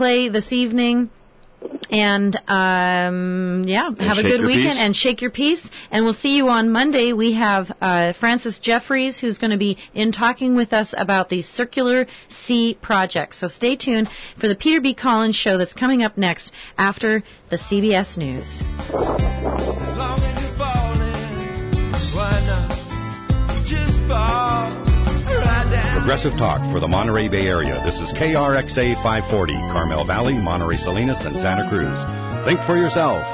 play this evening. And, have a good weekend and shake your peace. And we'll see you on Monday. We have Francis Jeffries, who's going to be in talking with us about the Circular Sea Project. So stay tuned for the Peter B. Collins Show that's coming up next after the CBS News. As long as you're falling, why not just fall right down? Progressive Talk for the Monterey Bay Area. This is KRXA 540, Carmel Valley, Monterey Salinas, and Santa Cruz. Think for yourself.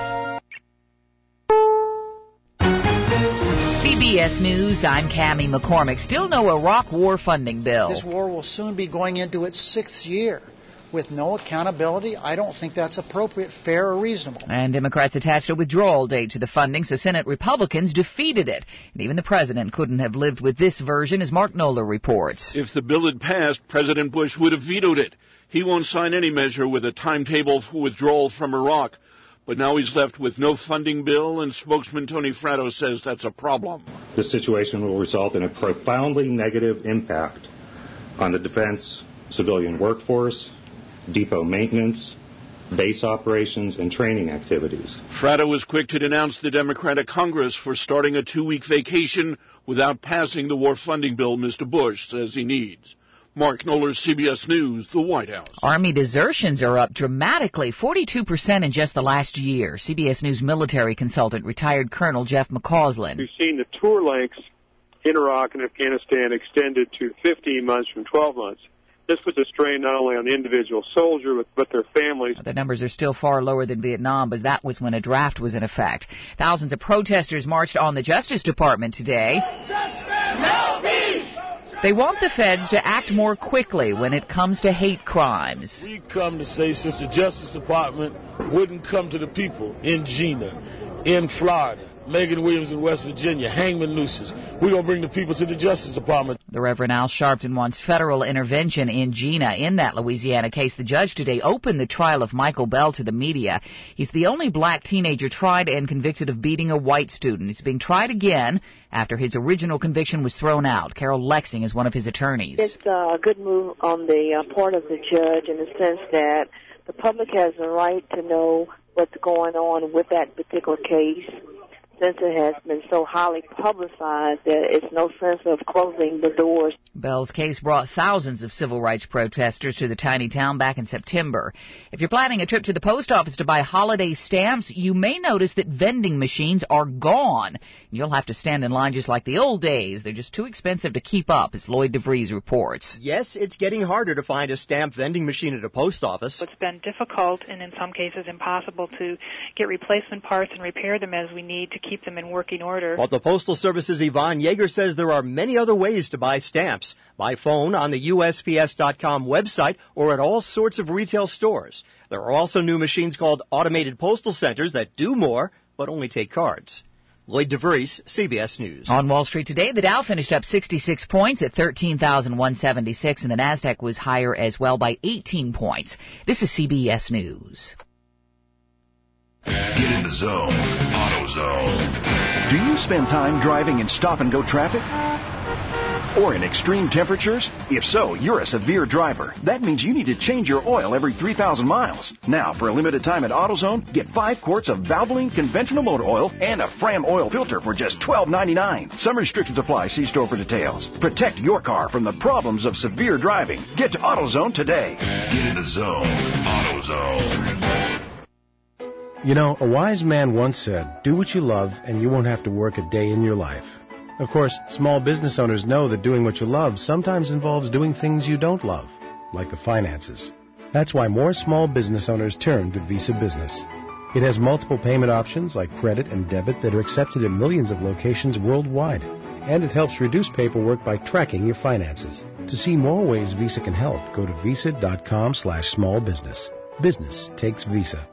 CBS News, I'm Cammie McCormick. Still no Iraq War funding bill. This war will soon be going into its 6th year. With no accountability, I don't think that's appropriate, fair, or reasonable. And Democrats attached a withdrawal date to the funding, so Senate Republicans defeated it. And even the president couldn't have lived with this version, as Mark Knoller reports. If the bill had passed, President Bush would have vetoed it. He won't sign any measure with a timetable for withdrawal from Iraq. But now he's left with no funding bill, and spokesman Tony Fratto says that's a problem. This situation will result in a profoundly negative impact on the defense civilian workforce, depot maintenance, base operations, and training activities. Fratto was quick to denounce the Democratic Congress for starting a 2-week vacation without passing the war funding bill Mr. Bush says he needs. Mark Knoller, CBS News, the White House. Army desertions are up dramatically, 42% in just the last year. CBS News military consultant, retired Colonel Jeff McCausland. We've seen the tour lengths in Iraq and Afghanistan extended to 15 months from 12 months. This puts a strain not only on the individual soldier, but their families. The numbers are still far lower than Vietnam, but that was when a draft was in effect. Thousands of protesters marched on the Justice Department today. They want the feds to act more quickly when it comes to hate crimes. We come to say, since the Justice Department wouldn't come to the people in Gina, in Florida, Megan Williams in West Virginia, hangman nooses, we're going to bring the people to the Justice Department. The Reverend Al Sharpton wants federal intervention in Gina. In that Louisiana case, the judge today opened the trial of Michael Bell to the media. He's the only black teenager tried and convicted of beating a white student. He's being tried again after his original conviction was thrown out. Carol Lexing is one of his attorneys. It's a good move on the part of the judge in the sense that the public has the right to know what's going on with that particular case. Since it has been so highly publicized, there is no sense of closing the doors. Bell's case brought thousands of civil rights protesters to the tiny town back in September. If you're planning a trip to the post office to buy holiday stamps, you may notice that vending machines are gone. You'll have to stand in line just like the old days. They're just too expensive to keep up, as Lloyd DeVries reports. Yes, it's getting harder to find a stamp vending machine at a post office. It's been difficult and in some cases impossible to get replacement parts and repair them as we need to keep them in working order. But the Postal Service's Yvonne Yeager says there are many other ways to buy stamps. By phone, on the USPS.com website, or at all sorts of retail stores. There are also new machines called automated postal centers that do more, but only take cards. Lloyd DeVries, CBS News. On Wall Street today, the Dow finished up 66 points at 13,176, and the Nasdaq was higher as well by 18 points. This is CBS News. Get in the zone. AutoZone. Do you spend time driving in stop-and-go traffic? Or in extreme temperatures? If so, you're a severe driver. That means you need to change your oil every 3,000 miles. Now, for a limited time at AutoZone, get 5 quarts of Valvoline conventional motor oil and a Fram oil filter for just $12.99. Some restrictions apply. See store for details. Protect your car from the problems of severe driving. Get to AutoZone today. Get in the zone. AutoZone. You know, a wise man once said, do what you love and you won't have to work a day in your life. Of course, small business owners know that doing what you love sometimes involves doing things you don't love, like the finances. That's why more small business owners turn to Visa Business. It has multiple payment options like credit and debit that are accepted in millions of locations worldwide. And it helps reduce paperwork by tracking your finances. To see more ways Visa can help, go to visa.com/smallbusiness. Business takes Visa.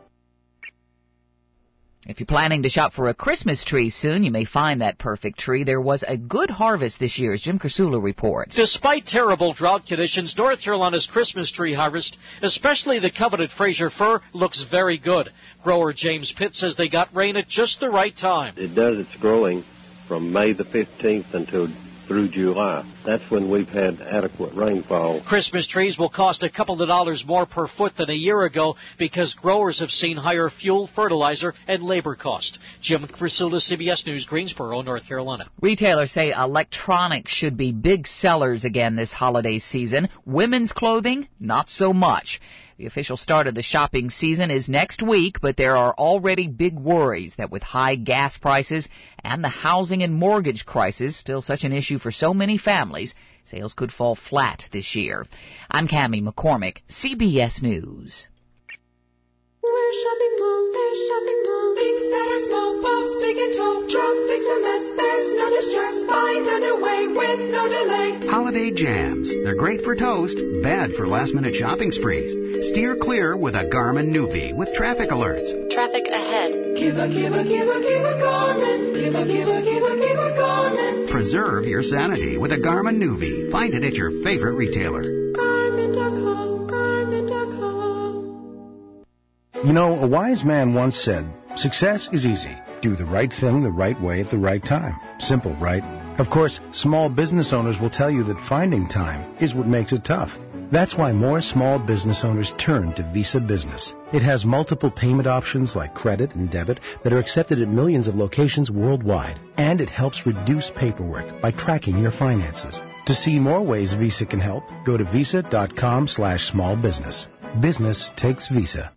If you're planning to shop for a Christmas tree soon, you may find that perfect tree. There was a good harvest this year, as Jim Kursula reports. Despite terrible drought conditions, North Carolina's Christmas tree harvest, especially the coveted Fraser fir, looks very good. Grower James Pitt says they got rain at just the right time. It does its growing from May the 15th through July. that's when we've had adequate rainfall. Christmas trees will cost a couple of dollars more per foot than a year ago because growers have seen higher fuel, fertilizer, and labor costs. Jim Crisula, CBS News, Greensboro, North Carolina. Retailers say electronics should be big sellers again this holiday season. Women's clothing, not so much. The official start of the shopping season is next week, but there are already big worries that with high gas prices and the housing and mortgage crisis, still such an issue for so many families, sales could fall flat this year. I'm Cammie McCormick, CBS News. We're shopping mall, there's shopping mall. Things that are small, pops, big and tall. Drop, fix a mess, there's no distress. Find a new way with no delay. Holiday jams. They're great for toast, bad for last-minute shopping sprees. Steer clear with a Garmin Nuvi with traffic alerts. Traffic ahead. Give a Garmin. Give a Garmin. Preserve your sanity with a Garmin Nuvi. Find it at your favorite retailer. Garmin.com, Garmin.com. You know, a wise man once said, success is easy. Do the right thing the right way at the right time. Simple, right? Of course, small business owners will tell you that finding time is what makes it tough. That's why more small business owners turn to Visa Business. It has multiple payment options like credit and debit that are accepted at millions of locations worldwide. And it helps reduce paperwork by tracking your finances. To see more ways Visa can help, go to visa.com/smallbusiness. Business takes Visa.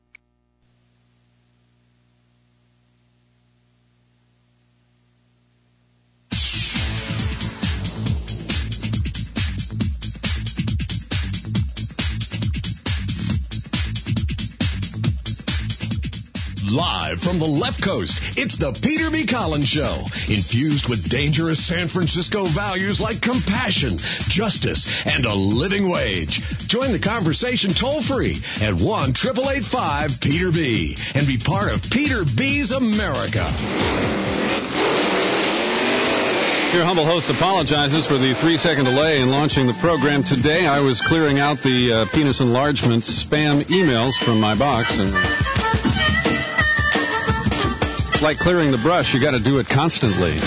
Live from the left coast, it's the Peter B. Collins Show, infused with dangerous San Francisco values like compassion, justice, and a living wage. Join the conversation toll-free at 1-888-5-PETER-B and be part of Peter B.'s America. Your humble host apologizes for the 3-second delay in launching the program today. I was clearing out the penis enlargement spam emails from my box, and like clearing the brush, you got to do it constantly.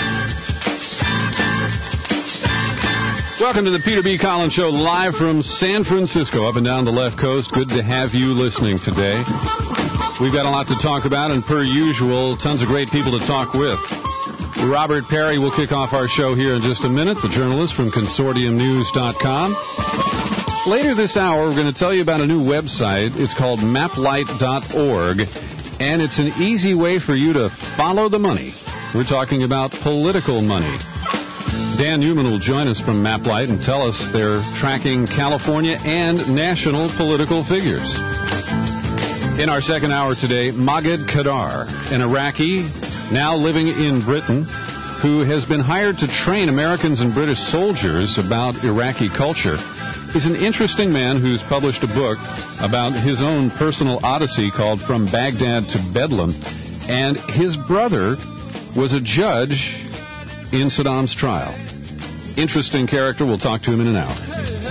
Welcome to the Peter B. Collins Show, live from San Francisco, up and down the left coast. Good to have you listening today. We've got a lot to talk about, and per usual, tons of great people to talk with. Robert Perry will kick off our show here in just a minute, the journalist from consortiumnews.com. Later this hour, we're going to tell you about a new website. It's called maplight.org. And it's an easy way for you to follow the money. We're talking about political money. Dan Newman will join us from MapLight and tell us they're tracking California and national political figures. In our second hour today, Maged Kadar, an Iraqi now living in Britain, who has been hired to train Americans and British soldiers about Iraqi culture. He's an interesting man who's published a book about his own personal odyssey called From Baghdad to Bedlam. And his brother was a judge in Saddam's trial. Interesting character. We'll talk to him in an hour.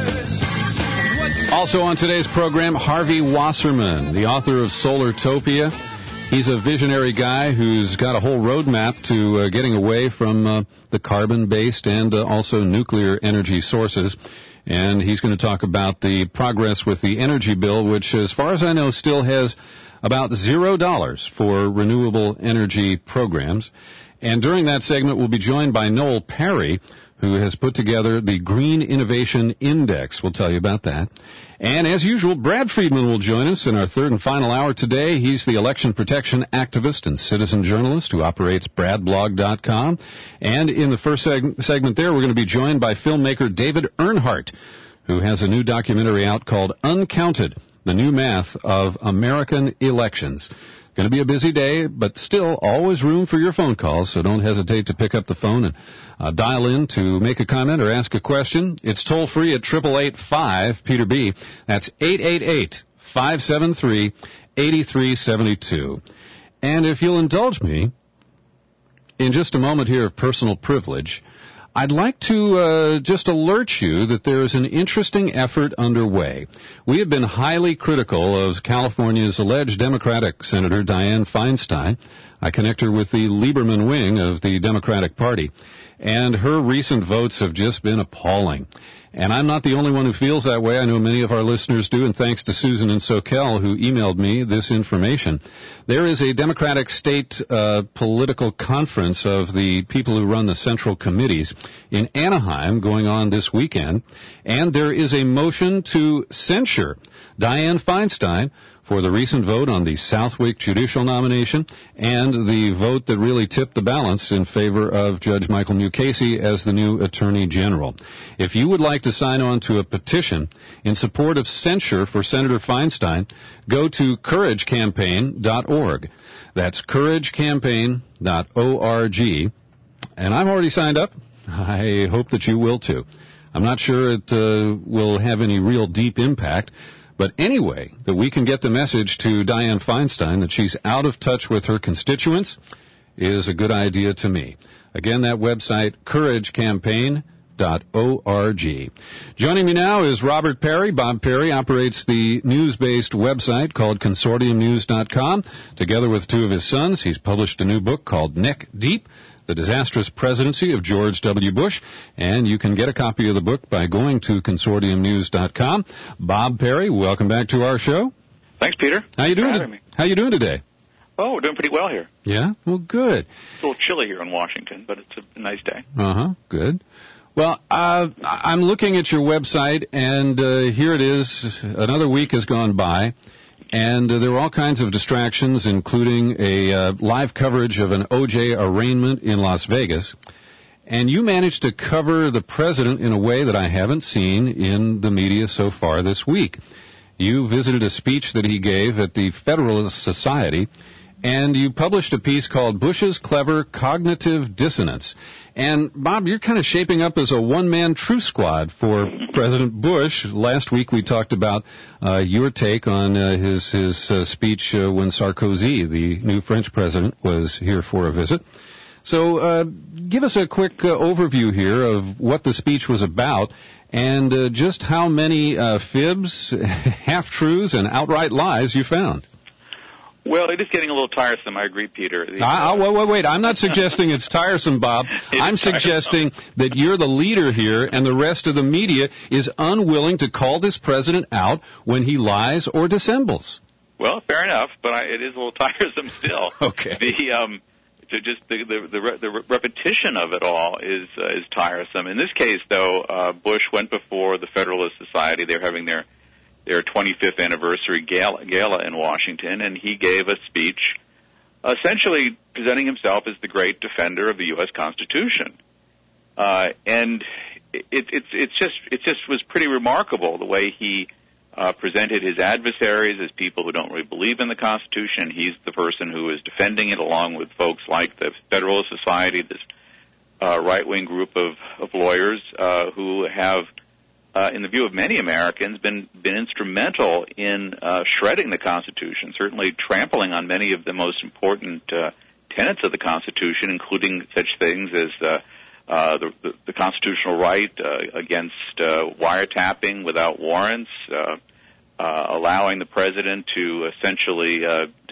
Also on today's program, Harvey Wasserman, the author of Solartopia. He's a visionary guy who's got a whole roadmap to getting away from the carbon-based and also nuclear energy sources. And he's going to talk about the progress with the energy bill, which, as far as I know, still has about $0 for renewable energy programs. And during that segment, we'll be joined by Noel Perry, who has put together the Green Innovation Index. We'll tell you about that. And as usual, Brad Friedman will join us in our third and final hour today. He's the election protection activist and citizen journalist who operates bradblog.com. And in the first segment there, we're going to be joined by filmmaker David Earnhardt, who has a new documentary out called Uncounted, the New Math of American Elections. Going to be a busy day, but still always room for your phone calls, so don't hesitate to pick up the phone and dial in to make a comment or ask a question. It's toll-free at 888-5-PETER-B. That's 888-573-8372. And if you'll indulge me, in just a moment here of personal privilege, I'd like to just alert you that there is an interesting effort underway. We have been highly critical of California's alleged Democratic Senator Dianne Feinstein. I connect her with the Lieberman wing of the Democratic Party, and her recent votes have just been appalling. And I'm not the only one who feels that way. I know many of our listeners do, and thanks to Susan in Soquel who emailed me this information. There is a Democratic state political conference of the people who run the central committees in Anaheim going on this weekend, and there is a motion to censure Dianne Feinstein for the recent vote on the Southwick judicial nomination and the vote that really tipped the balance in favor of Judge Michael Mukasey as the new Attorney General. If you would like to sign on to a petition in support of censure for Senator Feinstein, go to couragecampaign.org. That's couragecampaign.org. And I've already signed up. I hope that you will too. I'm not sure it will have any real deep impact, but anyway, that we can get the message to Dianne Feinstein that she's out of touch with her constituents is a good idea to me. Again, that website, couragecampaign.org. Joining me now is Robert Perry. Bob Perry operates the news-based website called consortiumnews.com. Together with two of his sons, he's published a new book called Neck Deep, The Disastrous Presidency of George W. Bush, and you can get a copy of the book by going to consortiumnews.com. Bob Perry, welcome back to our show. Thanks, Peter. How you doing? How you doing today? Oh, we're doing pretty well here. Yeah? Well, good. It's a little chilly here in Washington, but it's a nice day. Uh-huh. Good. Well, I'm looking at your website, and here it is. Another week has gone by. And there were all kinds of distractions, including a live coverage of an O.J. arraignment in Las Vegas. And you managed to cover the president in a way that I haven't seen in the media so far this week. You visited a speech that he gave at the Federalist Society, and you published a piece called Bush's Clever Cognitive Dissonance. And, Bob, you're kind of shaping up as a one-man true squad for President Bush. Last week we talked about your take on his speech when Sarkozy, the new French president, was here for a visit. So give us a quick overview here of what the speech was about and just how many fibs, half-truths, and outright lies you found. Well, it is getting a little tiresome. I agree, Peter. Wait. I'm not suggesting it's tiresome, Bob. I'm suggesting that you're the leader here and the rest of the media is unwilling to call this president out when he lies or dissembles. Well, fair enough, but it is a little tiresome still. Okay. The repetition of it all is tiresome. In this case, though, Bush went before the Federalist Society. They're having their 25th anniversary gala in Washington, and he gave a speech essentially presenting himself as the great defender of the U.S. Constitution. And it just was pretty remarkable the way he presented his adversaries as people who don't really believe in the Constitution. He's the person who is defending it, along with folks like the Federalist Society, this right-wing group of lawyers who have, in the view of many Americans, been instrumental in shredding the Constitution, certainly trampling on many of the most important tenets of the Constitution, including such things as the constitutional right against wiretapping without warrants, allowing the president to essentially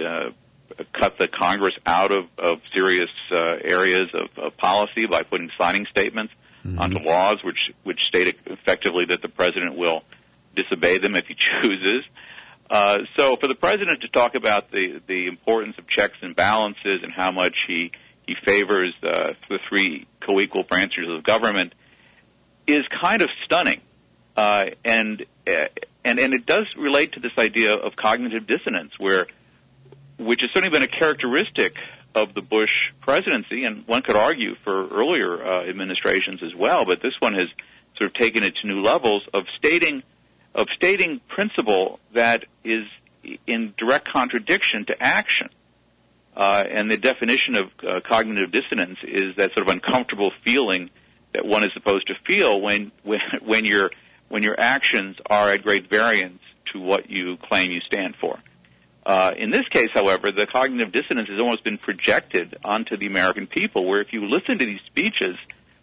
cut the Congress out of serious areas of policy by putting signing statements onto laws which state effectively that the president will disobey them if he chooses. So for the president to talk about the importance of checks and balances and how much he favors the three co-equal branches of government is kind of stunning. And it does relate to this idea of cognitive dissonance, which has certainly been a characteristic of the Bush presidency, and one could argue for earlier administrations as well, but this one has sort of taken it to new levels of stating principle that is in direct contradiction to action. And the definition of cognitive dissonance is that sort of uncomfortable feeling that one is supposed to feel when your actions are at great variance to what you claim you stand for. In this case, however, the cognitive dissonance has almost been projected onto the American people, where if you listen to these speeches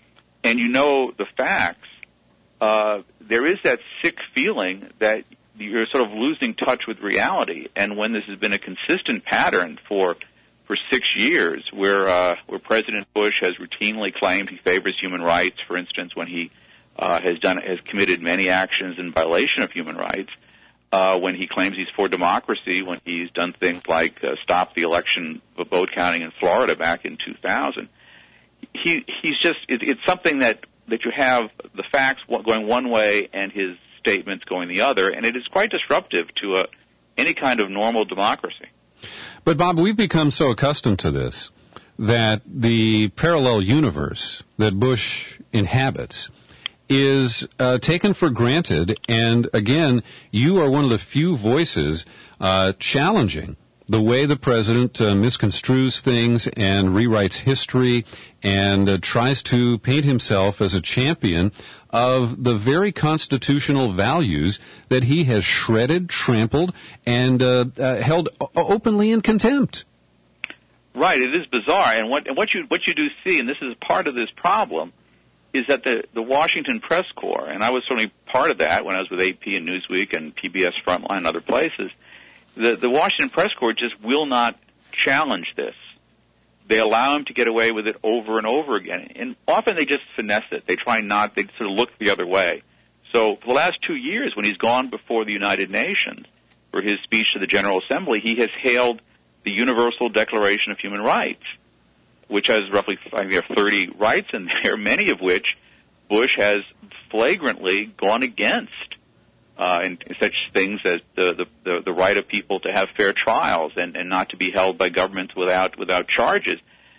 and you know the facts, there is that sick feeling that you're sort of losing touch with reality. And when this has been a consistent pattern for 6 years, where President Bush has routinely claimed he favors human rights, for instance, when he has committed many actions in violation of human rights, when he claims he's for democracy, when he's done things like stop the election of vote counting in Florida back in 2000, he's just it's something that you have the facts going one way and his statements going the other, and it is quite disruptive to any kind of normal democracy. But, Bob, we've become so accustomed to this that the parallel universe that Bush inhabits is taken for granted, and again, you are one of the few voices challenging the way the president misconstrues things and rewrites history and tries to paint himself as a champion of the very constitutional values that he has shredded, trampled, and held openly in contempt. Right, it is bizarre, and what you do see, and this is part of this problem, is that the Washington Press Corps, and I was certainly part of that when I was with AP and Newsweek and PBS Frontline and other places, the Washington Press Corps just will not challenge this. They allow him to get away with it over and over again. And often they just finesse it. They try not, they sort of look the other way. So for the last 2 years, when he's gone before the United Nations for his speech to the General Assembly, he has hailed the Universal Declaration of Human Rights, which has roughly 30 rights in there, many of which Bush has flagrantly gone against. In such things as the right of people to have fair trials and not to be held by governments without charges.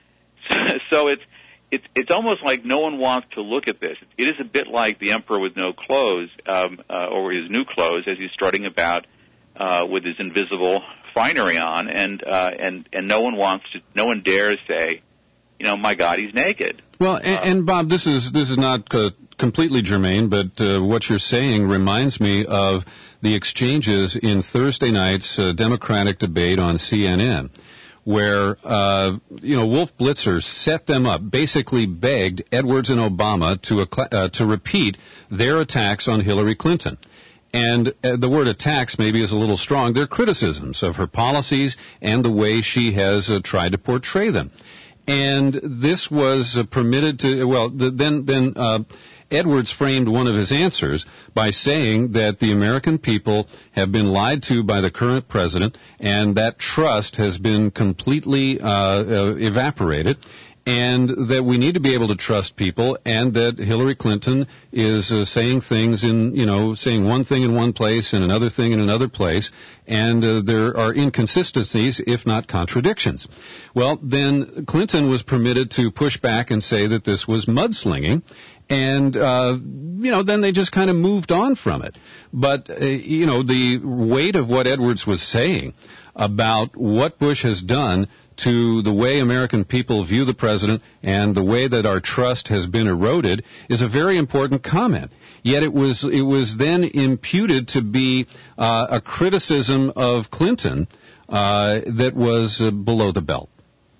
So it's almost like no one wants to look at this. It is a bit like the emperor with no clothes, or his new clothes, as he's strutting about with his invisible finery on, and no one dares say, my God, he's naked. Well, and Bob, this is not completely germane, but what you're saying reminds me of the exchanges in Thursday night's Democratic debate on CNN, where Wolf Blitzer set them up, basically begged Edwards and Obama to repeat their attacks on Hillary Clinton. And the word attacks maybe is a little strong. They're criticisms of her policies and the way she has tried to portray them. And this was permitted to, then Edwards framed one of his answers by saying that the American people have been lied to by the current president, and that trust has been completely evaporated, and that we need to be able to trust people, and that Hillary Clinton is saying things saying one thing in one place and another thing in another place, and there are inconsistencies, if not contradictions. Well, then Clinton was permitted to push back and say that this was mudslinging, and, then they just kind of moved on from it. But, the weight of what Edwards was saying about what Bush has done to the way American people view the president and the way that our trust has been eroded is a very important comment. Yet it was then imputed to be a criticism of Clinton that was below the belt.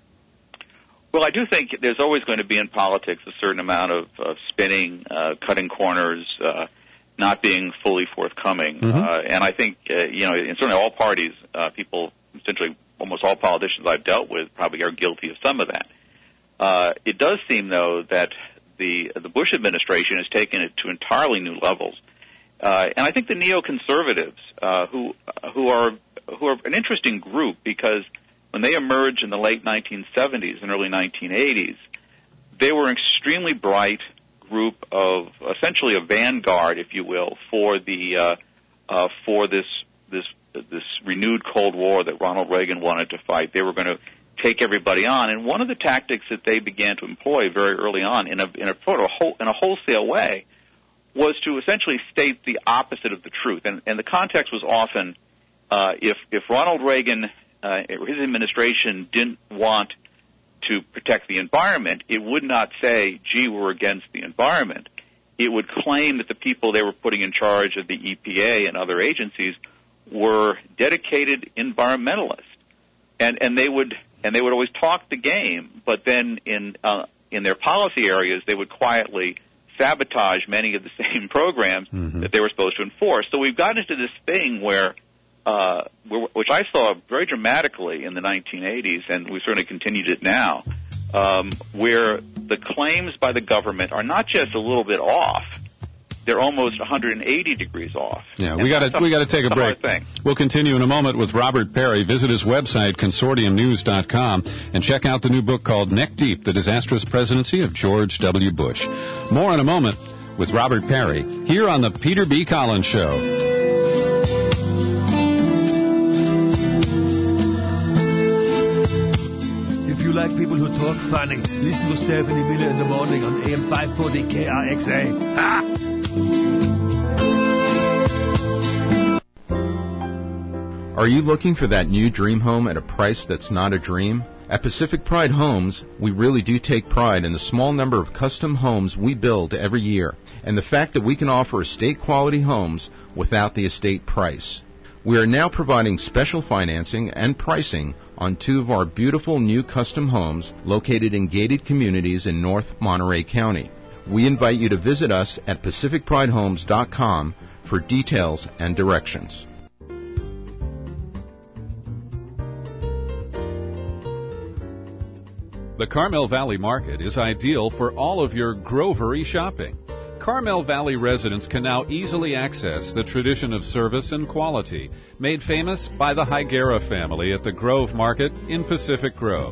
Well, I do think there's always going to be in politics a certain amount of spinning, cutting corners, not being fully forthcoming. Mm-hmm. And I think, in certainly all parties, people, essentially almost all politicians I've dealt with probably are guilty of some of that. It does seem, though, that the Bush administration has taken it to entirely new levels. And I think the neoconservatives, who are an interesting group, because when they emerged in the late 1970s and early 1980s, they were an extremely bright group of essentially a vanguard, if you will, for this renewed Cold War that Ronald Reagan wanted to fight. They were going to take everybody on, and one of the tactics that they began to employ very early on, in a wholesale way, was to essentially state the opposite of the truth. And the context was often, if Ronald Reagan or his administration didn't want to protect the environment, it would not say, gee, we're against the environment. It would claim that the people they were putting in charge of the EPA and other agencies were dedicated environmentalists. And they would always talk the game, but then in their policy areas, they would quietly sabotage many of the same programs that they were supposed to enforce. So we've gotten into this thing where which I saw very dramatically in the 1980s, and we certainly continued it now, where the claims by the government are not just a little bit off, they're almost 180 degrees off. Yeah, we got to take a break. We'll continue in a moment with Robert Perry. Visit his website, consortiumnews.com, and check out the new book called Neck Deep, The Disastrous Presidency of George W. Bush. More in a moment with Robert Perry here on the Peter B. Collins Show. If you like people who talk funny, listen to Stephanie Miller in the morning on AM 540 KRXA. Ha! Are you looking for that new dream home at a price that's not a dream? At Pacific Pride Homes, we really do take pride in the small number of custom homes we build every year, and the fact that we can offer estate-quality homes without the estate price. We are now providing special financing and pricing on 2 of our beautiful new custom homes located in gated communities in North Monterey County. We invite you to visit us at PacificPrideHomes.com for details and directions. The Carmel Valley Market is ideal for all of your grovery shopping. Carmel Valley residents can now easily access the tradition of service and quality made famous by the Higuera family at the Grove Market in Pacific Grove.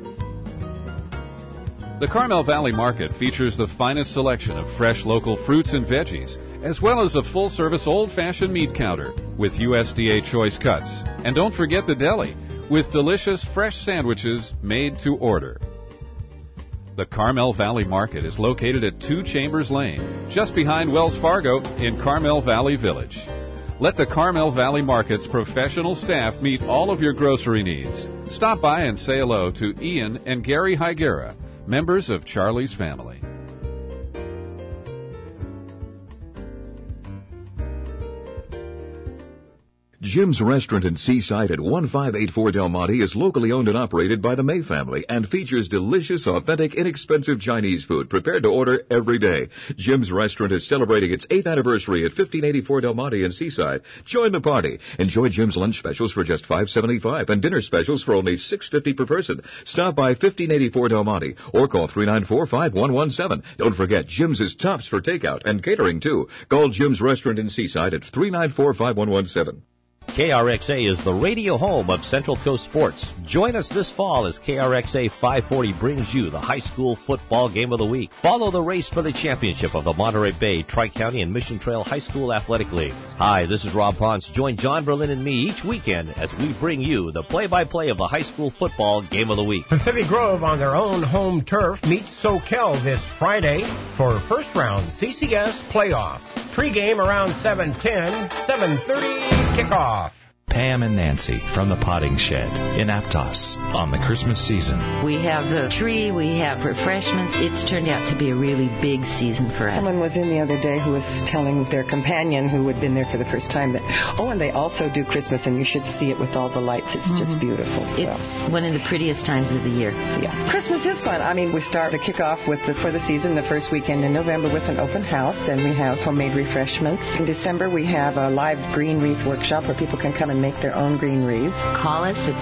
The Carmel Valley Market features the finest selection of fresh local fruits and veggies, as well as a full-service old-fashioned meat counter with USDA choice cuts. And don't forget the deli, with delicious fresh sandwiches made to order. The Carmel Valley Market is located at 2 Chambers Lane, just behind Wells Fargo in Carmel Valley Village. Let the Carmel Valley Market's professional staff meet all of your grocery needs. Stop by and say hello to Ian and Gary Higuera, members of Charlie's family. Jim's Restaurant in Seaside at 1584 Del Monte is locally owned and operated by the May family and features delicious, authentic, inexpensive Chinese food prepared to order every day. Jim's Restaurant is celebrating its 8th anniversary at 1584 Del Monte in Seaside. Join the party. Enjoy Jim's lunch specials for just $5.75 and dinner specials for only $6.50 per person. Stop by 1584 Del Monte or call 394-5117. Don't forget, Jim's is tops for takeout and catering too. Call Jim's Restaurant in Seaside at 394-5117. KRXA is the radio home of Central Coast sports. Join us this fall as KRXA 540 brings you the high school football game of the week. Follow the race for the championship of the Monterey Bay, Tri-County, and Mission Trail High School Athletic League. Hi, this is Rob Ponce. Join John Berlin and me each weekend as we bring you the play-by-play of the high school football game of the week. Pacific Grove on their own home turf meets Soquel this Friday for first round CCS playoffs. Pre-game around 7:10, 7:30 kickoff. Pam and Nancy from the Potting Shed in Aptos on the Christmas season. We have the tree, we have refreshments. It's turned out to be a really big season for us. Someone was in the other day who was telling their companion who had been there for the first time that, and they also do Christmas, and you should see it with all the lights. It's just beautiful. So. It's one of the prettiest times of the year. Yeah. Christmas is fun. I mean, we start to kick off for the season the first weekend in November with an open house, and we have homemade refreshments. In December, we have a live green wreath workshop where people can come and make their own green wreaths. Call us at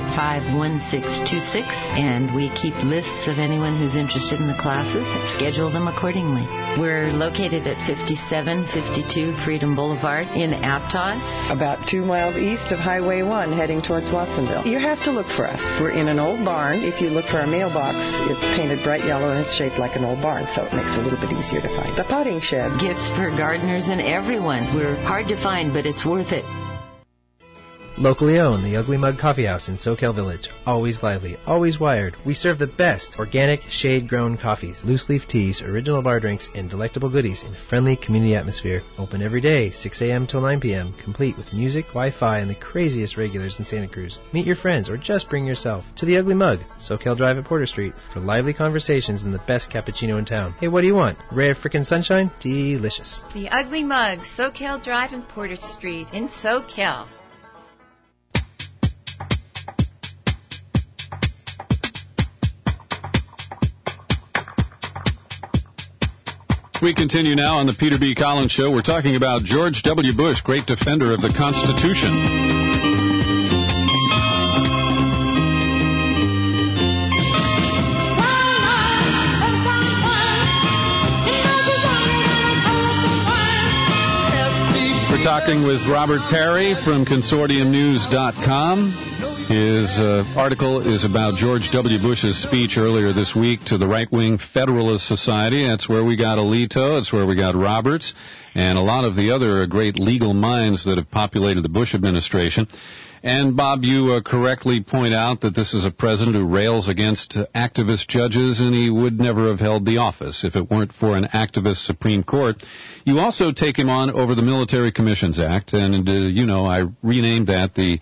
685-1626, and we keep lists of anyone who's interested in the classes. Schedule them accordingly. We're located at 5752 Freedom Boulevard in Aptos. About 2 miles east of Highway 1 heading towards Watsonville. You have to look for us. We're in an old barn. If you look for our mailbox, it's painted bright yellow and it's shaped like an old barn, so it makes it a little bit easier to find. The Potting Shed. Gifts for gardeners and everyone. We're hard to find, but it's worth it. Locally owned, the Ugly Mug Coffee House in Soquel Village. Always lively, always wired. We serve the best organic, shade-grown coffees, loose-leaf teas, original bar drinks, and delectable goodies in a friendly community atmosphere. Open every day, 6 a.m. till 9 p.m., complete with music, Wi-Fi, and the craziest regulars in Santa Cruz. Meet your friends or just bring yourself to the Ugly Mug, Soquel Drive at Porter Street, for lively conversations and the best cappuccino in town. Hey, what do you want? Rare frickin' sunshine? Delicious. The Ugly Mug, Soquel Drive and Porter Street in Soquel. we continue now on the Peter B. Collins Show. We're talking about George W. Bush, great defender of the Constitution. We're talking with Robert Perry from ConsortiumNews.com. His article is about George W. Bush's speech earlier this week to the right-wing Federalist Society. That's where we got Alito. That's where we got Roberts, and a lot of the other great legal minds that have populated the Bush administration. And, Bob, you correctly point out that this is a president who rails against activist judges, and he would never have held the office if it weren't for an activist Supreme Court. You also take him on over the Military Commissions Act, and, I renamed that the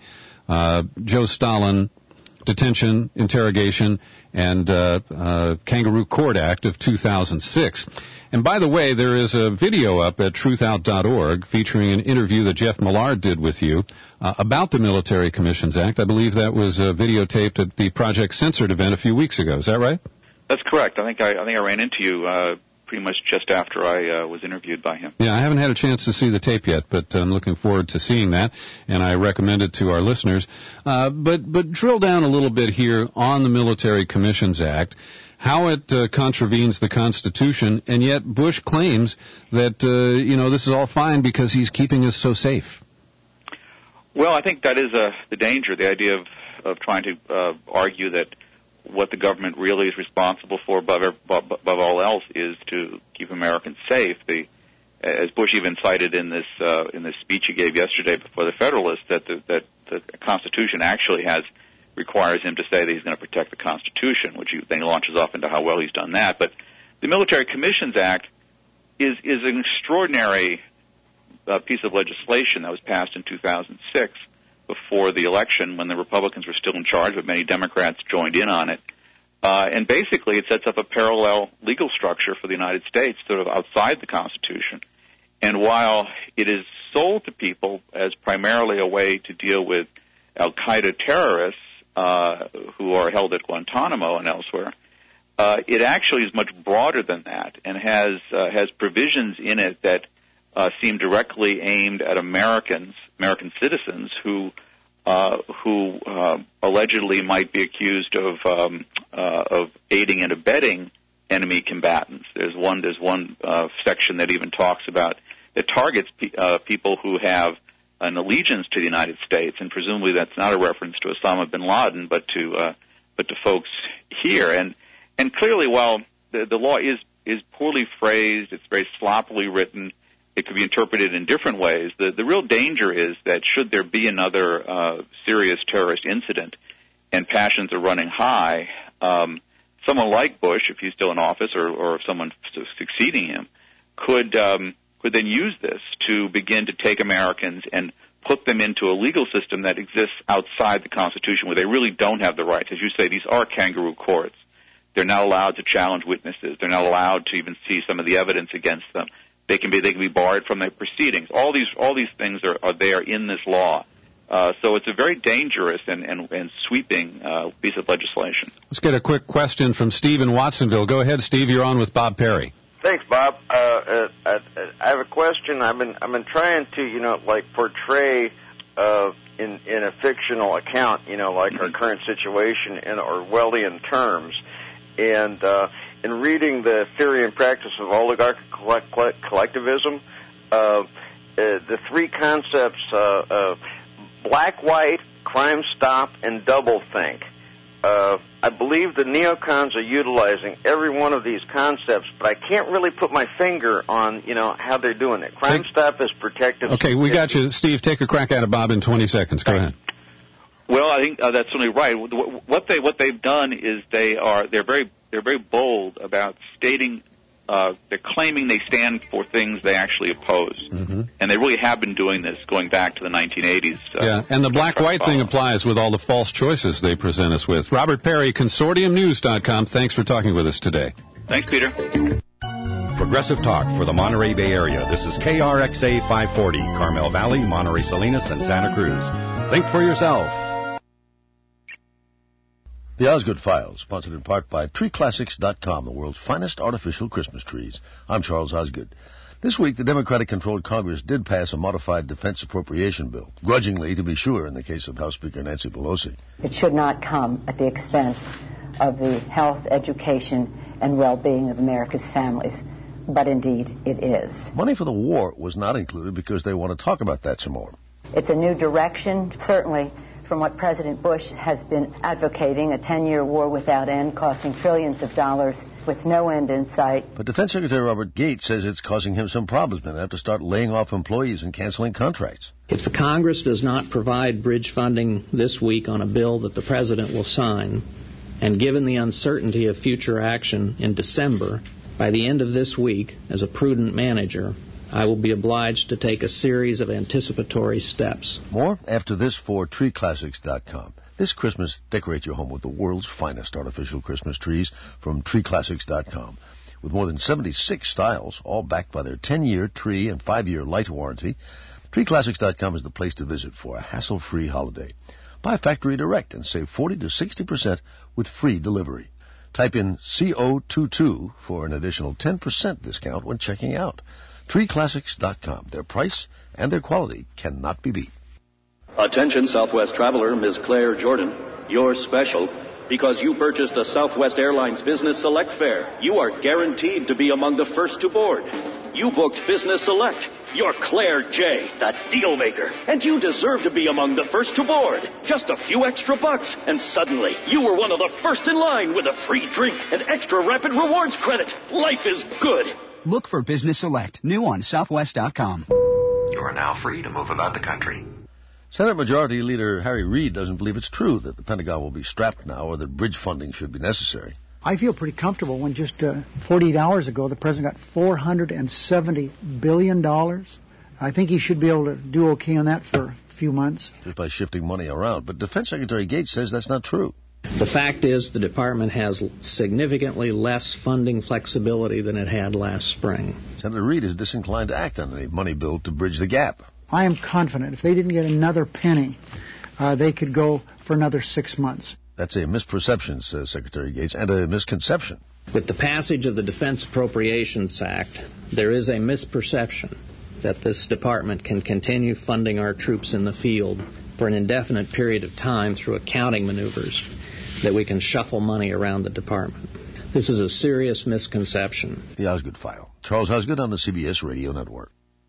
Joe Stalin Detention, Interrogation, and Kangaroo Court Act of 2006. And by the way, there is a video up at truthout.org featuring an interview that Jeff Millard did with you about the Military Commissions Act. I believe that was videotaped at the Project Censored event a few weeks ago. Is that right? That's correct. I think I ran into you pretty much just after I was interviewed by him. Yeah, I haven't had a chance to see the tape yet, but I'm looking forward to seeing that, and I recommend it to our listeners. But drill down a little bit here on the Military Commissions Act, how it contravenes the Constitution, and yet Bush claims that, this is all fine because he's keeping us so safe. Well, I think that is the danger, the idea of trying to argue that what the government really is responsible for above all else is to keep Americans safe. As Bush even cited in this speech he gave yesterday before the Federalists, that the Constitution actually requires him to say that he's going to protect the Constitution, which he then launches off into how well he's done that. But the Military Commissions Act is an extraordinary piece of legislation that was passed in 2006 before the election when the Republicans were still in charge, but many Democrats joined in on it. And basically it sets up a parallel legal structure for the United States sort of outside the Constitution. And while it is sold to people as primarily a way to deal with al-Qaeda terrorists who are held at Guantanamo and elsewhere, it actually is much broader than that and has provisions in it that seem directly aimed at American citizens who allegedly might be accused of aiding and abetting enemy combatants. There's one section that even talks about that targets people who have an allegiance to the United States, and presumably that's not a reference to Osama bin Laden, but to folks here. And clearly, while the law is poorly phrased, it's very sloppily written, it could be interpreted in different ways. The real danger is that should there be another serious terrorist incident and passions are running high, someone like Bush, if he's still in office, or if someone succeeding him, could then use this to begin to take Americans and put them into a legal system that exists outside the Constitution where they really don't have the rights. As you say, these are kangaroo courts. They're not allowed to challenge witnesses. They're not allowed to even see some of the evidence against them. They can be barred from their proceedings. All these things are there in this law. So it's a very dangerous and sweeping piece of legislation. Let's get a quick question from Steve in Watsonville. Go ahead, Steve. You're on with Bob Perry. Thanks, Bob. I have a question. I've been trying to portray in a fictional account, like our current situation in Orwellian terms, and in reading the theory and practice of oligarchical collectivism, the three concepts, black-white, crime stop, and double-think. I believe the neocons are utilizing every one of these concepts, but I can't really put my finger on, how they're doing it. Crime stop is protective. Okay, we got you. Steve, take a crack at it, Bob, in 20 seconds. Go ahead. Well, I think that's certainly right. What they've done is they're very bold about stating they're claiming they stand for things they actually oppose, and they really have been doing this going back to the 1980s. Yeah, and the black-white thing applies with all the false choices they present us with. Robert Perry, ConsortiumNews.com. Thanks for talking with us today. Thanks, Peter. Progressive Talk for the Monterey Bay Area. This is KRXA 540, Carmel Valley, Monterey Salinas, and Santa Cruz. Think for yourself. The Osgood Files, sponsored in part by TreeClassics.com, the world's finest artificial Christmas trees. I'm Charles Osgood. This week, the Democratic-controlled Congress did pass a modified defense appropriation bill, grudgingly, to be sure, in the case of House Speaker Nancy Pelosi. It should not come at the expense of the health, education, and well-being of America's families, but indeed it is. Money for the war was not included because they want to talk about that some more. It's a new direction, certainly, from what President Bush has been advocating, a 10-year war without end, costing trillions of dollars with no end in sight. But Defense Secretary Robert Gates says it's causing him some problems. He'll have to start laying off employees and canceling contracts. If the Congress does not provide bridge funding this week on a bill that the President will sign, and given the uncertainty of future action in December, by the end of this week, as a prudent manager, I will be obliged to take a series of anticipatory steps. More after this for TreeClassics.com. This Christmas, decorate your home with the world's finest artificial Christmas trees from TreeClassics.com. With more than 76 styles, all backed by their 10-year tree and 5-year light warranty, TreeClassics.com is the place to visit for a hassle-free holiday. Buy factory direct and save 40 to 60% with free delivery. Type in CO22 for an additional 10% discount when checking out. TreeClassics.com. Their price and their quality cannot be beat. Attention Southwest traveler, Ms. Claire Jordan. You're special because you purchased a Southwest Airlines Business Select fare. You are guaranteed to be among the first to board. You booked Business Select. You're Claire J., the deal maker. And you deserve to be among the first to board. Just a few extra bucks, and suddenly you were one of the first in line with a free drink and extra rapid rewards credit. Life is good. Look for Business Select, new on Southwest.com. You are now free to move about the country. Senate Majority Leader Harry Reid doesn't believe it's true that the Pentagon will be strapped now or that bridge funding should be necessary. I feel pretty comfortable when just 48 hours ago the President got $470 billion. I think he should be able to do okay on that for a few months. Just by shifting money around. But Defense Secretary Gates says that's not true. The fact is the department has significantly less funding flexibility than it had last spring. Senator Reid is disinclined to act on a money bill to bridge the gap. I am confident if they didn't get another penny, they could go for another 6 months. That's a misperception, says Secretary Gates, and a misconception. With the passage of the Defense Appropriations Act, there is a misperception that this department can continue funding our troops in the field for an indefinite period of time through accounting maneuvers, that we can shuffle money around the department. This is a serious misconception. The Osgood File. Charles Osgood on the CBS Radio Network.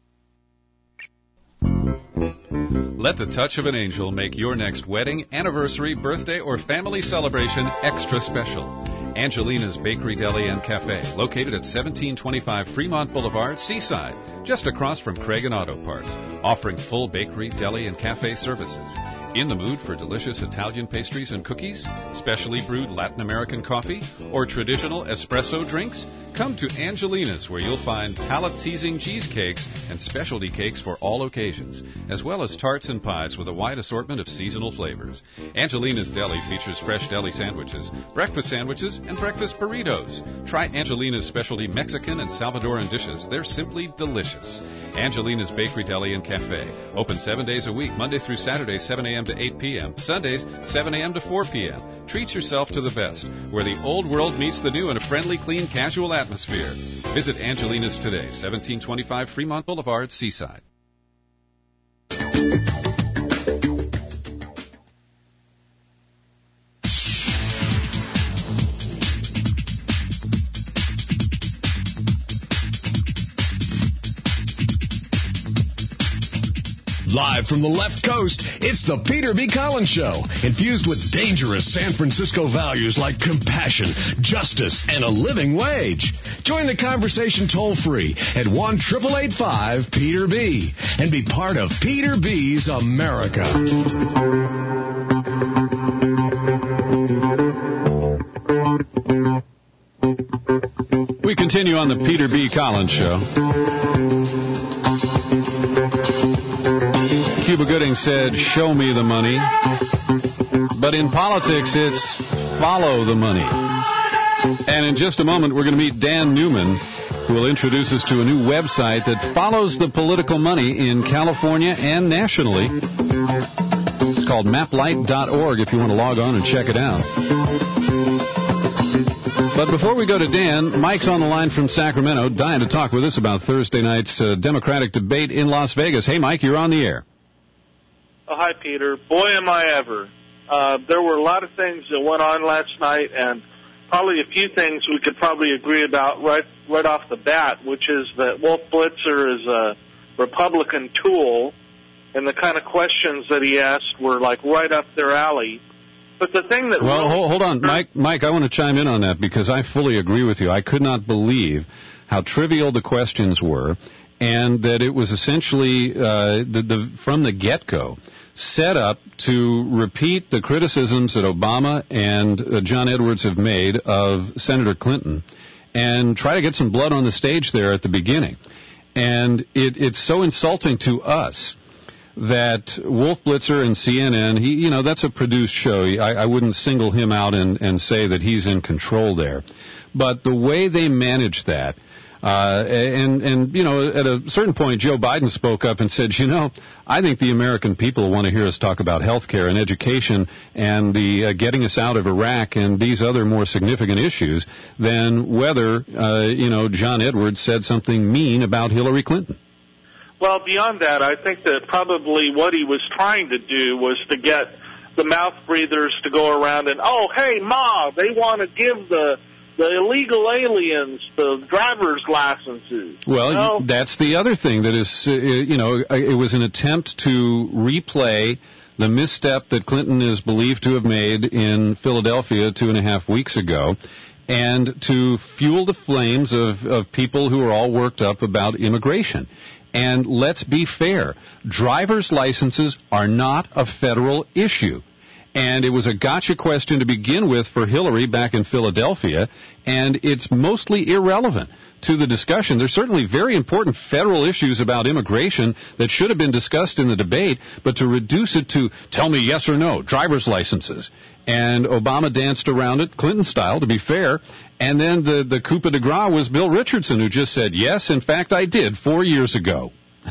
Let the touch of an angel make your next wedding, anniversary, birthday, or family celebration extra special. Angelina's Bakery, Deli, and Cafe, located at 1725 Fremont Boulevard, Seaside, just across from Craig & Auto Parts, offering full bakery, deli, and cafe services. In the mood for delicious Italian pastries and cookies, specially brewed Latin American coffee, or traditional espresso drinks? Come to Angelina's, where you'll find palate-teasing cheesecakes and specialty cakes for all occasions, as well as tarts and pies with a wide assortment of seasonal flavors. Angelina's Deli features fresh deli sandwiches, and breakfast burritos. Try Angelina's specialty Mexican and Salvadoran dishes. They're simply delicious. Angelina's Bakery, Deli, and Cafe. Open 7 days a week, Monday through Saturday, 7 a.m. to 8 p.m., Sundays, 7 a.m. to 4 p.m. Treat yourself to the best, where the old world meets the new in a friendly, clean, casual atmosphere. Visit Angelina's today, 1725 Fremont Boulevard, Seaside. Live from the left coast, it's the Peter B. Collins Show, infused with dangerous San Francisco values like compassion, justice, and a living wage. Join the conversation toll-free at 1-888-5-PETER-B and be part of Peter B.'s America. We continue on the Peter B. Collins Show. Cuba Gooding said, "Show me the money." But in politics, it's follow the money. And in just a moment, we're going to meet Dan Newman, who will introduce us to a new website that follows the political money in California and nationally. It's called maplight.org if you want to log on and check it out. But before we go to Dan, Mike's on the line from Sacramento, dying to talk with us about Thursday night's Democratic debate in Las Vegas. Hey, Mike, you're on the air. Oh, hi, Peter. Boy, am I ever. There were a lot of things that went on last night, and probably a few things we could probably agree about right off the bat, which is that Wolf Blitzer is a Republican tool, and the kind of questions that he asked were like right up their alley. But the thing that hold on, Mike, I want to chime in on that because I fully agree with you. I could not believe how trivial the questions were, and that it was essentially from the get-go set up to repeat the criticisms that Obama and John Edwards have made of Senator Clinton and try to get some blood on the stage there at the beginning. And it's so insulting to us that Wolf Blitzer and CNN, that's a produced show. I wouldn't single him out and say that he's in control there. But the way they manage that, and at a certain point, Joe Biden spoke up and said, I think the American people want to hear us talk about health care and education and the getting us out of Iraq and these other more significant issues than whether, John Edwards said something mean about Hillary Clinton. Well, beyond that, I think that probably what he was trying to do was to get the mouth breathers to go around and, oh, hey, Ma, they want to give the illegal aliens the driver's licenses. Well, that's the other thing that is, it was an attempt to replay the misstep that Clinton is believed to have made in Philadelphia 2.5 weeks ago, and to fuel the flames of people who are all worked up about immigration. And let's be fair, driver's licenses are not a federal issue. And it was a gotcha question to begin with for Hillary back in Philadelphia, and it's mostly irrelevant to the discussion. There's certainly very important federal issues about immigration that should have been discussed in the debate, but to reduce it to tell me yes or no, driver's licenses. And Obama danced around it, Clinton style, to be fair. And then the coup de grace was Bill Richardson, who just said, yes, in fact, I did 4 years ago.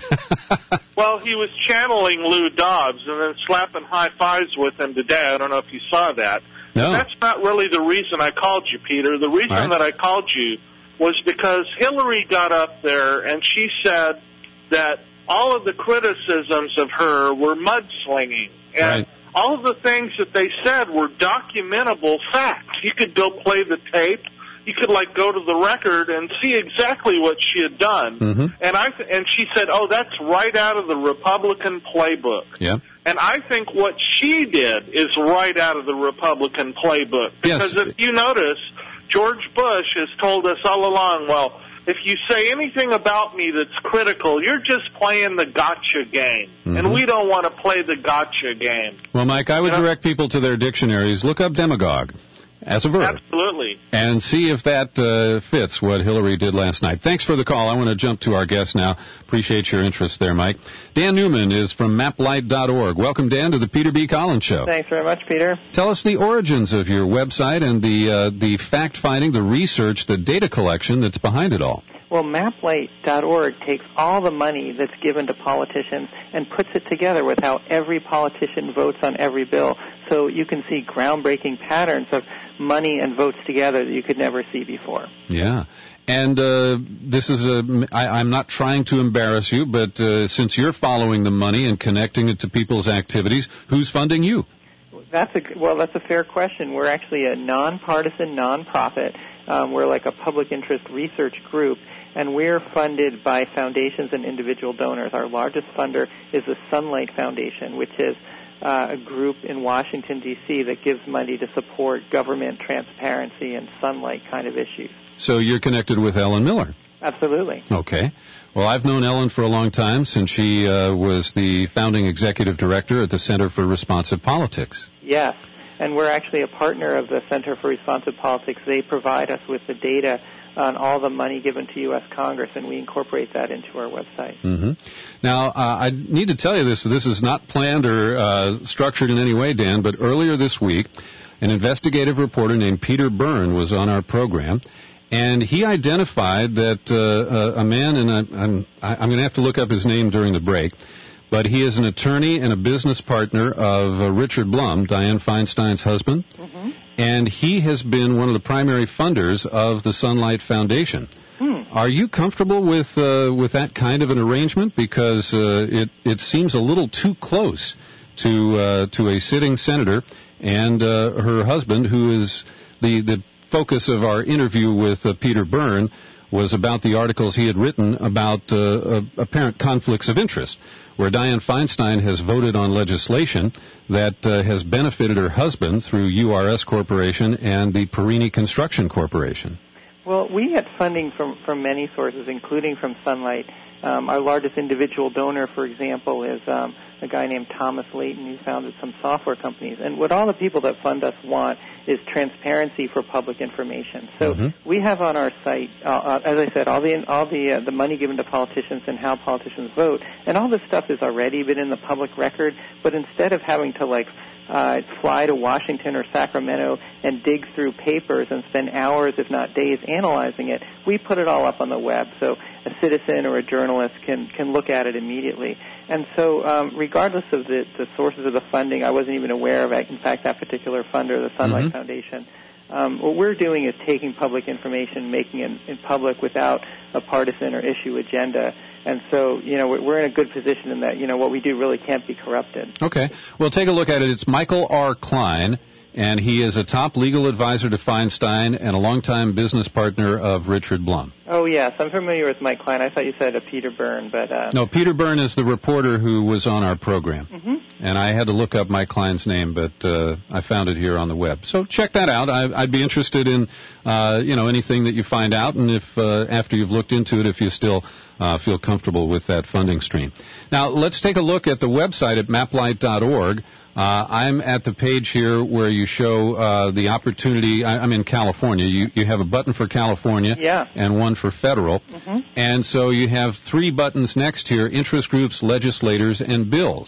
Well, he was channeling Lou Dobbs and then slapping high fives with him today. I don't know if you saw that. No. But that's not really the reason I called you, Peter. The reason that I called you was because Hillary got up there and she said that all of the criticisms of her were mudslinging. And all of the things that they said were documentable facts. You could go play the tape. You could, go to the record and see exactly what she had done. Mm-hmm. And she said, oh, that's right out of the Republican playbook. Yeah. And I think what she did is right out of the Republican playbook. Because if you notice, George Bush has told us all along, well, if you say anything about me that's critical, you're just playing the gotcha game. Mm-hmm. And we don't want to play the gotcha game. Well, Mike, I would direct people to their dictionaries. Look up demagogue as a verb. Absolutely. And see if that fits what Hillary did last night. Thanks for the call. I want to jump to our guest now. Appreciate your interest there, Mike. Dan Newman is from maplight.org. Welcome, Dan, to the Peter B. Collins Show. Thanks very much, Peter. Tell us the origins of your website and the fact-finding, the research, the data collection that's behind it all. Well, maplight.org takes all the money that's given to politicians and puts it together with how every politician votes on every bill. So you can see groundbreaking patterns of money and votes together that you could never see before. Yeah. And this is I'm not trying to embarrass you, but since you're following the money and connecting it to people's activities, who's funding you? That's a fair question. We're actually a nonpartisan nonprofit. We're like a public interest research group, and we're funded by foundations and individual donors. Our largest funder is the Sunlight Foundation, which is a group in Washington, D.C. that gives money to support government transparency and sunlight kind of issues. So you're connected with Ellen Miller? Absolutely. Okay. Well, I've known Ellen for a long time, since she was the founding executive director at the Center for Responsive Politics. Yes, and we're actually a partner of the Center for Responsive Politics. They provide us with the data on all the money given to U.S. Congress, and we incorporate that into our website. Mm-hmm. Now, I need to tell you this. This is not planned or structured in any way, Dan, but earlier this week, an investigative reporter named Peter Byrne was on our program, and he identified that a man, and I'm going to have to look up his name during the break, but he is an attorney and a business partner of Richard Blum, Dianne Feinstein's husband, and he has been one of the primary funders of the Sunlight Foundation. Are you comfortable with that kind of an arrangement? Because it seems a little too close to a sitting senator and her husband, who is the focus of our interview with Peter Byrne, was about the articles he had written about apparent conflicts of interest, where Dianne Feinstein has voted on legislation that has benefited her husband through URS Corporation and the Perini Construction Corporation. Well, we get funding from many sources, including from Sunlight. Our largest individual donor, for example, is a guy named Thomas Layton, who founded some software companies. And what all the people that fund us want is transparency for public information. So we have on our site, as I said, all the money given to politicians and how politicians vote, and all this stuff has already been in the public record. But instead of having to fly to Washington or Sacramento and dig through papers and spend hours, if not days, analyzing it, we put it all up on the web so a citizen or a journalist can look at it immediately. And so regardless of the sources of the funding, I wasn't even aware of, in fact, that particular funder, the Sunlight Foundation. What we're doing is taking public information, making it in public without a partisan or issue agenda. And so, we're in a good position in that, what we do really can't be corrupted. Okay. Well, take a look at it. It's Michael R. Klein, and he is a top legal advisor to Feinstein and a longtime business partner of Richard Blum. Oh, yes. I'm familiar with Mike Klein. I thought you said Peter Byrne, but... No, Peter Byrne is the reporter who was on our program. And I had to look up Mike Klein's name, but I found it here on the web. So check that out. I'd be interested in, anything that you find out, and if after you've looked into it, if you still feel comfortable with that funding stream. Now, let's take a look at the website at maplight.org. I'm at the page here where you show the opportunity. I'm in California. You have a button for California and one for federal. And so you have 3 buttons next here: interest groups, legislators, and bills.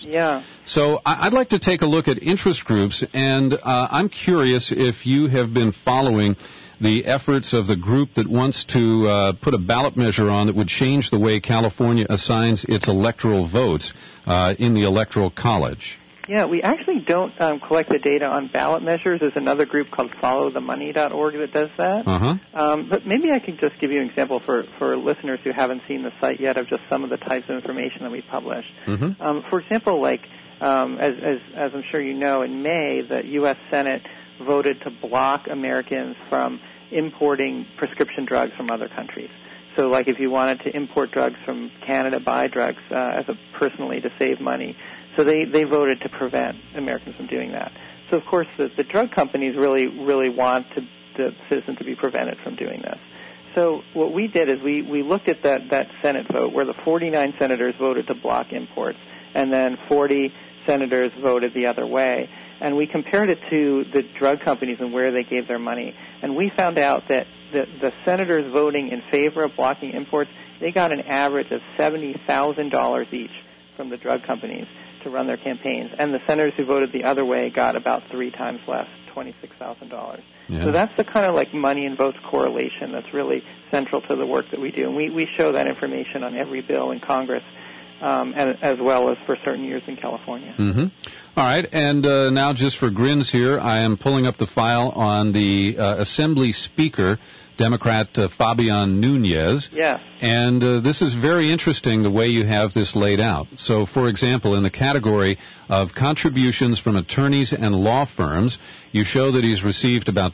So I'd like to take a look at interest groups, and I'm curious if you have been following the efforts of the group that wants to put a ballot measure on that would change the way California assigns its electoral votes in the Electoral College. Yeah, we actually don't collect the data on ballot measures. There's another group called followthemoney.org that does that. But maybe I could just give you an example for listeners who haven't seen the site yet of just some of the types of information that we publish. For example, as I'm sure you know, in May, the U.S. Senate voted to block Americans from importing prescription drugs from other countries. So, if you wanted to import drugs from Canada, buy drugs personally to save money. So they voted to prevent Americans from doing that. So, of course, the drug companies really want the citizen to be prevented from doing this. So what we did is we looked at that Senate vote where the 49 senators voted to block imports, and then 40 senators voted the other way. And we compared it to the drug companies and where they gave their money. And we found out that the senators voting in favor of blocking imports, they got an average of $70,000 each from the drug companies to run their campaigns. And the senators who voted the other way got about 3 times less, $26,000. So that's the kind of money and votes correlation that's really central to the work that we do. And we show that information on every bill in Congress, as well as for certain years in California. All right, and now just for grins here, I am pulling up the file on the Assembly Speaker, Democrat Fabian Nunez. And this is very interesting, the way you have this laid out. So, for example, in the category of contributions from attorneys and law firms, you show that he's received about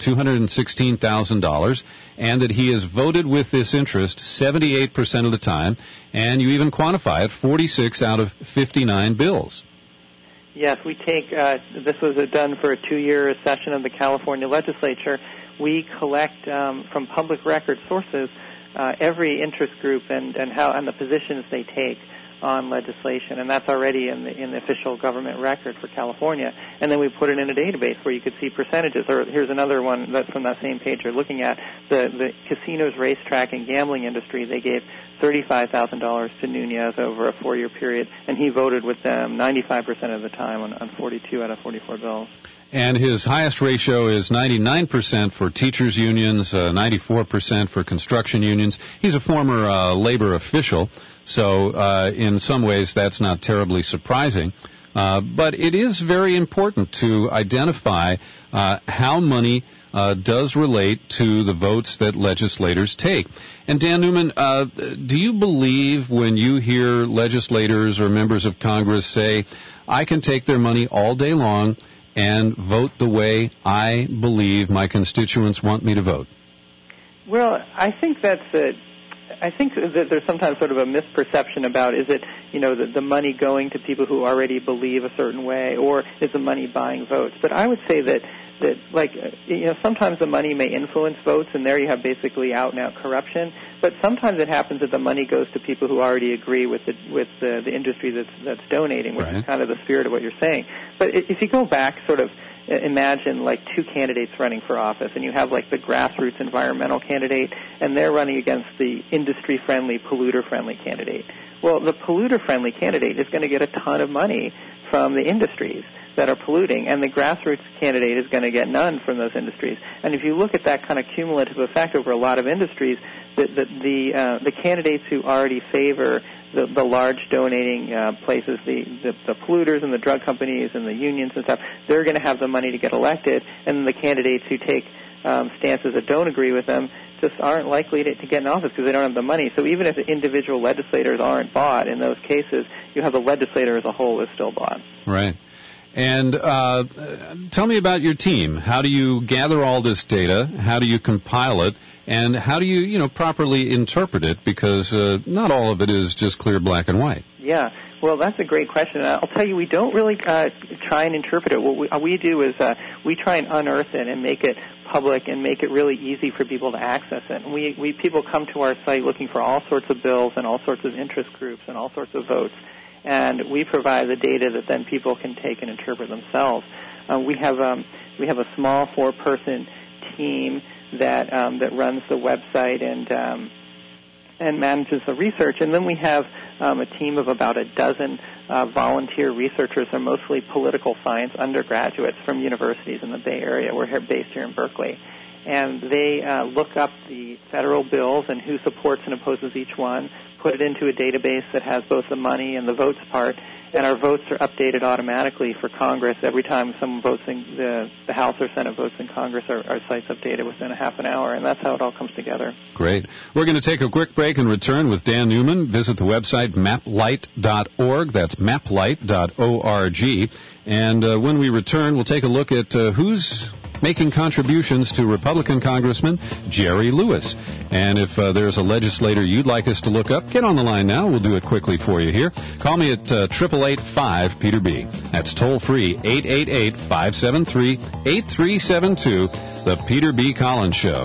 $216,000 and that he has voted with this interest 78% of the time, and you even quantify it, 46 out of 59 bills. Yes, we take, this was done for a 2-year session of the California legislature. We collect from public record sources every interest group and the positions they take on legislation, and that's already in the official government record for California. And then we put it in a database where you could see percentages. Or here's another one that's from that same page you're looking at: the casinos, racetrack, and gambling industry. They gave $35,000 to Nunez over a 4-year period, and he voted with them 95% of the time on 42 out of 44 bills. And his highest ratio is 99% for teachers' unions, 94% for construction unions. He's a former labor official, so in some ways that's not terribly surprising. But it is very important to identify how money does relate to the votes that legislators take. And Dan Newman, do you believe when you hear legislators or members of Congress say, I can take their money all day long and vote the way I believe my constituents want me to vote? Well, I think that there's sometimes sort of a misperception about, is it, the money going to people who already believe a certain way, or is the money buying votes? But I would say that sometimes the money may influence votes, and there you have basically out-and-out corruption. But sometimes it happens that the money goes to people who already agree with the industry that's donating, which is kind of the spirit of what you're saying. But if you go back, sort of imagine like two candidates running for office, and you have like the grassroots environmental candidate, and they're running against the industry-friendly, polluter-friendly candidate. Well, the polluter-friendly candidate is going to get a ton of money from the industries that are polluting, and the grassroots candidate is going to get none from those industries. And if you look at that kind of cumulative effect over a lot of industries, the candidates who already favor the large donating places, the polluters and the drug companies and the unions and stuff, they're going to have the money to get elected, and the candidates who take stances that don't agree with them just aren't likely to get in office because they don't have the money. So even if the individual legislators aren't bought in those cases, you have the legislator as a whole is still bought. Right. And tell me about your team. How do you gather all this data? How do you compile it? And how do you, properly interpret it? Because not all of it is just clear black and white. Yeah. Well, that's a great question. I'll tell you, we don't really try and interpret it. What we do is we try and unearth it and make it public and make it really easy for people to access it. And people come to our site looking for all sorts of bills and all sorts of interest groups and all sorts of votes. And we provide the data that then people can take and interpret themselves. We have a small 4-person team that runs the website and manages the research, and then we have a team of about a dozen volunteer researchers. They're mostly political science undergraduates from universities in the Bay Area. We're based here in Berkeley. And they look up the federal bills and who supports and opposes each one, put it into a database that has both the money and the votes part, and our votes are updated automatically for Congress. Every time someone votes in the House or Senate votes in Congress, our site's updated within a half an hour, and that's how it all comes together. Great. We're going to take a quick break and return with Dan Newman. Visit the website maplight.org. That's maplight.org. And when we return, we'll take a look at who's making contributions to Republican Congressman Jerry Lewis. And if there's a legislator you'd like us to look up, get on the line now. We'll do it quickly for you here. Call me at 888-5-PETER-B. That's toll-free, 888-573-8372, The Peter B. Collins Show.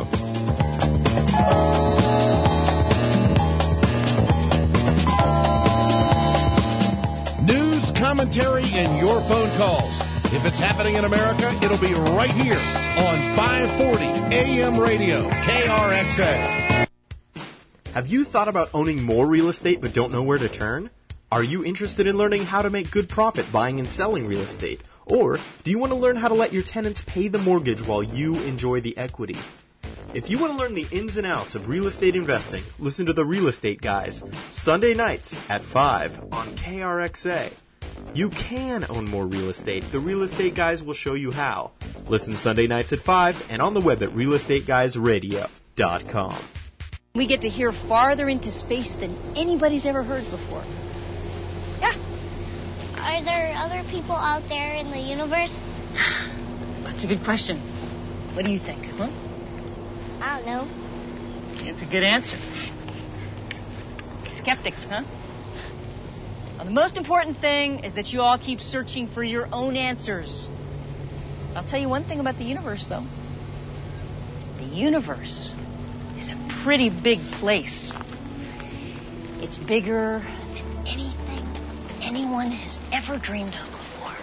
News, commentary, and your phone calls. If it's happening in America, it'll be right here on 540 AM Radio, KRXA. Have you thought about owning more real estate but don't know where to turn? Are you interested in learning how to make good profit buying and selling real estate? Or do you want to learn how to let your tenants pay the mortgage while you enjoy the equity? If you want to learn the ins and outs of real estate investing, listen to The Real Estate Guys, Sunday nights at 5 on KRXA. You can own more real estate. The Real Estate Guys will show you how. Listen Sunday nights at 5 and on the web at realestateguysradio.com. We get to hear farther into space than anybody's ever heard before. Yeah. Are there other people out there in the universe? That's a good question. What do you think, huh? I don't know. It's a good answer. Skeptic, huh? Now, the most important thing is that you all keep searching for your own answers. I'll tell you one thing about the universe, though. The universe is a pretty big place. It's bigger than anything anyone has ever dreamed of before.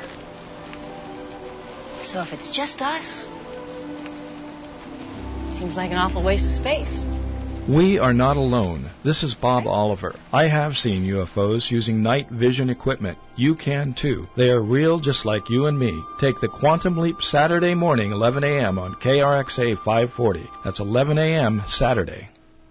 So if it's just us, it seems like an awful waste of space. We are not alone. This is Bob Oliver. I have seen UFOs using night vision equipment. You can too. They are real just like you and me. Take the Quantum Leap Saturday morning, 11 a.m. on KRXA 540. That's 11 a.m. Saturday.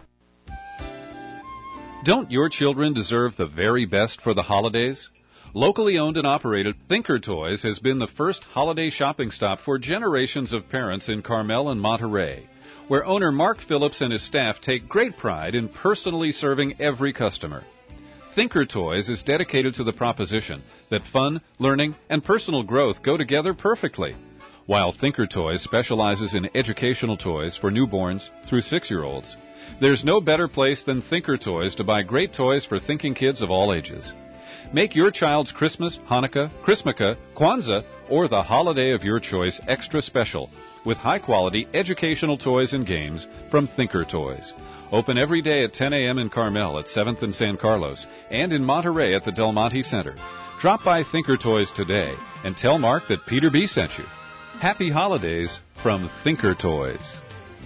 Don't your children deserve the very best for the holidays? Locally owned and operated, Thinker Toys has been the first holiday shopping stop for generations of parents in Carmel and Monterey, where owner Mark Phillips and his staff take great pride in personally serving every customer. Thinker Toys is dedicated to the proposition that fun, learning, and personal growth go together perfectly. While Thinker Toys specializes in educational toys for newborns through 6-year-olds, there's no better place than Thinker Toys to buy great toys for thinking kids of all ages. Make your child's Christmas, Hanukkah, Christmaka, Kwanzaa, or the holiday of your choice extra special with high-quality educational toys and games from Thinker Toys. Open every day at 10 a.m. in Carmel at 7th and San Carlos, and in Monterey at the Del Monte Center. Drop by Thinker Toys today and tell Mark that Peter B. sent you. Happy holidays from Thinker Toys.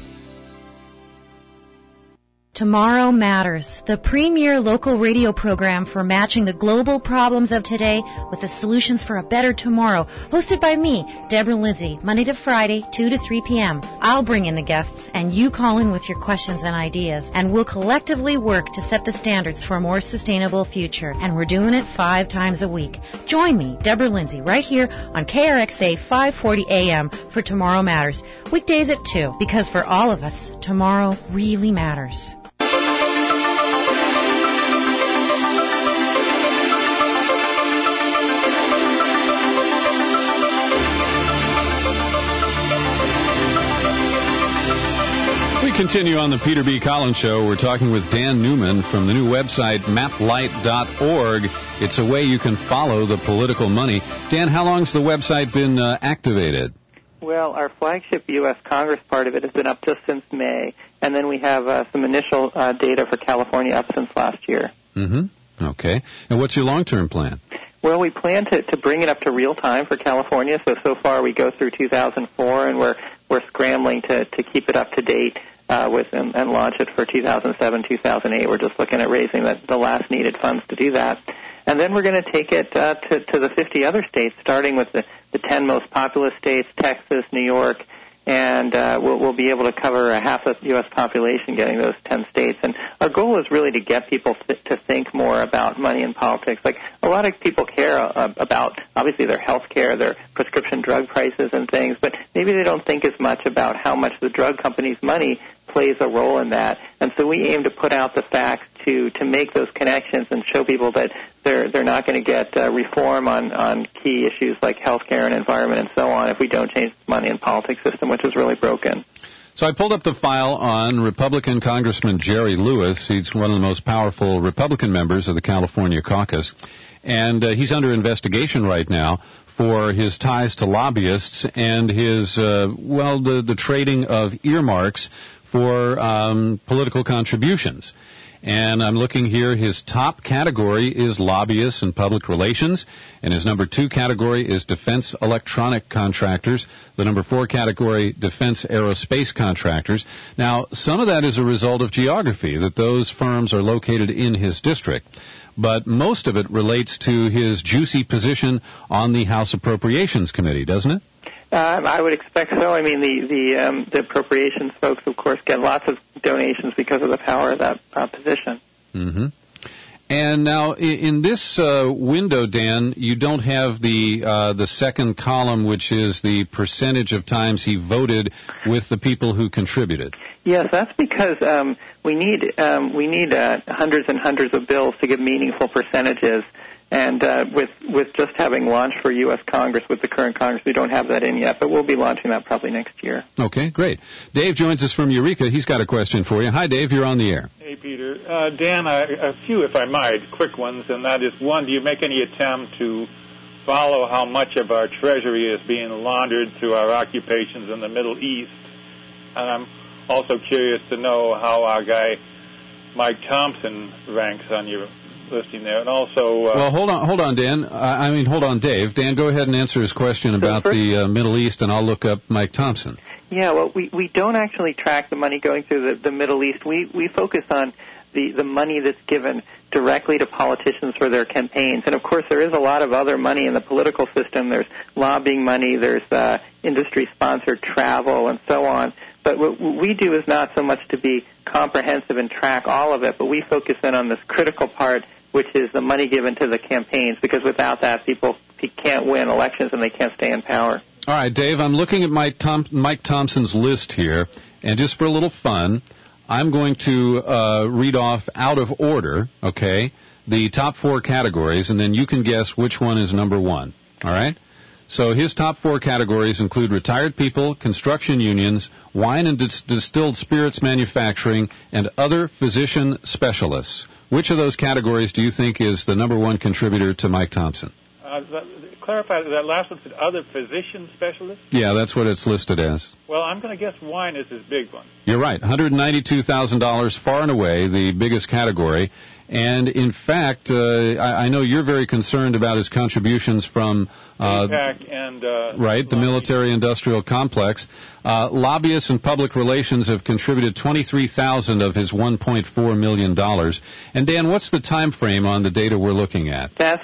Tomorrow Matters, the premier local radio program for matching the global problems of today with the solutions for a better tomorrow, hosted by me, Deborah Lindsay, Monday to Friday, 2 to 3 p.m. I'll bring in the guests, and you call in with your questions and ideas, and we'll collectively work to set the standards for a more sustainable future, and we're doing it 5 times a week. Join me, Deborah Lindsay, right here on KRXA 540 AM for Tomorrow Matters, weekdays at 2, because for all of us, tomorrow really matters. Continue on the Peter B. Collins Show. We're talking with Dan Newman from the new website, maplight.org. It's a way you can follow the political money. Dan, how long's the website been activated? Well, our flagship U.S. Congress part of it has been up just since May, and then we have some initial data for California up since last year. Mm-hmm. Okay. And what's your long-term plan? Well, we plan to bring it up to real time for California. So far we go through 2004, and we're scrambling to keep it up to date. And launch it for 2007, 2008. We're just looking at raising the last needed funds to do that. And then we're going to take it to the 50 other states, starting with the 10 most populous states, Texas, New York, and we'll be able to cover a half of the U.S. population getting those 10 states. And our goal is really to get people to think more about money and politics. Like, a lot of people care about, obviously, their health care, their prescription drug prices and things, but maybe they don't think as much about how much the drug company's money plays a role in that. And so we aim to put out the facts to make those connections and show people that they're not going to get reform on key issues like healthcare and environment and so on if we don't change the money and politics system, which is really broken. So I pulled up the file on Republican Congressman Jerry Lewis. He's one of the most powerful Republican members of the California caucus, and he's under investigation right now for his ties to lobbyists and his, the trading of earmarks for political contributions. And I'm looking here, his top category is lobbyists and public relations, and his number 2 category is defense electronic contractors, the number 4 category, defense aerospace contractors. Now, some of that is a result of geography, that those firms are located in his district, but most of it relates to his juicy position on the House Appropriations Committee, doesn't it? I would expect so. I mean, the appropriations folks, of course, get lots of donations because of the power of that position. Mm-hmm. And now, in this window, Dan, you don't have the second column, which is the percentage of times he voted with the people who contributed. Yes, that's because we need hundreds and hundreds of bills to give meaningful percentages. And with just having launched for U.S. Congress, with the current Congress, we don't have that in yet, but we'll be launching that probably next year. Okay, great. Dave joins us from Eureka. He's got a question for you. Hi, Dave. You're on the air. Hey, Peter. Dan, a few, if I might, quick ones, and that is, one, do you make any attempt to follow how much of our treasury is being laundered through our occupations in the Middle East? And I'm also curious to know how our guy Mike Thompson ranks on your listing there, and also... well, hold on, Dan. Hold on, Dave. Dan, go ahead and answer his question about the Middle East, and I'll look up Mike Thompson. Yeah, well, we don't actually track the money going through the Middle East. We focus on the money that's given directly to politicians for their campaigns. And, of course, there is a lot of other money in the political system. There's lobbying money, there's industry-sponsored travel, and so on. But what we do is not so much to be comprehensive and track all of it, but we focus in on this critical part, which is the money given to the campaigns, because without that, people can't win elections and they can't stay in power. All right, Dave, I'm looking at Mike Thompson's list here, and just for a little fun, I'm going to read off out of order, okay, the top 4 categories, and then you can guess which one is number 1, all right? So his top 4 categories include retired people, construction unions, wine and distilled spirits manufacturing, and other physician specialists. Which of those categories do you think is the number 1 contributor to Mike Thompson? Clarify, that last one said other physician specialists? Yeah, that's what it's listed as. Well, I'm going to guess wine is his big one. You're right. $192,000, far and away the biggest category. And, in fact, I know you're very concerned about his contributions from AIPAC and the military-industrial complex. Lobbyists and public relations have contributed $23,000 of his $1.4 million. And, Dan, what's the time frame on the data we're looking at? That's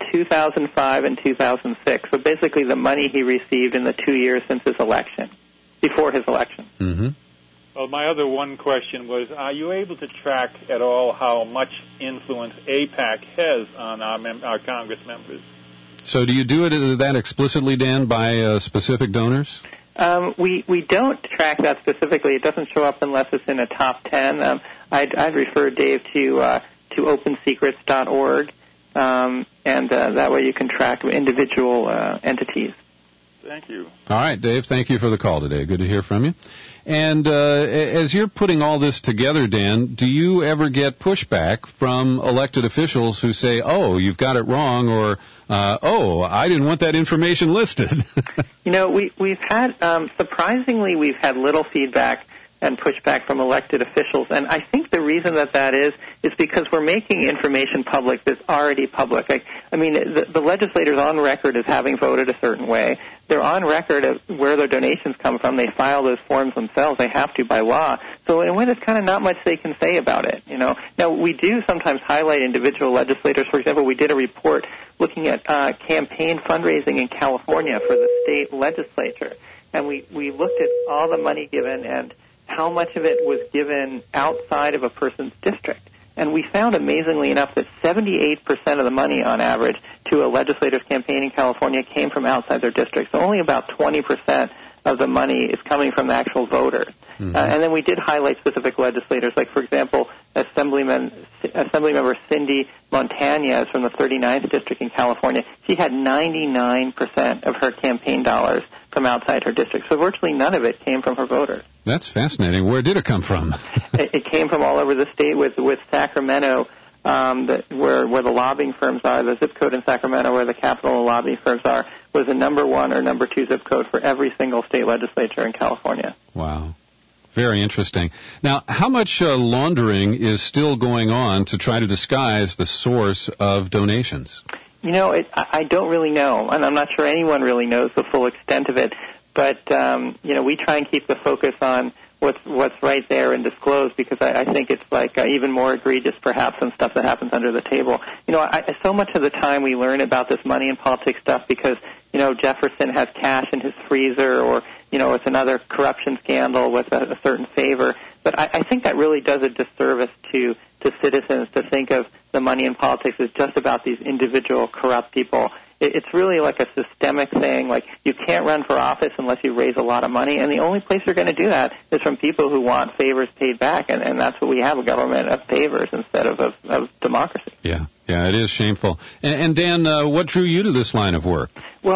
2005 and 2006. So basically the money he received in the 2 years since his election, before his election. Mm-hmm. Well, my other one question was, are you able to track at all how much influence AIPAC has on our Congress members? So do you do it that explicitly, Dan, by specific donors? We don't track that specifically. It doesn't show up unless it's in a top 10. I'd refer Dave to opensecrets.org, and that way you can track individual entities. Thank you. All right, Dave, thank you for the call today. Good to hear from you. And as you're putting all this together, Dan, do you ever get pushback from elected officials who say, oh, you've got it wrong, or, oh, I didn't want that information listed? We've had, surprisingly, we've had little feedback and pushback from elected officials. And I think the reason that is because we're making information public that's already public. The legislators on record as having voted a certain way. They're on record of where their donations come from. They file those forms themselves. They have to by law. So in a way, there's kind of not much they can say about it. Now, we do sometimes highlight individual legislators. For example, we did a report looking at campaign fundraising in California for the state legislature. And we looked at all the money given and how much of it was given outside of a person's district. And we found, amazingly enough, that 78% of the money, on average, to a legislator's campaign in California came from outside their district. So only about 20% of the money is coming from the actual voter. Mm-hmm. And then we did highlight specific legislators, like, for example, Assemblymember Cindy Montagna is from the 39th District in California. She had 99% of her campaign dollars from outside her district. So virtually none of it came from her voters. That's fascinating. Where did it come from? It came from all over the state, with Sacramento, where the lobbying firms are. The zip code in Sacramento, where the capital of lobbying firms are, was the number 1 or number 2 zip code for every single state legislature in California. Wow. Very interesting. Now, how much laundering is still going on to try to disguise the source of donations? I don't really know, and I'm not sure anyone really knows the full extent of it. But, we try and keep the focus on what's right there and disclosed, because I think it's even more egregious perhaps than stuff that happens under the table. So much of the time we learn about this money and politics stuff because, Jefferson has cash in his freezer, or, it's another corruption scandal with a certain favor. But I think that really does a disservice to citizens to think of the money in politics as just about these individual corrupt people. It's really like a systemic thing. Like, you can't run for office unless you raise a lot of money, and the only place you're going to do that is from people who want favors paid back, and that's what we have, a government of favors instead of democracy. Yeah, it is shameful. And Dan, what drew you to this line of work? Well,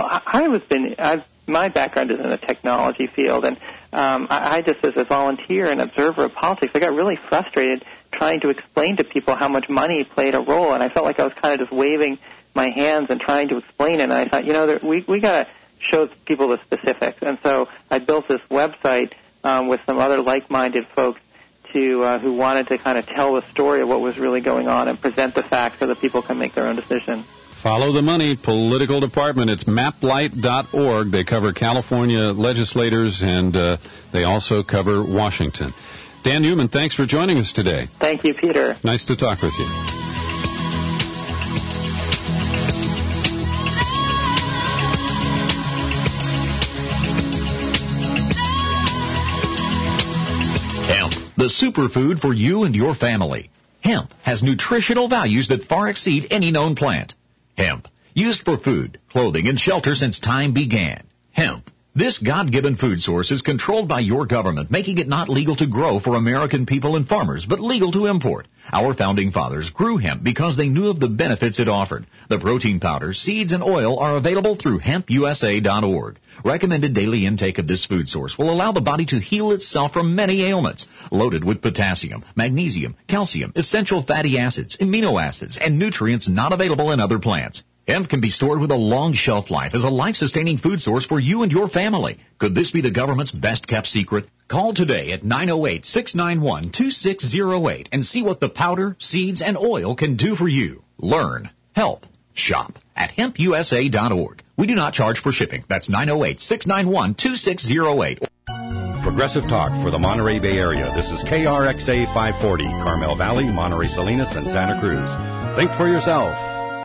my background is in the technology field, and I just, as a volunteer and observer of politics, I got really frustrated trying to explain to people how much money played a role, and I felt like I was kind of just waving my hands and trying to explain it. And I thought, we got to show people the specifics. And so I built this website with some other like-minded folks who wanted to kind of tell the story of what was really going on and present the facts so that people can make their own decision. Follow the Money Political Department. It's maplight.org. They cover California legislators, and they also cover Washington. Dan Newman, thanks for joining us today. Thank you, Peter. Nice to talk with you. Hemp, the superfood for you and your family. Hemp has nutritional values that far exceed any known plant. Hemp, used for food, clothing, and shelter since time began. Hemp. This God-given food source is controlled by your government, making it not legal to grow for American people and farmers, but legal to import. Our founding fathers grew hemp because they knew of the benefits it offered. The protein powder, seeds, and oil are available through hempusa.org. Recommended daily intake of this food source will allow the body to heal itself from many ailments. Loaded with potassium, magnesium, calcium, essential fatty acids, amino acids, and nutrients not available in other plants. Hemp can be stored with a long shelf life as a life-sustaining food source for you and your family. Could this be the government's best-kept secret? Call today at 908-691-2608 and see what the powder, seeds, and oil can do for you. Learn, help, shop at hempusa.org. We do not charge for shipping. That's 908-691-2608. Progressive Talk for the Monterey Bay Area. This is KRXA 540, Carmel Valley, Monterey Salinas, and Santa Cruz. Think for yourself.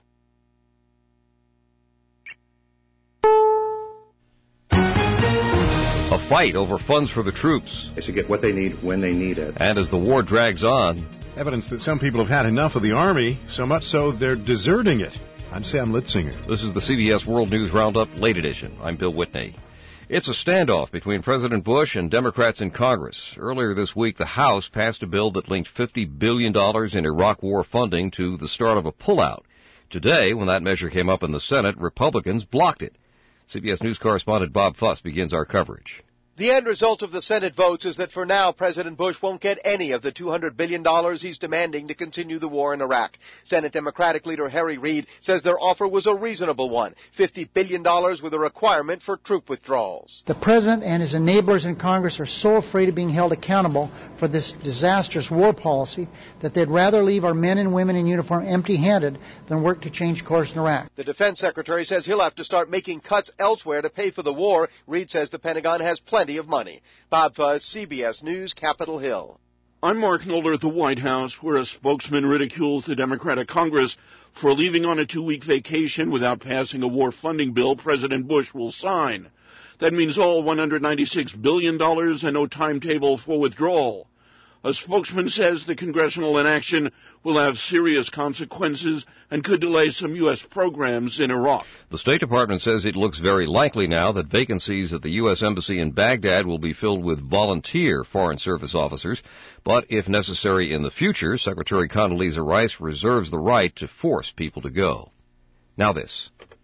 A fight over funds for the troops. They should get what they need when they need it. And as the war drags on, evidence that some people have had enough of the Army, so much so they're deserting it. I'm Sam Litzinger. This is the CBS World News Roundup, late edition. I'm Bill Whitney. It's a standoff between President Bush and Democrats in Congress. Earlier this week, the House passed a bill that linked $50 billion in Iraq war funding to the start of a pullout. Today, when that measure came up in the Senate, Republicans blocked it. CBS News correspondent Bob Fuss begins our coverage. The end result of the Senate votes is that for now, President Bush won't get any of the $200 billion he's demanding to continue the war in Iraq. Senate Democratic leader Harry Reid says their offer was a reasonable one, $50 billion with a requirement for troop withdrawals. The president and his enablers in Congress are so afraid of being held accountable for this disastrous war policy that they'd rather leave our men and women in uniform empty-handed than work to change course in Iraq. The defense secretary says he'll have to start making cuts elsewhere to pay for the war. Reid says the Pentagon has plenty of money. Bob Fuss, CBS News, Capitol Hill. I'm Mark Mulder at the White House, where a spokesman ridicules the Democratic Congress for leaving on a 2-week vacation without passing a war funding bill President Bush will sign. That means all $196 billion and no timetable for withdrawal. A spokesman says the congressional inaction will have serious consequences and could delay some U.S. programs in Iraq. The State Department says it looks very likely now that vacancies at the U.S. Embassy in Baghdad will be filled with volunteer Foreign Service officers. But if necessary in the future, Secretary Condoleezza Rice reserves the right to force people to go. Now this.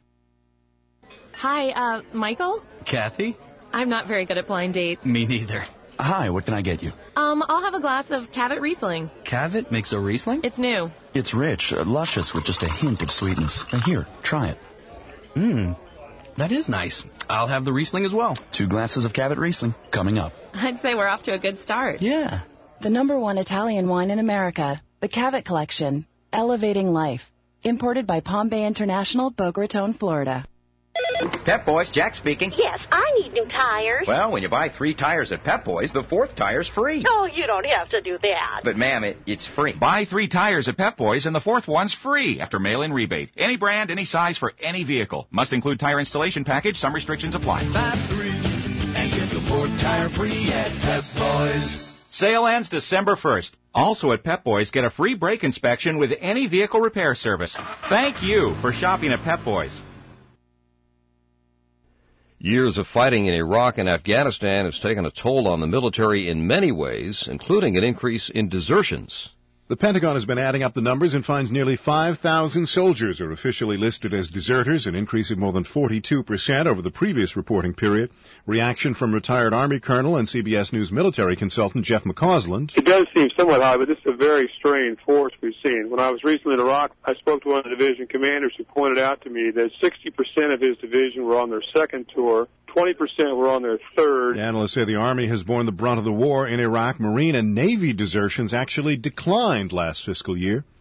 Hi, Michael? Kathy? I'm not very good at blind dates. Me neither. Hi, what can I get you? I'll have a glass of Cavett Riesling. Cavett makes a Riesling? It's new. It's rich, luscious with just a hint of sweetness. Here, try it. That is nice. I'll have the Riesling as well. 2 glasses of Cavett Riesling coming up. I'd say we're off to a good start. Yeah. The #1 Italian wine in America, the Cavett Collection, elevating life. Imported by Palm Bay International, Boca Raton, Florida. Pep Boys, Jack speaking. Yes, I need new tires. Well, when you buy 3 tires at Pep Boys, the 4th tire's free. Oh, you don't have to do that. But, ma'am, it's free. Buy 3 tires at Pep Boys, and the 4th one's free after mail-in rebate. Any brand, any size, for any vehicle. Must include tire installation package. Some restrictions apply. Buy 3 and get the 4th tire free at Pep Boys. Sale ends December 1st. Also at Pep Boys, get a free brake inspection with any vehicle repair service. Thank you for shopping at Pep Boys. Years of fighting in Iraq and Afghanistan has taken a toll on the military in many ways, including an increase in desertions. The Pentagon has been adding up the numbers and finds nearly 5,000 soldiers are officially listed as deserters, an increase of more than 42% over the previous reporting period. Reaction from retired Army Colonel and CBS News military consultant Jeff McCausland. It does seem somewhat high, but this is a very strange force we've seen. When I was recently in Iraq, I spoke to one of the division commanders who pointed out to me that 60% of his division were on their second tour, 20% were on their third. Analysts say the Army has borne the brunt of the war in Iraq. Marine and Navy desertions actually declined last fiscal year.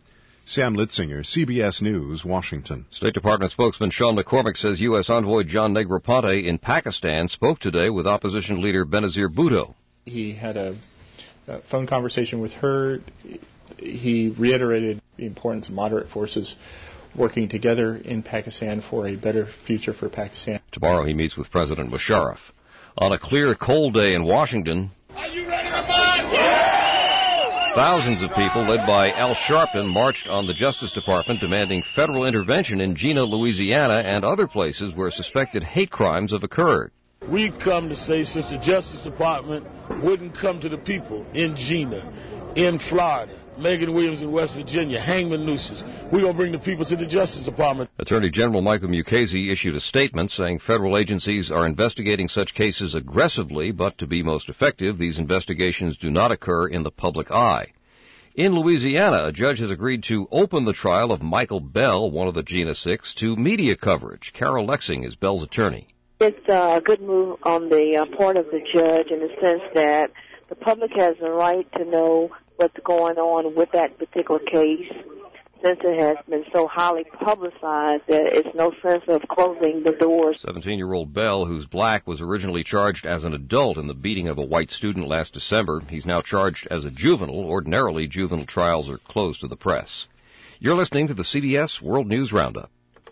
Sam Litzinger, CBS News, Washington. State Department spokesman Sean McCormick says U.S. envoy John Negroponte in Pakistan spoke today with opposition leader Benazir Bhutto. He had a phone conversation with her. He reiterated the importance of moderate forces working together in Pakistan for a better future for Pakistan. Tomorrow he meets with President Musharraf. On a clear, cold day in Washington, Are you ready to march? thousands of people, led by Al Sharpton, marched on the Justice Department demanding federal intervention in Gina, Louisiana, and other places where suspected hate crimes have occurred. We come to say, since the Justice Department wouldn't come to the people in Gina, in Florida, Megan Williams in West Virginia, hangman nooses, we're going to bring the people to the Justice Department. Attorney General Michael Mukasey issued a statement saying federal agencies are investigating such cases aggressively, but to be most effective, these investigations do not occur in the public eye. In Louisiana, a judge has agreed to open the trial of Michael Bell, one of the Gina Six, to media coverage. Carol Lexing is Bell's attorney. It's a good move on the part of the judge in the sense that the public has the right to know what's going on with that particular case, since it has been so highly publicized that it's no sense of closing the doors. 17-year-old Bell, who's black, was originally charged as an adult in the beating of a white student last December. He's now charged as a juvenile. Ordinarily, juvenile trials are closed to the press. You're listening to the CBS World News Roundup.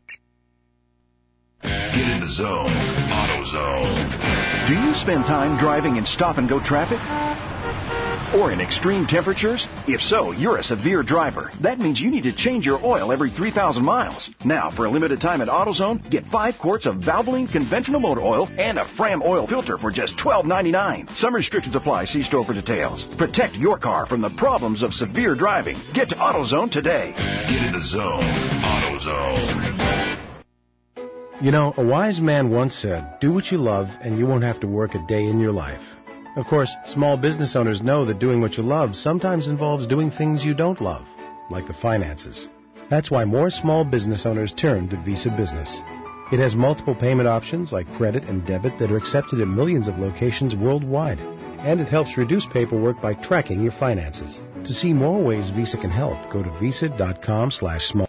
Get in the zone. AutoZone. Do you spend time driving in stop-and-go traffic? Or in extreme temperatures? If so, you're a severe driver. That means you need to change your oil every 3,000 miles. Now, for a limited time at AutoZone, get 5 quarts of Valvoline conventional motor oil and a Fram oil filter for just $12.99. Some restrictions apply. See store for details. Protect your car from the problems of severe driving. Get to AutoZone today. Get in the zone. AutoZone. You know, a wise man once said, do what you love and you won't have to work a day in your life. Of course, small business owners know that doing what you love sometimes involves doing things you don't love, like the finances. That's why more small business owners turn to Visa Business. It has multiple payment options like credit and debit that are accepted at millions of locations worldwide. And it helps reduce paperwork by tracking your finances. To see more ways Visa can help, go to visa.com/small.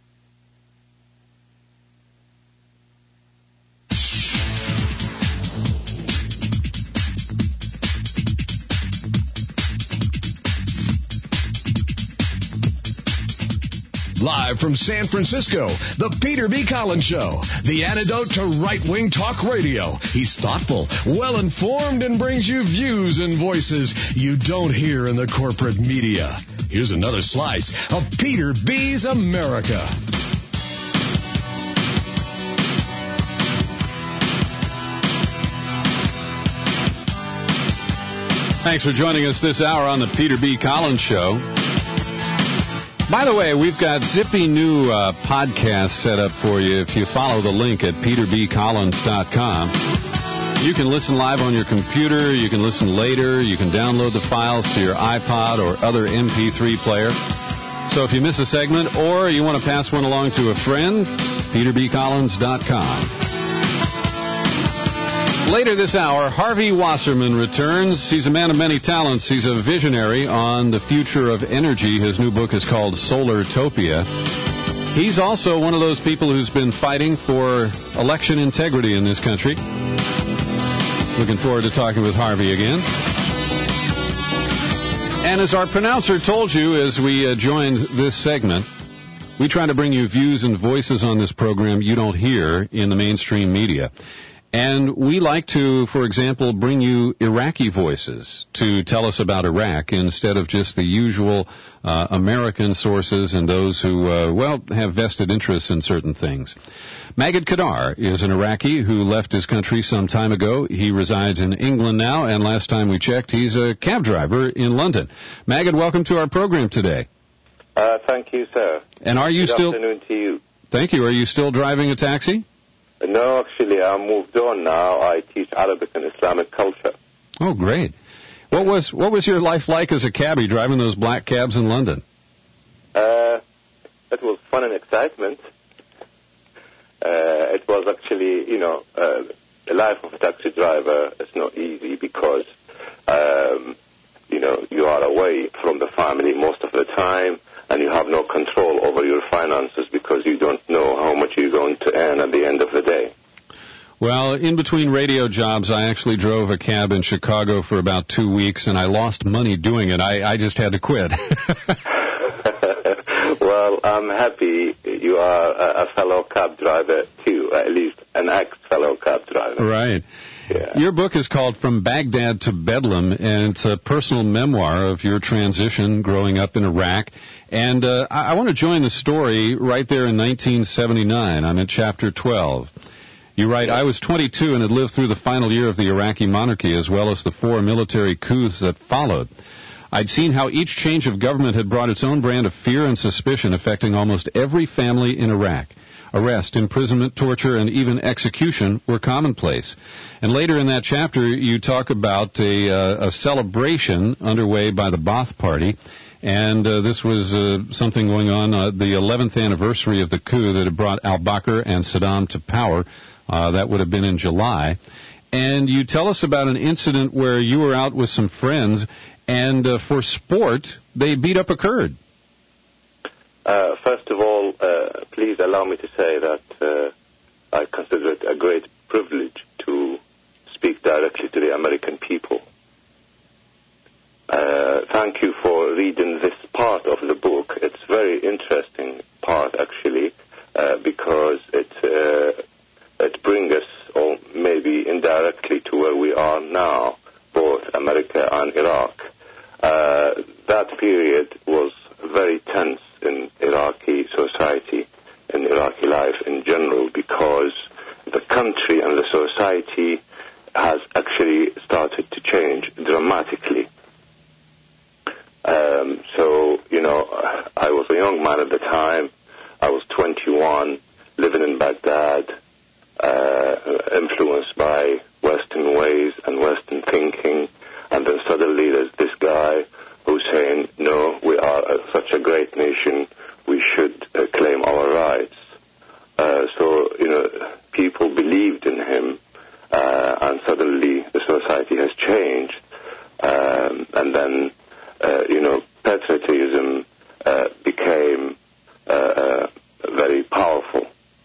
Live from San Francisco, the Peter B. Collins Show, the antidote to right-wing talk radio. He's thoughtful, well-informed, and brings you views and voices you don't hear in the corporate media. Here's another slice of Peter B.'s America. Thanks for joining us this hour on the Peter B. Collins Show. By the way, we've got zippy new podcasts set up for you. If you follow the link at peterbcollins.com, you can listen live on your computer. You can listen later. You can download the files to your iPod or other MP3 player. So if you miss a segment or you want to pass one along to a friend, peterbcollins.com. Later this hour, Harvey Wasserman returns. He's a man of many talents. He's a visionary on the future of energy. His new book is called Solartopia. He's also one of those people who's been fighting for election integrity in this country. Looking forward to talking with Harvey again. And as our pronouncer told you as we joined this segment, we try to bring you views and voices on this program you don't hear in the mainstream media. And we like to, for example, bring you Iraqi voices to tell us about Iraq instead of just the usual American sources and those who, have vested interests in certain things. Magid Kadar is an Iraqi who left his country some time ago. He resides in England now, and last time we checked, he's a cab driver in London. Magid, welcome to our program today. Thank you, sir. And are you Good afternoon to you. Thank you. Are you still driving a taxi? No, actually, I moved on now. I teach Arabic and Islamic culture. Oh, great. What was your life like as a cabbie driving those black cabs in London? It was fun and excitement. It was actually, the life of a taxi driver is not easy because, you are away from the family most of the time. and you have no control over your finances because you don't know how much you're going to earn at the end of the day. Well, in between radio jobs, I actually drove a cab in Chicago for about 2 weeks, and I lost money doing it. I just had to quit. Well, I'm happy you are a fellow cab driver, too, at least an ex-fellow cab driver. Right. Yeah. Your book is called From Baghdad to Bedlam, and it's a personal memoir of your transition growing up in Iraq. And I want to join the story right there in 1979. I'm in Chapter 12. You write, I was 22 and had lived through the final year of the Iraqi monarchy as well as the 4 military coups that followed. I'd seen how each change of government had brought its own brand of fear and suspicion affecting almost every family in Iraq. Arrest, imprisonment, torture, and even execution were commonplace. And later in that chapter, you talk about a celebration underway by the Ba'ath Party. And this was something going on, the 11th anniversary of the coup that had brought al-Bakr and Saddam to power. That would have been in July. And you tell us about an incident where you were out with some friends, and for sport, they beat up a Kurd. First of all, please allow me to say that I consider it a great privilege to speak directly to the American people. Thank you for reading this part of the book. It's a very interesting part, actually, because it brings us, or maybe indirectly, to where we are now, both America and Iraq. That period was very tense in Iraqi society, in Iraqi life in general, because the country and the society has actually started to change dramatically. So, you know, I was a young man at the time. I was 21, living in Baghdad, influenced by Western ways and Western thinking. And then suddenly there's this guy who's saying, no, we are such a great nation, we should claim our rights. So, you know, people believed in him, and suddenly the society has changed. And then, you know, patriotism became very powerful,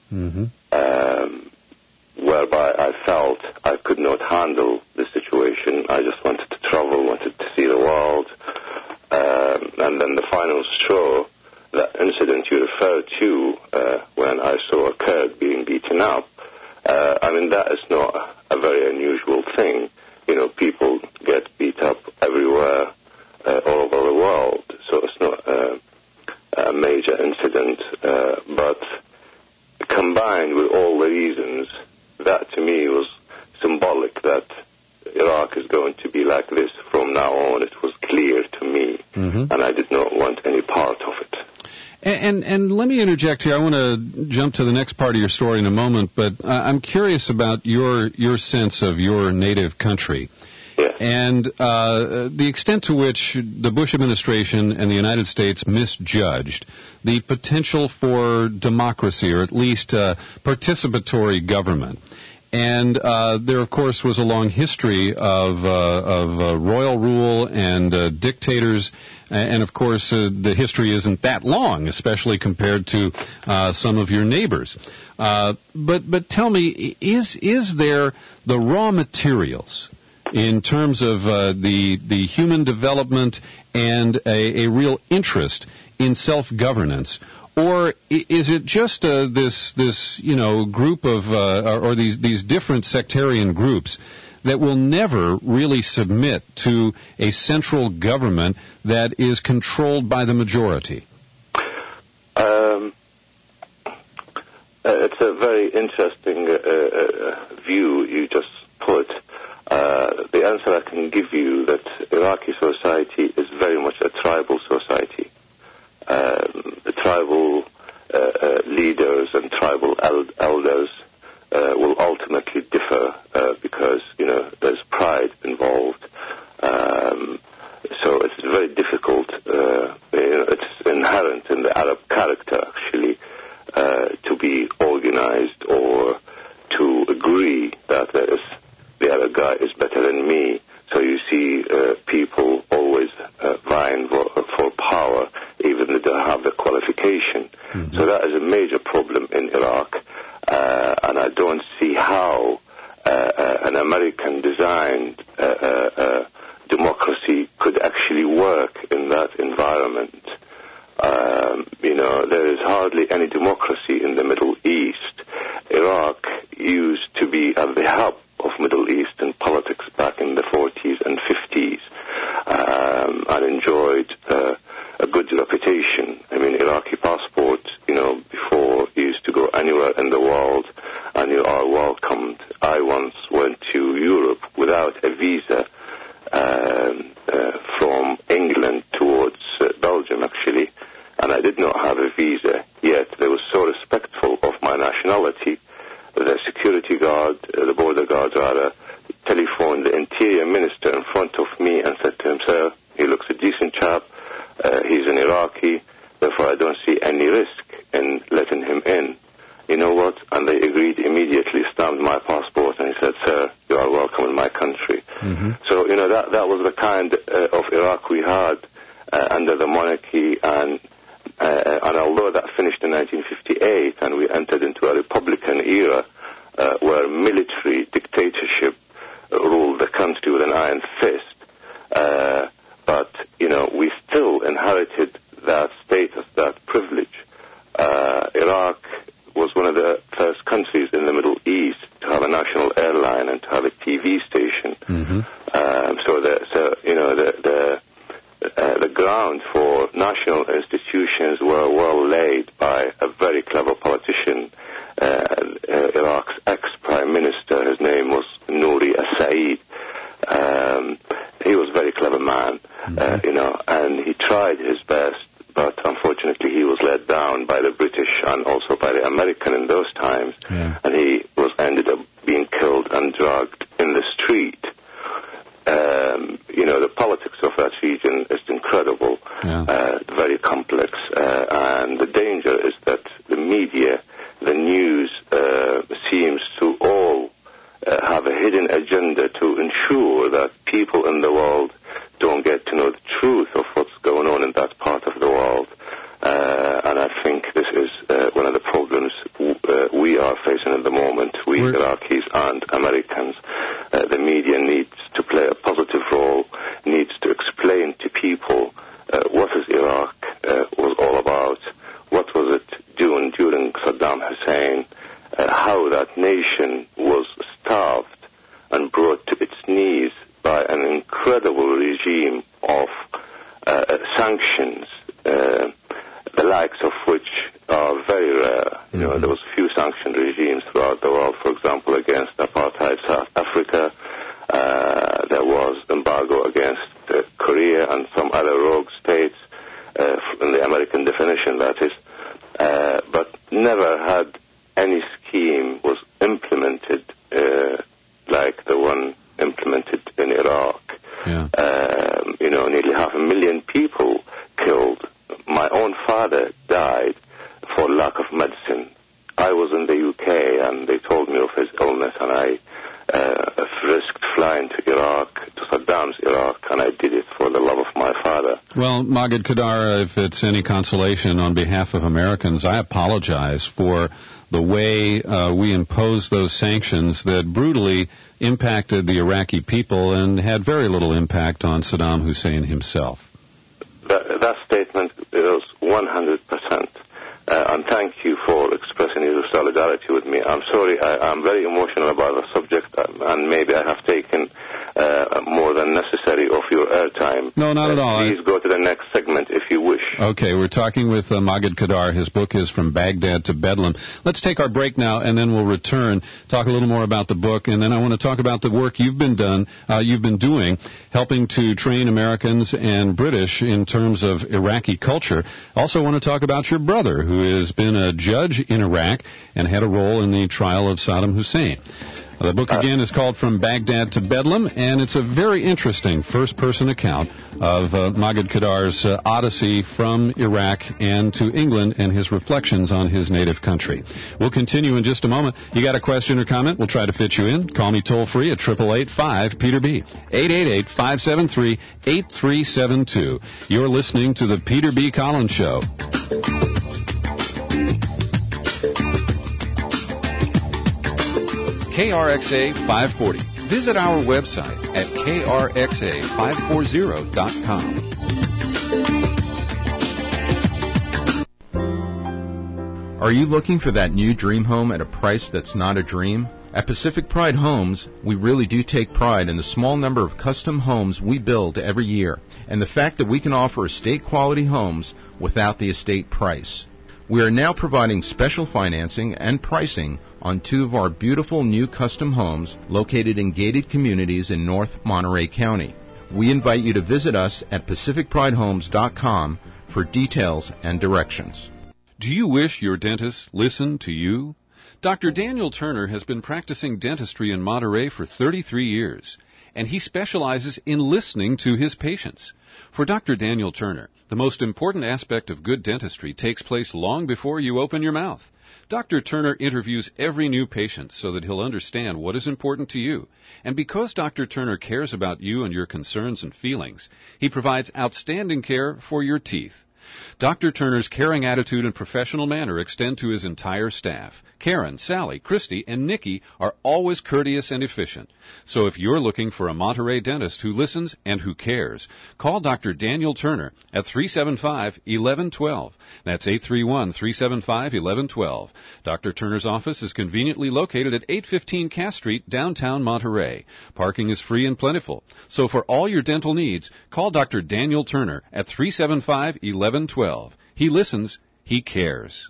whereby I felt I could not handle the situation. I just wanted to travel, wanted to see the world. And then the final straw, that incident you referred to, when I saw a Kurd being beaten up, I mean, that is not a very unusual thing. You know, people get beat up everywhere, all over the world, so it's not a major incident. But combined with all the reasons, that to me was symbolic that Iraq is going to be like this from now on. It was clear to me, and I did not want any part of it. And let me interject here. I want to jump to the next part of your story in a moment, but I'm curious about your sense of your native country. Yes. And the extent to which the Bush administration and the United States misjudged the potential for democracy, or at least participatory government. And there, of course, was a long history of royal rule and dictators. And, of course, the history isn't that long, especially compared to some of your neighbors. But tell me, is there the raw materials in terms of the human development and a real interest in self-governance? Or is it just this group of or these different sectarian groups that will never really submit to a central government that is controlled by the majority? It's a very interesting view you just put. The answer I can give you that Iraqi society is very much a tribal society. The tribal leaders and tribal elders will ultimately differ because, you know, there's pride involved. So it's very difficult. It's inherent in the Arab character, actually, to be organized or to agree that the other guy is better than me. So you see people always vying for power, even if they have So that is a major problem in Iraq, and I don't see how an American-designed democracy could actually work in that environment. There is hardly any democracy in the Middle East. Iraq used to be at the hub of Middle Eastern politics back in the 40s and 50s, and enjoyed a good reputation. I mean, Iraqi passport, before you used to go anywhere in the world and you are welcomed. I once went to Europe without a visa from England towards Belgium, actually, and I did not have a visa, yet they were so respectful of my nationality. The security guard, the border guard rather, telephoned the interior minister in front of me and said to him, "Sir, he looks a decent chap, he's an Iraqi, therefore I don't see any risk in letting him in." You know what? And they agreed immediately, stamped my passport, and he said, "Sir, you are welcome in my country." So, that was the kind of Iraq we had under the monarchy, and although that finished in 1958 and we entered into a Republican era where military dictatorship ruled the country with an iron fist, but, we still inherited that status, that privilege. Iraq was one of the first countries in the Middle East to have a national airline and to have a TV station. The ground for national institutions were well laid by a very clever politician, Iraq's ex-prime minister. His name was Nouri al-Said. He was a very clever man, and he tried his best, but unfortunately he was let down by the British and also by the American in those times, and he ended up being killed and dragged in the street. The politics of that region is incredible, very complex, and the danger is that the media, the news, seems to all have a hidden agenda to ensure that people in the world don't get to know the truth of what's going on in that part of the world. And I think this is one of the problems we are facing at the moment, we Iraqis and Americans. The media needs to play a positive role, needs to explain to people what is Iraq was all about, what was it doing during Saddam Hussein, how that nation was starved and brought to its knees by an incredible regime of sanctions, the likes of which are very rare. There was few sanction regimes throughout the world, for example, against apartheid South Africa. There was embargo against Korea and some other rogue states, in the American definition, that is. But never had any scheme was implemented like the one implemented in Iraq. Nearly 500,000 people killed. My own father died for lack of medicine. I was in the UK and they told me of his illness, and I risked flying to Iraq, to Saddam's Iraq, and I did it for the love of my father. Well, Maged Kadar, if it's any consolation on behalf of Americans, I apologize for the way we imposed those sanctions that brutally impacted the Iraqi people and had very little impact on Saddam Hussein himself. That statement is 100%. And thank you for expressing your solidarity with me. I'm sorry, I'm very emotional about the subject, and maybe I have taken more than necessary of your airtime. No, not at all. Please go to the next segment if you wish. Okay, we're talking with Maged Kadar. His book is From Baghdad to Bedlam. Let's take our break now, and then we'll return, talk a little more about the book, and then I want to talk about the work you've been doing, helping to train Americans and British in terms of Iraqi culture. Also want to talk about your brother, who has been a judge in Iraq and had a role in the trial of Saddam Hussein. The book, again, is called From Baghdad to Bedlam, and it's a very interesting first-person account of Maged Kadar's odyssey from Iraq and to England and his reflections on his native country. We'll continue in just a moment. You got a question or comment? We'll try to fit you in. Call me toll-free at 888-5-PETER-B, 888-573-8372. You're listening to The Peter B. Collins Show. KRXA 540. Visit our website at krxa540.com. Are you looking for that new dream home at a price that's not a dream? At Pacific Pride Homes, we really do take pride in the small number of custom homes we build every year, and the fact that we can offer estate-quality homes without the estate price. We are now providing special financing and pricing on 2 of our beautiful new custom homes located in gated communities in North Monterey County. We invite you to visit us at PacificPrideHomes.com for details and directions. Do you wish your dentist listened to you? Dr. Daniel Turner has been practicing dentistry in Monterey for 33 years, and he specializes in listening to his patients. For Dr. Daniel Turner, the most important aspect of good dentistry takes place long before you open your mouth. Dr. Turner interviews every new patient so that he'll understand what is important to you. And because Dr. Turner cares about you and your concerns and feelings, he provides outstanding care for your teeth. Dr. Turner's caring attitude and professional manner extend to his entire staff. Karen, Sally, Christy, and Nikki are always courteous and efficient. So if you're looking for a Monterey dentist who listens and who cares, call Dr. Daniel Turner at 375-1112. That's 831-375-1112. Dr. Turner's office is conveniently located at 815 Cass Street, downtown Monterey. Parking is free and plentiful. So for all your dental needs, call Dr. Daniel Turner at 375-1112. He listens, he cares.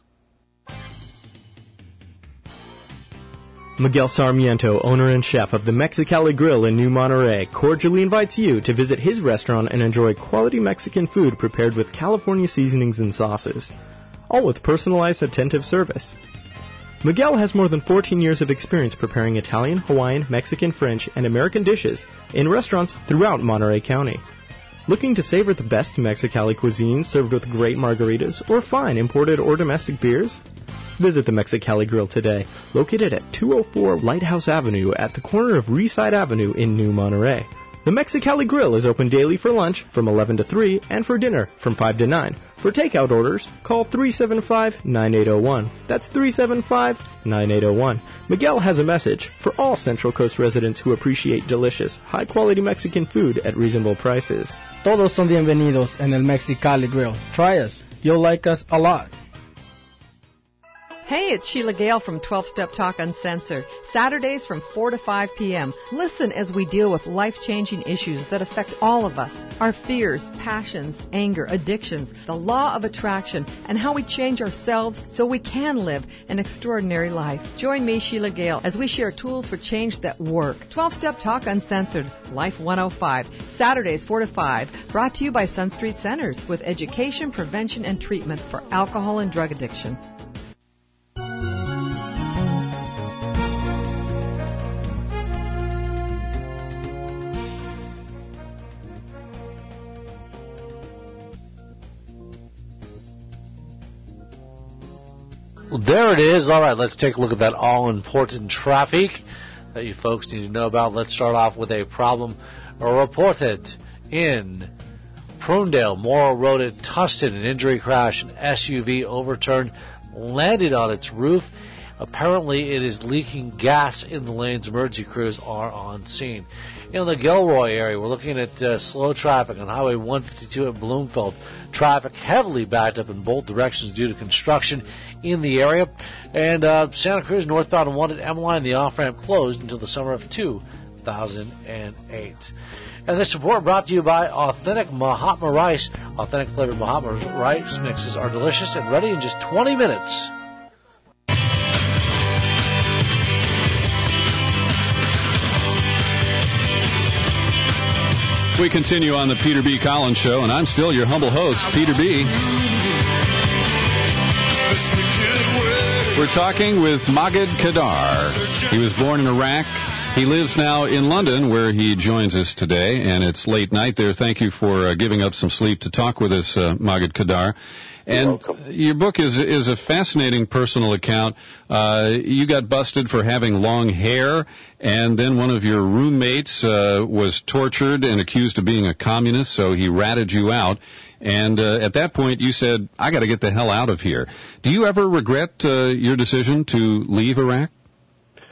Miguel Sarmiento, owner and chef of the Mexicali Grill in New Monterey, cordially invites you to visit his restaurant and enjoy quality Mexican food prepared with California seasonings and sauces, all with personalized, attentive service. Miguel has more than 14 years of experience preparing Italian, Hawaiian, Mexican, French, and American dishes in restaurants throughout Monterey County. Looking to savor the best Mexicali cuisine served with great margaritas or fine imported or domestic beers? Visit the Mexicali Grill today, located at 204 Lighthouse Avenue at the corner of Reeside Avenue in New Monterey. The Mexicali Grill is open daily for lunch from 11 to 3 and for dinner from 5 to 9. For takeout orders, call 375-9801. That's 375-9801. Miguel has a message for all Central Coast residents who appreciate delicious, high-quality Mexican food at reasonable prices. Todos son bienvenidos en el Mexicali Grill. Try us. You'll like us a lot. Hey, it's Sheila Gale from 12-Step Talk Uncensored. Saturdays from 4 to 5 p.m. Listen as we deal with life-changing issues that affect all of us. Our fears, passions, anger, addictions, the law of attraction, and how we change ourselves so we can live an extraordinary life. Join me, Sheila Gale, as we share tools for change that work. 12-Step Talk Uncensored, Life 105. Saturdays 4 to 5. Brought to you by Sun Street Centers with education, prevention, and treatment for alcohol and drug addiction. Well, there it is. All right, let's take a look at that all-important traffic that you folks need to know about. Let's start off with a problem reported in Prunedale, Morrow Road at Tustin. An injury crash, an SUV overturned, landed on its roof. Apparently, it is leaking gas in the lanes. Emergency crews are on scene. In the Gilroy area, we're looking at slow traffic on Highway 152 at Bloomfield. Traffic heavily backed up in both directions due to construction in the area. And Santa Cruz northbound 1 at Emmeline, the off-ramp closed until the summer of 2008. And this report brought to you by Authentic Mahatma Rice. Authentic flavored Mahatma Rice mixes are delicious and ready in just 20 minutes. We continue on the Peter B. Collins Show, and I'm still your humble host, Peter B. We're talking with Maged Kadar. He was born in Iraq. He lives now in London, where he joins us today, and it's late night there. Thank you for giving up some sleep to talk with us, Maged Kadar. And your book is a fascinating personal account. You got busted for having long hair, and then one of your roommates was tortured and accused of being a communist, so he ratted you out. And at that point, you said, I got to get the hell out of here. Do you ever regret your decision to leave Iraq?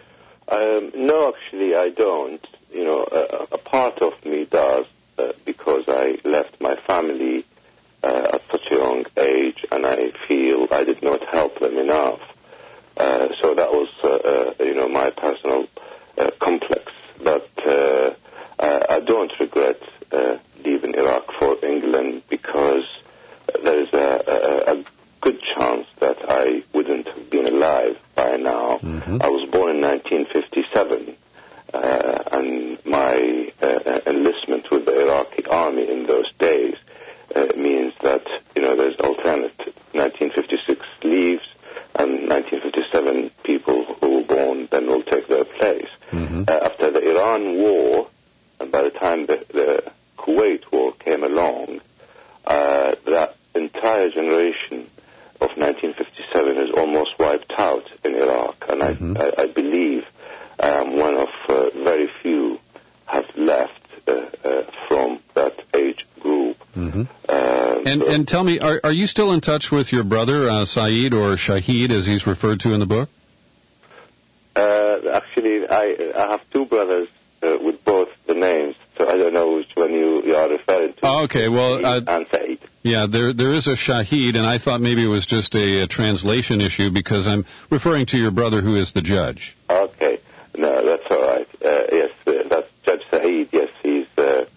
No, actually, I don't. You know, a part of me does because I left my family at such a young age, and I feel I did not help them enough. So that was, my personal complex. But I don't regret leaving Iraq for England because there is a good chance that I wouldn't have been alive by now. I was born in 1957, and my enlistment with the Iraqi army in those days means that, there's alternative. 1956 leaves, and 1957 people who were born then will take their place. After the Iran war, and by the time the Kuwait war came along, that entire generation of 1957 is almost wiped out in Iraq, and I believe one of very few have left from that age group. And tell me, are you still in touch with your brother, Saeed, or Shahid, as he's referred to in the book? Actually, I have two brothers with both the names, so I don't know which one you are referring to. Oh, okay, well... and Saeed. Yeah, there is a Shahid, and I thought maybe it was just a translation issue because I'm referring to your brother who is the judge. Okay. No, that's all right. Yes, that's Judge Saeed. Yes, he's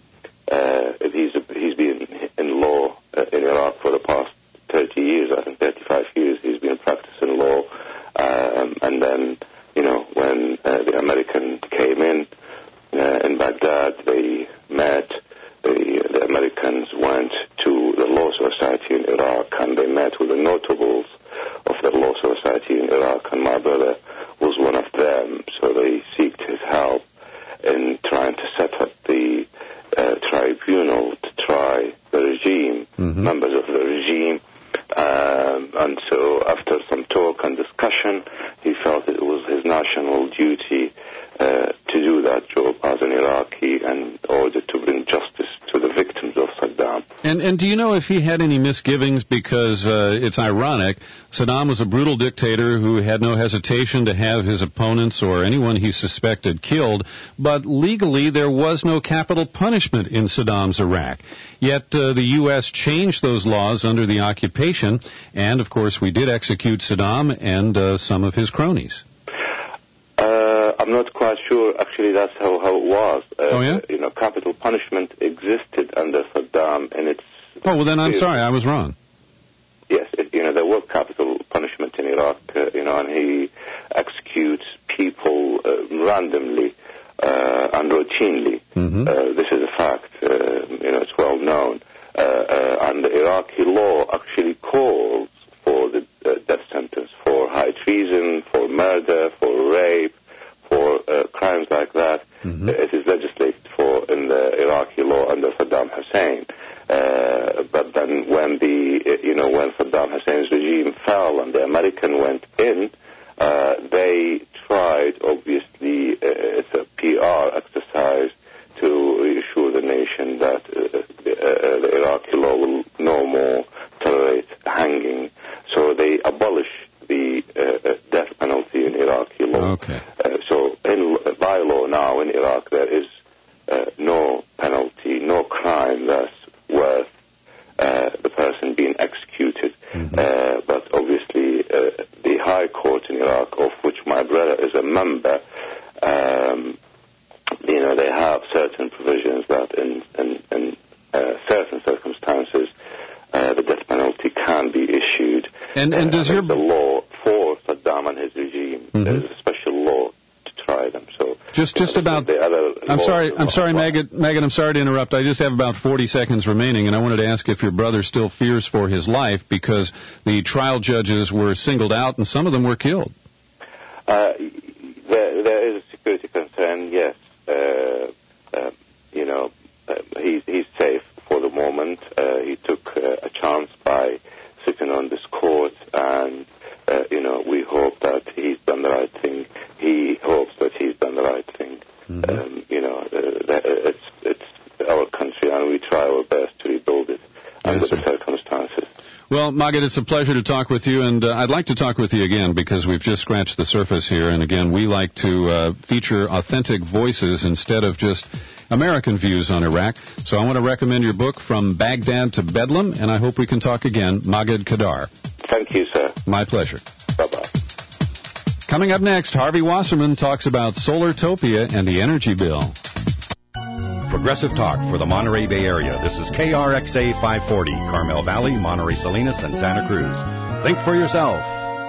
been in law in Iraq for the past 30 years, I think 35 years. He's been practicing law. And then, when the American came in Baghdad, they met. The Americans went to the Law Society in Iraq, and they met with the notables of the Law Society in Iraq, and my brother was one of them. So they sought his help in trying to set up the tribunal to try the regime, members of the regime. And so after some talk and discussion, he felt it was his national duty to do that job as an Iraqi in order to bring justice to the victims of Saddam. And do you know if he had any misgivings? Because it's ironic, Saddam was a brutal dictator who had no hesitation to have his opponents or anyone he suspected killed, but legally there was no capital punishment in Saddam's Iraq. Yet the U.S. changed those laws under the occupation, and of course we did execute Saddam and some of his cronies. I'm not quite sure. Actually, that's how it was. Oh, yeah? Capital punishment existed under Saddam in its... Oh, well, then I'm sorry. I was wrong. Yes, there was capital punishment in Iraq, and he executes people randomly and routinely. This is a fact. It's well known. And the Iraqi law actually calls for the death sentence for high treason, for murder, for rape, for crimes like that. It is legislated for in the Iraqi law under Saddam Hussein. But then when when Saddam Hussein's regime fell and the American went in, they tried, obviously, it's a PR exercise to reassure the nation that the Iraqi law will no more tolerate hanging. So they abolished the death penalty in Iraqi law. Okay. So by law now in Iraq there is no penalty, no crime that's worth the person being executed. But obviously the High Court in Iraq, of which my brother is a member, they have certain provisions that in certain circumstances the death penalty can be issued. And does your... the law for Saddam and his regime, there is a special law to try them. So just about the other... I'm sorry, Megan, I'm sorry to interrupt. I just have about 40 seconds remaining, and I wanted to ask if your brother still fears for his life because the trial judges were singled out and some of them were killed. There is a security concern, yes. He's safe for the moment. He took a chance by sitting on this court, and we hope that he's done the right thing. He hopes that he's done the right thing. It's our country, and we try our best to rebuild it under the circumstances. Well, Magid, it's a pleasure to talk with you, and I'd like to talk with you again because we've just scratched the surface here. And again, we like to feature authentic voices instead of just American views on Iraq. So I want to recommend your book, From Baghdad to Bedlam, and I hope we can talk again. Magid Khadar. Thank you, sir. My pleasure. Bye-bye. Coming up next, Harvey Wasserman talks about Solartopia and the energy bill. Progressive talk for the Monterey Bay Area. This is KRXA 540, Carmel Valley, Monterey Salinas, and Santa Cruz. Think for yourself.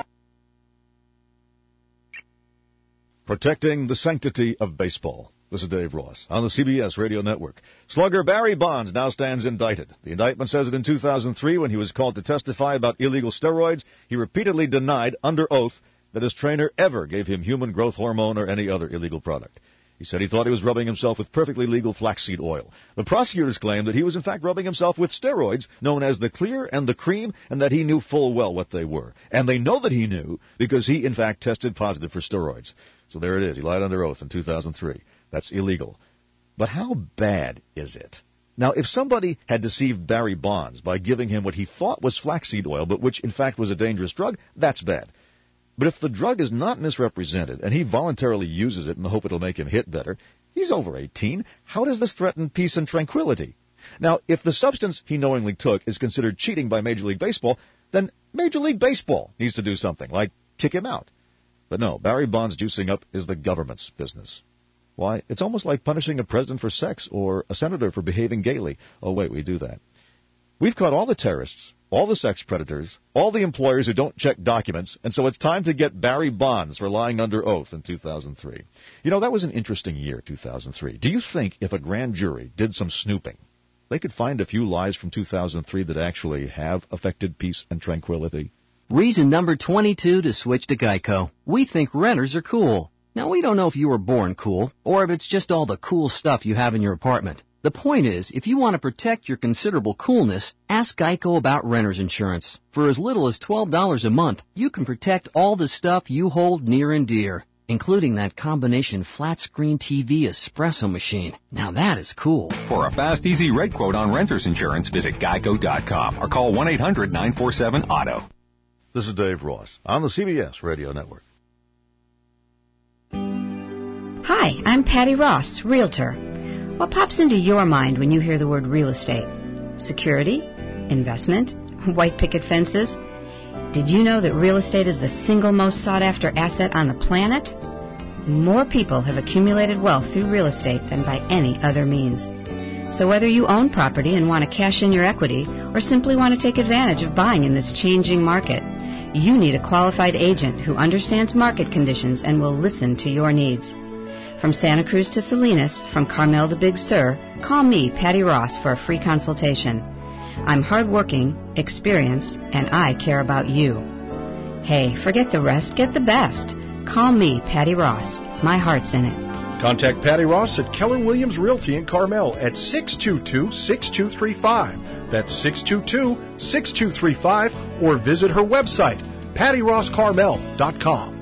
Protecting the sanctity of baseball. This is Dave Ross on the CBS Radio Network. Slugger Barry Bonds now stands indicted. The indictment says that in 2003, when he was called to testify about illegal steroids, he repeatedly denied under oath that his trainer ever gave him human growth hormone or any other illegal product. He said he thought he was rubbing himself with perfectly legal flaxseed oil. The prosecutors claimed that he was in fact rubbing himself with steroids known as the Clear and the Cream, and that he knew full well what they were. And they know that he knew because he in fact tested positive for steroids. So there it is. He lied under oath in 2003. That's illegal. But how bad is it? Now, if somebody had deceived Barry Bonds by giving him what he thought was flaxseed oil, but which in fact was a dangerous drug, that's bad. But if the drug is not misrepresented and he voluntarily uses it in the hope it'll make him hit better, he's over 18. How does this threaten peace and tranquility? Now, if the substance he knowingly took is considered cheating by Major League Baseball, then Major League Baseball needs to do something, like kick him out. But no, Barry Bonds juicing up is the government's business. Why, it's almost like punishing a president for sex or a senator for behaving gaily. Oh, wait, we do that. We've caught all the terrorists, all the sex predators, all the employers who don't check documents, and so it's time to get Barry Bonds for lying under oath in 2003. You know, that was an interesting year, 2003. Do you think if a grand jury did some snooping, they could find a few lies from 2003 that actually have affected peace and tranquility? Reason number 22 to switch to Geico. We think renters are cool. Now, we don't know if you were born cool, or if it's just all the cool stuff you have in your apartment. The point is, if you want to protect your considerable coolness, ask Geico about renter's insurance. For as little as $12 a month, you can protect all the stuff you hold near and dear, including that combination flat-screen TV espresso machine. Now that is cool. For a fast, easy rate quote on renter's insurance, visit geico.com or call 1-800-947-AUTO. This is Dave Ross on the CBS Radio Network. Hi, I'm Patty Ross, Realtor. What pops into your mind when you hear the word real estate? Security? Investment? White picket fences? Did you know that real estate is the single most sought-after asset on the planet? More people have accumulated wealth through real estate than by any other means. So whether you own property and want to cash in your equity or simply want to take advantage of buying in this changing market, you need a qualified agent who understands market conditions and will listen to your needs. From Santa Cruz to Salinas, from Carmel to Big Sur, call me, Patty Ross, for a free consultation. I'm hardworking, experienced, and I care about you. Hey, forget the rest, get the best. Call me, Patty Ross. My heart's in it. Contact Patty Ross at Keller Williams Realty in Carmel at 622-6235. That's 622-6235, or visit her website, pattyrosscarmel.com.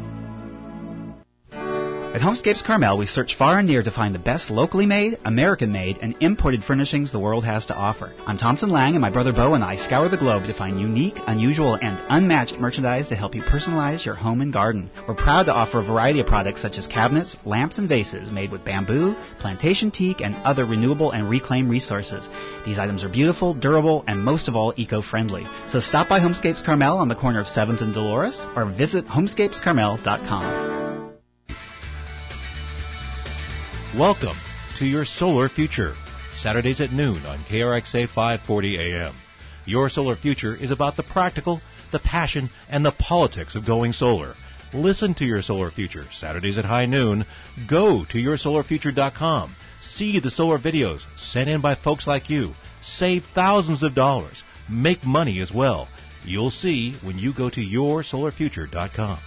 At Homescapes Carmel, we search far and near to find the best locally made, American-made, and imported furnishings the world has to offer. I'm Thompson Lang, and my brother Bo and I scour the globe to find unique, unusual, and unmatched merchandise to help you personalize your home and garden. We're proud to offer a variety of products such as cabinets, lamps, and vases made with bamboo, plantation teak, and other renewable and reclaimed resources. These items are beautiful, durable, and most of all, eco-friendly. So stop by Homescapes Carmel on the corner of 7th and Dolores, or visit homescapescarmel.com. Welcome to Your Solar Future, Saturdays at noon on KRXA 540 AM. Your Solar Future is about the practical, the passion, and the politics of going solar. Listen to Your Solar Future, Saturdays at high noon. Go to yoursolarfuture.com. See the solar videos sent in by folks like you. Save thousands of dollars. Make money as well. You'll see when you go to yoursolarfuture.com.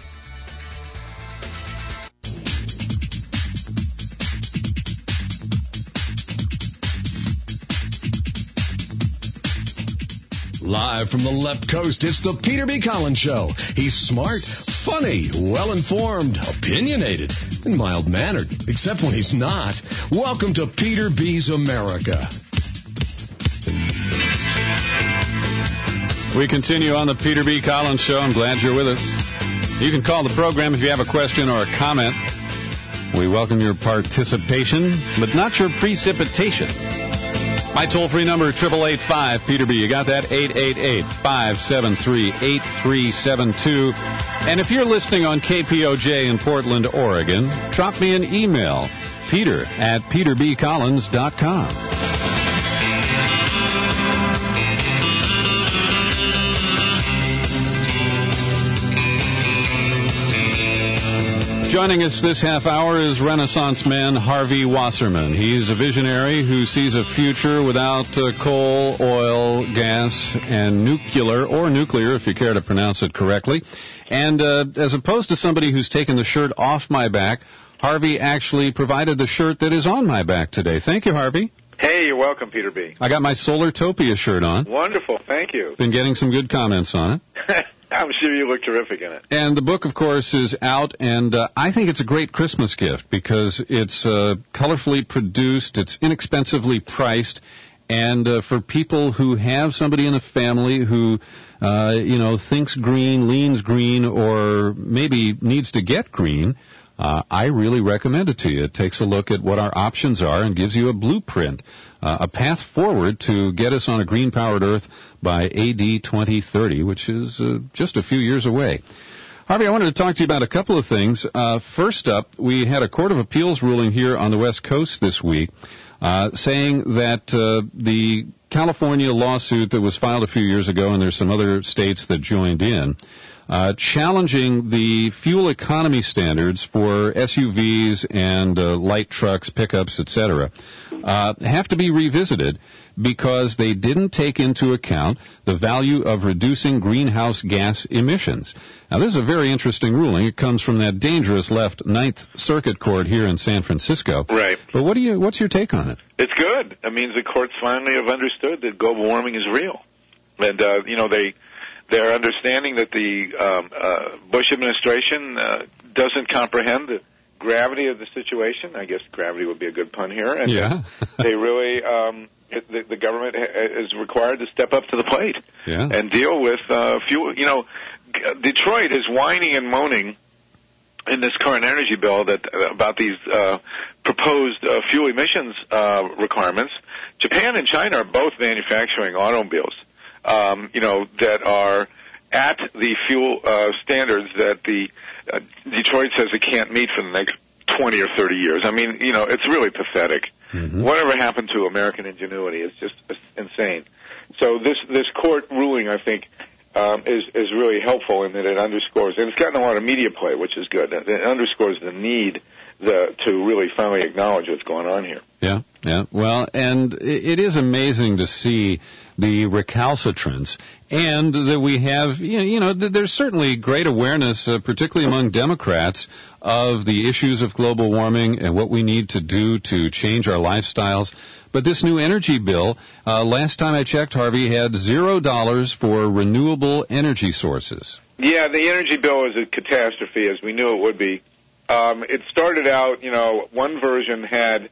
Live from the left coast, it's the Peter B. Collins Show. He's smart, funny, well-informed, opinionated, and mild-mannered, except when he's not. Welcome to Peter B.'s America. We continue on the Peter B. Collins Show. I'm glad you're with us. You can call the program if you have a question or a comment. We welcome your participation, but not your precipitation. My toll-free number, 888-5-PETER-B. You got that? 888-573-8372. And if you're listening on KPOJ in Portland, Oregon, drop me an email, peter@peterbcollins.com. Joining us this half hour is Renaissance man Harvey Wasserman. He's a visionary who sees a future without coal, oil, gas, and nuclear, if you care to pronounce it correctly. And as opposed to somebody who's taken the shirt off my back, Harvey actually provided the shirt that is on my back today. Thank you, Harvey. Hey, you're welcome, Peter B. I got my Solartopia shirt on. Wonderful, thank you. Been getting some good comments on it. I'm sure you look terrific in it. And the book, of course, is out, and I think it's a great Christmas gift because it's colorfully produced, it's inexpensively priced, and for people who have somebody in the family who, thinks green, leans green, or maybe needs to get green, I really recommend it to you. It takes a look at what our options are and gives you a blueprint, a path forward to get us on a green-powered Earth by AD 2030, which is just a few years away. Harvey, I wanted to talk to you about a couple of things. First up, we had a Court of Appeals ruling here on the West Coast this week saying that the California lawsuit that was filed a few years ago, and there's some other states that joined in, challenging the fuel economy standards for SUVs and light trucks, pickups, etc., have to be revisited because they didn't take into account the value of reducing greenhouse gas emissions. Now, this is a very interesting ruling. It comes from that dangerous left Ninth Circuit Court here in San Francisco. Right. But what's your take on it? It's good. It means the courts finally have understood that global warming is real. And, they're understanding that the Bush administration doesn't comprehend the gravity of the situation. I guess gravity would be a good pun here. And yeah. They really, the government is required to step up to the plate and deal with fuel. Detroit is whining and moaning in this current energy bill about these proposed fuel emissions requirements. Japan and China are both manufacturing automobiles, that are at the fuel standards that the Detroit says it can't meet for the next 20 or 30 years. I mean, it's really pathetic. Mm-hmm. Whatever happened to American ingenuity is just insane. So this court ruling, I think, is really helpful in that it underscores, and it's gotten a lot of media play, which is good. It underscores the need to really finally acknowledge what's going on here. Yeah. Well, and it is amazing to see the recalcitrance, and that we have, there's certainly great awareness, particularly among Democrats, of the issues of global warming and what we need to do to change our lifestyles. But this new energy bill, last time I checked, Harvey, had $0 for renewable energy sources. Yeah, the energy bill is a catastrophe, as we knew it would be. It started out, one version had,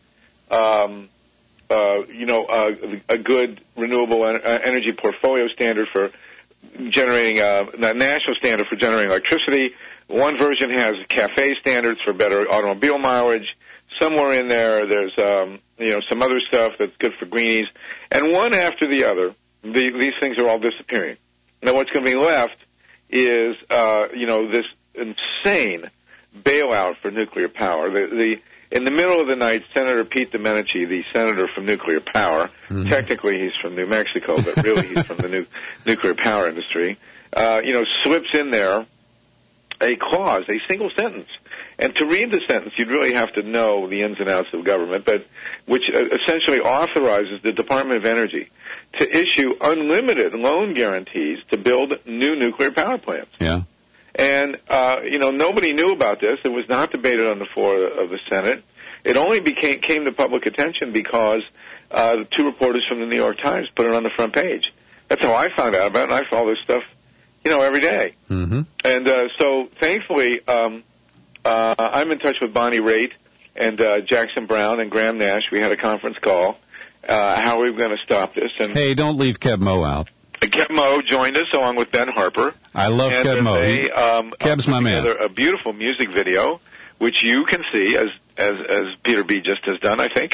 a good renewable energy portfolio standard for generating, a national standard for generating electricity. One version has CAFE standards for better automobile mileage. Somewhere in there's, some other stuff that's good for greenies. And one after the other, these things are all disappearing. Now what's going to be left is, this insane bailout for nuclear power. In the middle of the night, Senator Pete Domenici, the senator from nuclear power, technically he's from New Mexico, but really he's from the nuclear power industry, slips in there a clause, a single sentence. And to read the sentence, you'd really have to know the ins and outs of government, but which essentially authorizes the Department of Energy to issue unlimited loan guarantees to build new nuclear power plants. Yeah. And, nobody knew about this. It was not debated on the floor of the Senate. It only came to public attention because the two reporters from the New York Times put it on the front page. That's how I found out about it, and I follow this stuff, every day. Mm-hmm. And so, thankfully, I'm in touch with Bonnie Raitt and Jackson Brown and Graham Nash. We had a conference call. How are we going to stop this? And hey, don't leave Kev Moe out. Keb Mo joined us along with Ben Harper. I love Keb Mo. Keb's my man. A beautiful music video, which you can see as Peter B. just has done, I think.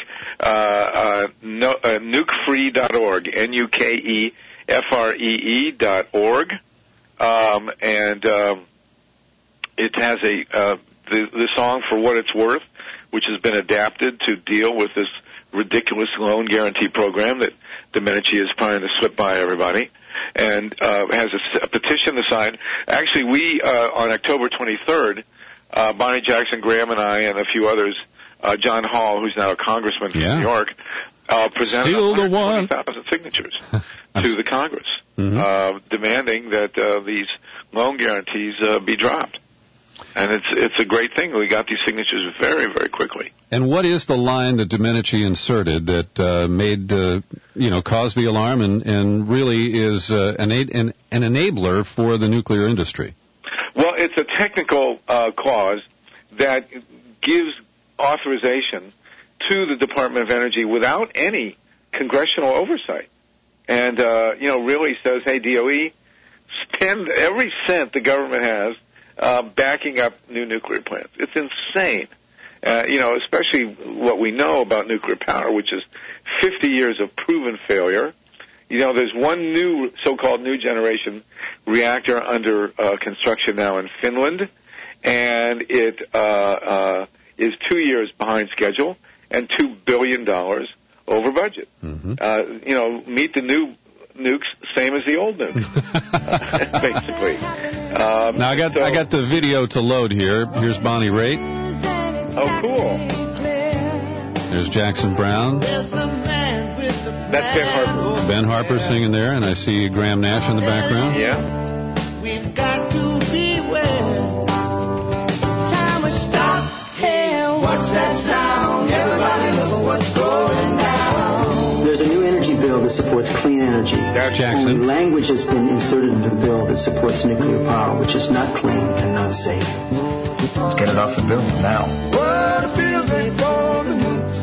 Nukefree.org, NUKEFREE.org, and it has the song For What It's Worth, which has been adapted to deal with this ridiculous loan guarantee program that Domenici is trying to slip by everybody, and has a petition to sign. Actually, we, on October 23rd, Bonnie Jackson Graham and I and a few others, John Hall, who's now a congressman from New York, presented 120,000 signatures to the Congress, demanding that these loan guarantees be dropped. And it's a great thing. We got these signatures very, very quickly. And what is the line that Domenici inserted that made, caused the alarm and really is an enabler for the nuclear industry? Well, it's a technical clause that gives authorization to the Department of Energy without any congressional oversight. And, really says, hey, DOE, spend every cent the government has backing up new nuclear plants. It's insane. Especially what we know about nuclear power, which is 50 years of proven failure. There's one new, so-called new generation reactor under construction now in Finland, and it is 2 years behind schedule and $2 billion over budget. Meet the new nukes, same as the old nukes, basically. Now I got the video to load here. Here's Bonnie Raitt. Oh, cool. There's Jackson Brown. That's Ben Harper. Ben Harper singing there, and I see Graham Nash in the background. Yeah. We've got to beware. Time to stop. Hey, what's that sound? Everybody look what's going down. There's a new energy bill that supports clean energy. Jackson. Only language has been inserted into the bill that supports nuclear power, which is not clean and not safe. Let's get it off the bill now. What a bill they for the nukes.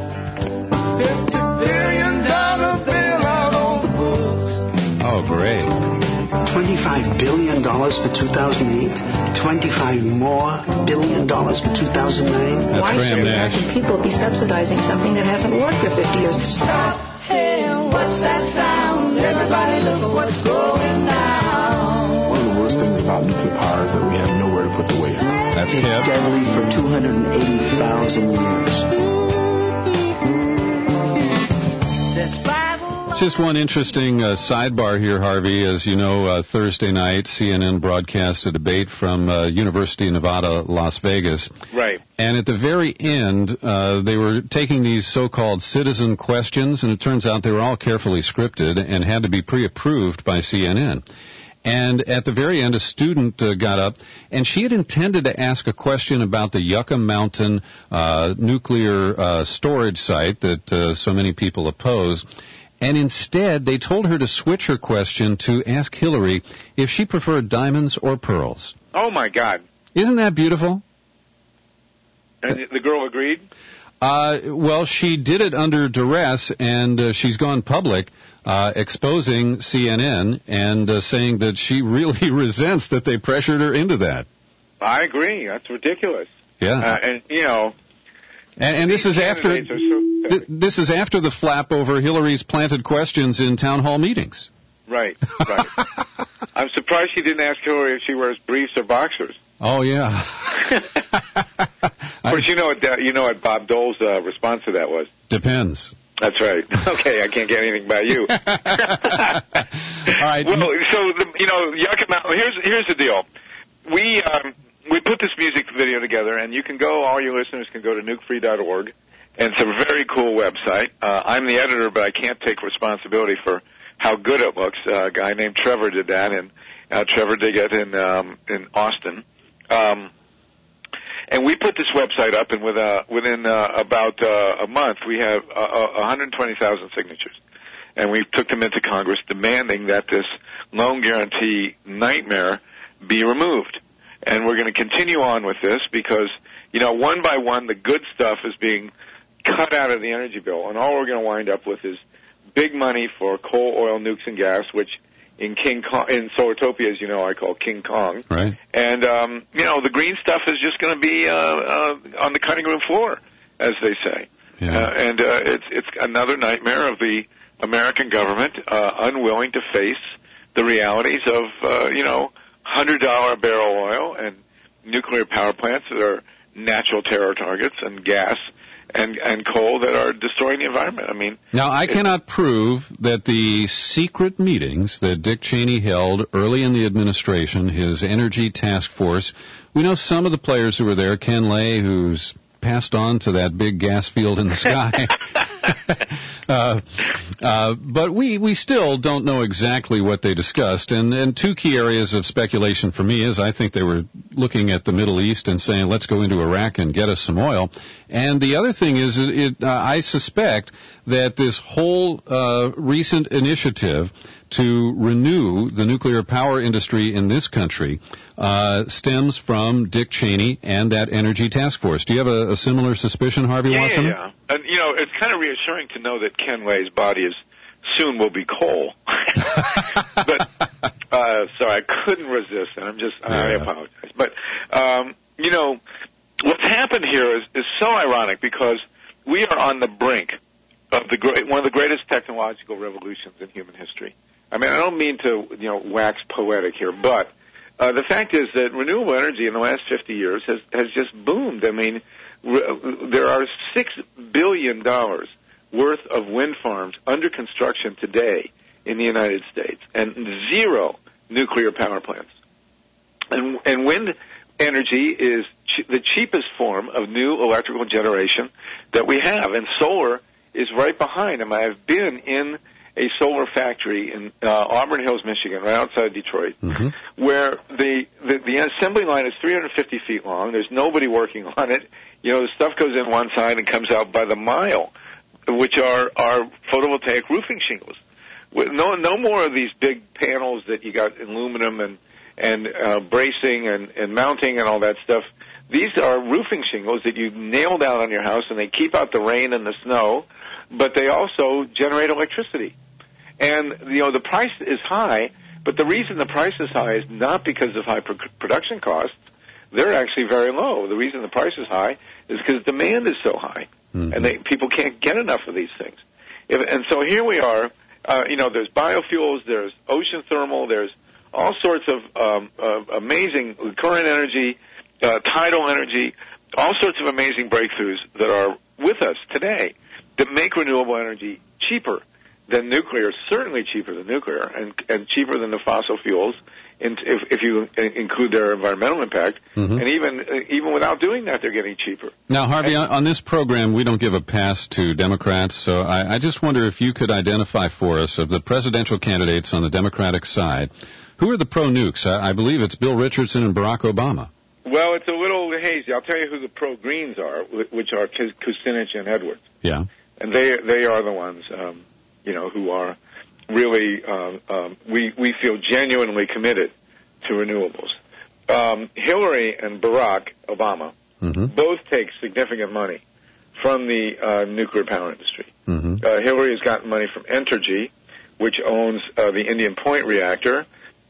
$50 billion bill out on the books. Oh, great. $25 billion for 2008, $25 more billion for 2009. That's Graham Nash. Why should people be subsidizing something that hasn't worked for 50 years? Stop, hey, what's that sound? Everybody look at what's going down. One of the worst things about nuclear power is that we have nowhere to put the waste. That's it's deadly for 280,000 years. Just one interesting sidebar here, Harvey. As you know, Thursday night, CNN broadcast a debate from University of Nevada, Las Vegas. Right. And at the very end, they were taking these so-called citizen questions, and it turns out they were all carefully scripted and had to be pre-approved by CNN. And at the very end, a student got up, and she had intended to ask a question about the Yucca Mountain nuclear storage site that so many people oppose. And instead, they told her to switch her question to ask Hillary if she preferred diamonds or pearls. Oh, my God. Isn't that beautiful? And the girl agreed? Well, she did it under duress, and she's gone public exposing CNN and saying that she really resents that they pressured her into that. I agree. That's ridiculous. Yeah. And, you know... And this is after this is after the flap over Hillary's planted questions in town hall meetings. Right, right. I'm surprised she didn't ask Hillary if she wears briefs or boxers. Oh yeah. Of course, you know what Bob Dole's response to that was. Depends. That's right. Okay, I can't get anything by you. All right. Well, so Yucca Mountain. Here's the deal. We put this music video together, and you can go. All your listeners can go to nukefree.org, and it's a very cool website. I'm the editor, but I can't take responsibility for how good it looks. A guy named Trevor did that, and Trevor did it in Austin. And we put this website up, and within about a month, we have 120,000 signatures. And we took them into Congress demanding that this loan guarantee nightmare be removed. And we're going to continue on with this because, one by one, the good stuff is being cut out of the energy bill. And all we're going to wind up with is big money for coal, oil, nukes, and gas, which in King Kong, in Solartopia, as you know, I call King Kong. Right. And the green stuff is just going to be on the cutting room floor, as they say. Yeah. It's another nightmare of the American government unwilling to face the realities of $100 a barrel oil and nuclear power plants that are natural terror targets, and gas and coal that are destroying the environment. I mean, now I cannot prove that the secret meetings that Dick Cheney held early in the administration, his energy task force, we know some of the players who were there. Ken Lay, who's passed on to that big gas field in the sky. But we still don't know exactly what they discussed. And two key areas of speculation for me is I think they were looking at the Middle East and saying, let's go into Iraq and get us some oil. And the other thing is, I suspect that this whole recent initiative to renew the nuclear power industry in this country stems from Dick Cheney and that energy task force. Do you have a similar suspicion, Harvey Wasserman? Yeah. And, it's kind of reassuring to know that Ken Lay's body soon will be coal. But, sorry, I couldn't resist, and I apologize. But, what's happened here is so ironic because we are on the brink of one of the greatest technological revolutions in human history. I mean, I don't mean to, wax poetic here, but the fact is that renewable energy in the last 50 years has just boomed. I mean, there are $6 billion worth of wind farms under construction today in the United States and 0 nuclear power plants. And wind energy is the cheapest form of new electrical generation that we have, and solar is right behind them. I've been in a solar factory in Auburn Hills, Michigan, right outside Detroit, where the assembly line is 350 feet long. There's nobody working on it. The stuff goes in one side and comes out by the mile, which are photovoltaic roofing shingles. No more of these big panels that you got aluminum and bracing and mounting and all that stuff. These are roofing shingles that you nail down on your house, and they keep out the rain and the snow, but they also generate electricity. And, the price is high, but the reason the price is high is not because of high production costs. They're actually very low. The reason the price is high is because demand is so high, and people can't get enough of these things. And so here we are. There's biofuels, there's ocean thermal, there's all sorts of amazing current energy, tidal energy, all sorts of amazing breakthroughs that are with us today that make renewable energy cheaper than nuclear, certainly cheaper than nuclear, and cheaper than the fossil fuels, if you include their environmental impact. And even without doing that, they're getting cheaper. Now, Harvey, on this program, we don't give a pass to Democrats, so I just wonder if you could identify for us, of the presidential candidates on the Democratic side, who are the pro-nukes? I believe it's Bill Richardson and Barack Obama. Well, it's a little hazy. I'll tell you who the pro-greens are, which are Kucinich and Edwards. Yeah. And they are the ones, who are really, we feel genuinely committed to renewables. Hillary and Barack Obama both take significant money from the nuclear power industry. Hillary has gotten money from Entergy, which owns the Indian Point reactor,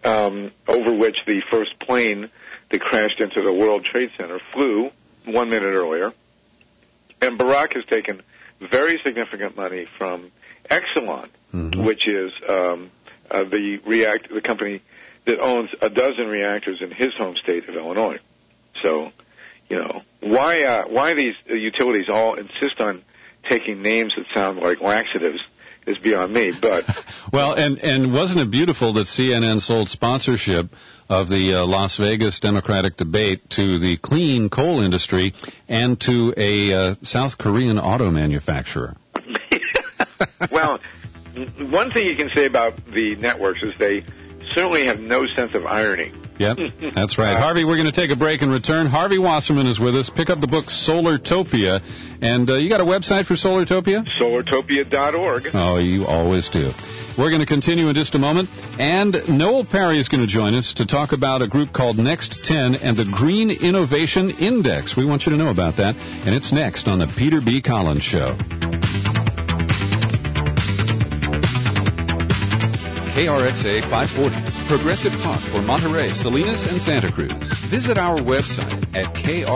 over which the first plane that crashed into the World Trade Center flew 1 minute earlier. And Barack has taken very significant money from Exelon, which is the company that owns a dozen reactors in his home state of Illinois. So, why these utilities all insist on taking names that sound like laxatives is beyond me. But well, and wasn't it beautiful that CNN sold sponsorship of the Las Vegas Democratic debate to the clean coal industry and to a South Korean auto manufacturer? Well, one thing you can say about the networks is they certainly have no sense of irony. Yep, that's right. Harvey, we're going to take a break and return. Harvey Wasserman is with us. Pick up the book Solartopia. And you got a website for Solartopia? Solartopia.org. Oh, you always do. We're going to continue in just a moment. And Noel Perry is going to join us to talk about a group called Next 10 and the Green Innovation Index. We want you to know about that. And it's next on the Peter B. Collins Show. KRXA 540. Progressive talk for Monterey, Salinas, and Santa Cruz. Visit our website at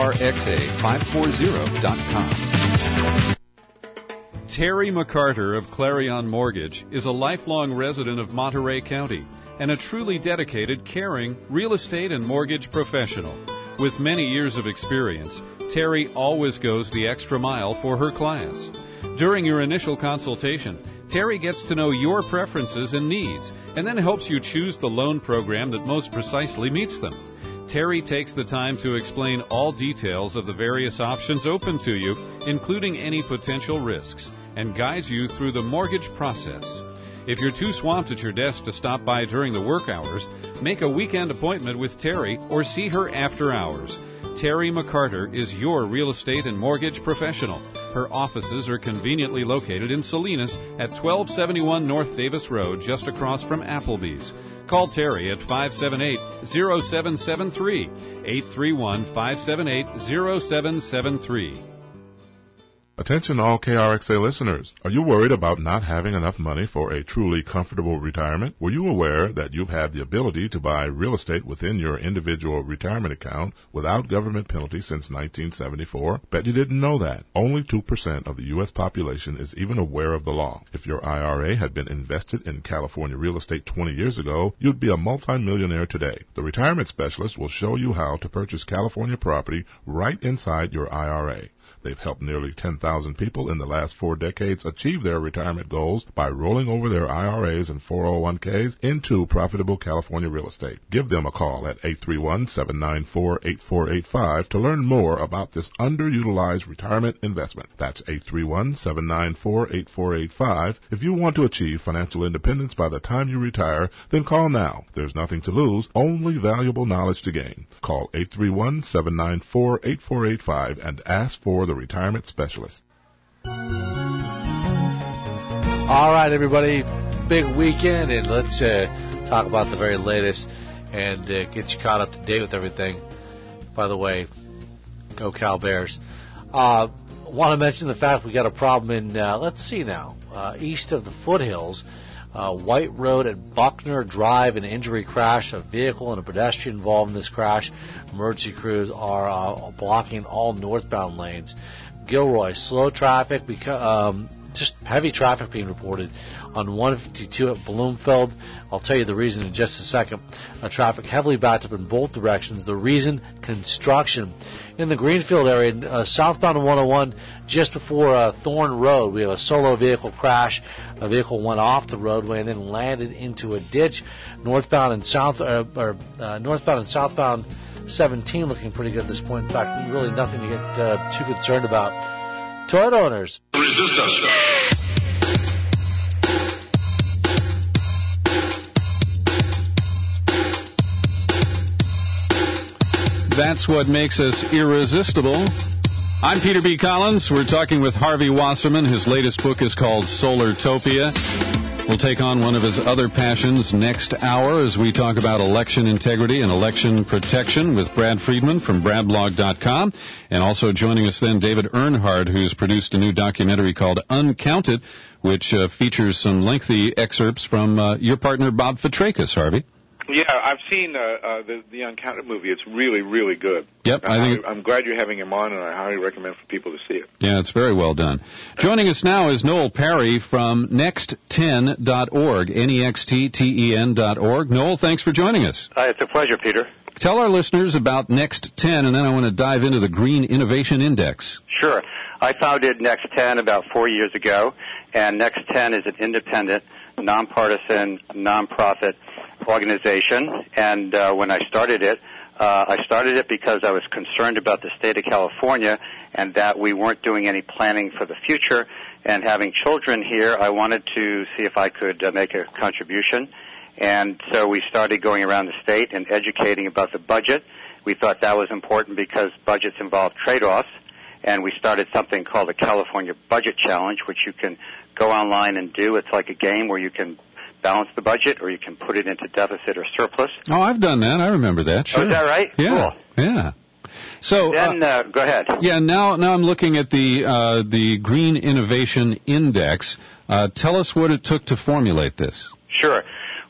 krxa540.com. Terry McCarter of Clarion Mortgage is a lifelong resident of Monterey County and a truly dedicated, caring real estate and mortgage professional. With many years of experience, Terry always goes the extra mile for her clients. During your initial consultation, Terry gets to know your preferences and needs and then helps you choose the loan program that most precisely meets them. Terry takes the time to explain all details of the various options open to you, including any potential risks, and guides you through the mortgage process. If you're too swamped at your desk to stop by during the work hours, make a weekend appointment with Terry or see her after hours. Terry McCarter is your real estate and mortgage professional. Her offices are conveniently located in Salinas at 1271 North Davis Road, just across from Applebee's. Call Terry at 578-0773, 831-578-0773. Attention all KRXA listeners. Are you worried about not having enough money for a truly comfortable retirement? Were you aware that you've had the ability to buy real estate within your individual retirement account without government penalty since 1974? Bet you didn't know that. Only 2% of the U.S. population is even aware of the law. If your IRA had been invested in California real estate 20 years ago, you'd be a multimillionaire today. The retirement specialist will show you how to purchase California property right inside your IRA. They've helped nearly 10,000 people in the last 4 decades achieve their retirement goals by rolling over their IRAs and 401ks into profitable California real estate. Give them a call at 831-794-8485 to learn more about this underutilized retirement investment. That's 831-794-8485. If you want to achieve financial independence by the time you retire, then call now. There's nothing to lose, only valuable knowledge to gain. Call 831-794-8485 and ask for the retirement specialist. All right, everybody, big weekend, and let's talk about the very latest and get you caught up to date with everything. By the way, go Cal Bears. Want to mention the fact we got a problem in, let's see now, east of the foothills, White Road at Buckner Drive, an injury crash, a vehicle and a pedestrian involved in this crash. Emergency crews are blocking all northbound lanes. Gilroy, slow traffic, just heavy traffic being reported on 152 at Bloomfield. I'll tell you the reason in just a second. Traffic heavily backed up in both directions. The reason, construction. In the Greenfield area, southbound 101, just before Thorn Road, we have a solo vehicle crash. A vehicle went off the roadway and then landed into a ditch. Northbound and southbound 17 looking pretty good at this point. In fact, really nothing to get too concerned about. Toyota owners. Resist us. That's what makes us irresistible. I'm Peter B. Collins. We're talking with Harvey Wasserman. His latest book is called Solartopia. We'll take on one of his other passions next hour as we talk about election integrity and election protection with Brad Friedman from bradblog.com. And also joining us then, David Earnhardt, who's produced a new documentary called Uncounted, which features some lengthy excerpts from your partner, Bob Fitrakis, Harvey. Yeah, I've seen the Uncounted movie. It's really, really good. Yep, I'm glad you're having him on, and I highly recommend for people to see it. Yeah, it's very well done. Joining us now is Noel Perry from Next10.org, NEXTTEN.org. Noel, thanks for joining us. It's a pleasure, Peter. Tell our listeners about Next 10, and then I want to dive into the Green Innovation Index. Sure. I founded Next 10 about 4 years ago, and Next 10 is an independent, nonpartisan, nonprofit organization. And when I started it because I was concerned about the state of California and that we weren't doing any planning for the future. And having children here, I wanted to see if I could make a contribution. And so we started going around the state and educating about the budget. We thought that was important because budgets involve trade-offs. And we started something called the California Budget Challenge, which you can go online and do. It's like a game where you can balance the budget or you can put it into deficit or surplus. Oh, I've done that. I remember that. Sure. Oh, is that right? Yeah. Cool. Yeah. So then, go ahead. Yeah, now I'm looking at the Green Innovation Index. Tell us what it took to formulate this. Sure.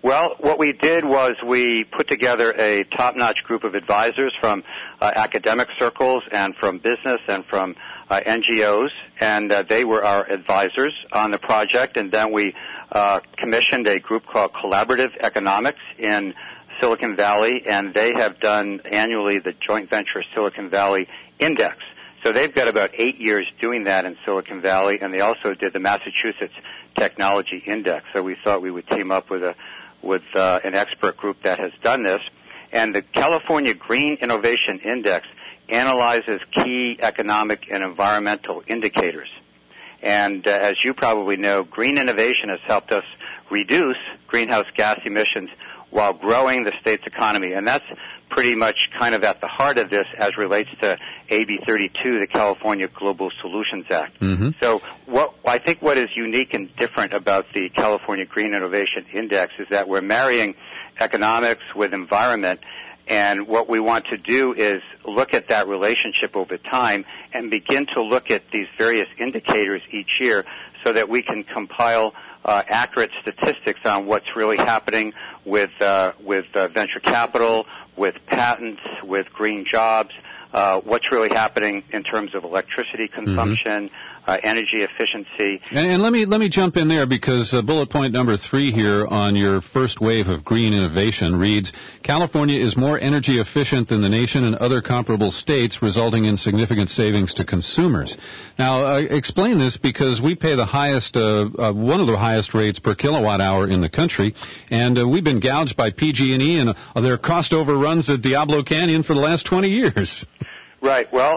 Well, what we did was we put together a top-notch group of advisors from academic circles and from business and from NGOs, and they were our advisors on the project. And then we commissioned a group called Collaborative Economics in Silicon Valley, and they have done annually the Joint Venture Silicon Valley Index. So they've got about 8 years doing that in Silicon Valley, and they also did the Massachusetts Technology Index. So we thought we would team up with an expert group that has done this. And the California Green Innovation Index analyzes key economic and environmental indicators. And as you probably know, green innovation has helped us reduce greenhouse gas emissions while growing the state's economy. And that's pretty much kind of at the heart of this as relates to AB 32, the California Global Solutions Act. Mm-hmm. So I think what is unique and different about the California Green Innovation Index is that we're marrying economics with environment, and what we want to do is look at that relationship over time and begin to look at these various indicators each year so that we can compile accurate statistics on what's really happening with venture capital, with patents, with green jobs, what's really happening in terms of electricity consumption, energy efficiency. And let me jump in there because bullet point number 3 here on your first wave of green innovation reads, California is more energy efficient than the nation and other comparable states, resulting in significant savings to consumers. Now, explain this because we pay the highest, one of the highest rates per kilowatt hour in the country, and we've been gouged by PG&E and their cost overruns at Diablo Canyon for the last 20 years. Right. Well,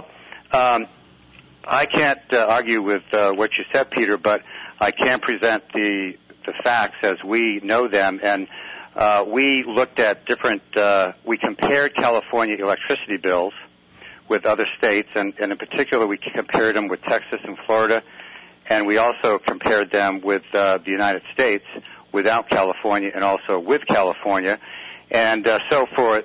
I can't argue with what you said, Peter, but I can present the facts as we know them. And we looked at we compared California electricity bills with other states, and in particular we compared them with Texas and Florida, and we also compared them with the United States without California and also with California. And so for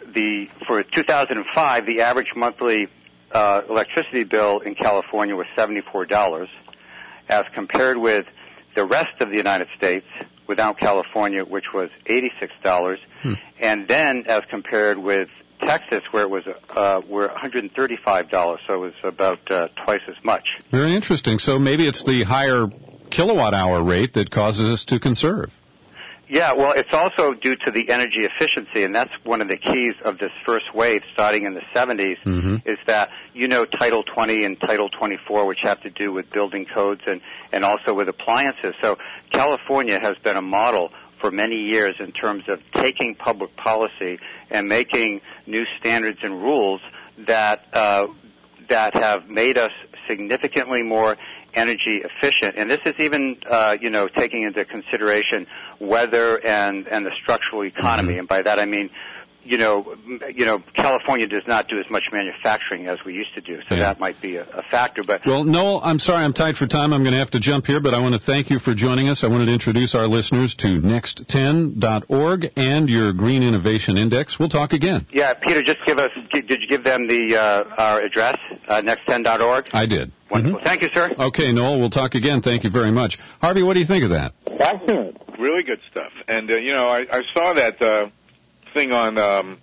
2005, the average monthly electricity bill in California was $74, as compared with the rest of the United States without California, which was $86, and then as compared with Texas, where it was were $135, so it was about twice as much. Very interesting. So maybe it's the higher kilowatt hour rate that causes us to conserve. Yeah, well, it's also due to the energy efficiency, and that's one of the keys of this first wave starting in the 70s, is that, Title 20 and Title 24, which have to do with building codes and also with appliances. So California has been a model for many years in terms of taking public policy and making new standards and rules that have made us significantly more energy efficient. And this is even, taking into consideration weather and the structural economy. And by that I mean, California does not do as much manufacturing as we used to do, so that might be a factor. But well, Noel, I'm sorry, I'm tight for time. I'm going to have to jump here, but I want to thank you for joining us. I wanted to introduce our listeners to next10.org and your Green Innovation Index. We'll talk again. Yeah, Peter, did you give them our address, next10.org? I did. Wonderful. Thank you, sir. Okay, Noel, we'll talk again. Thank you very much. Harvey, what do you think of that? Excellent. Really good stuff. And, I saw that thing on,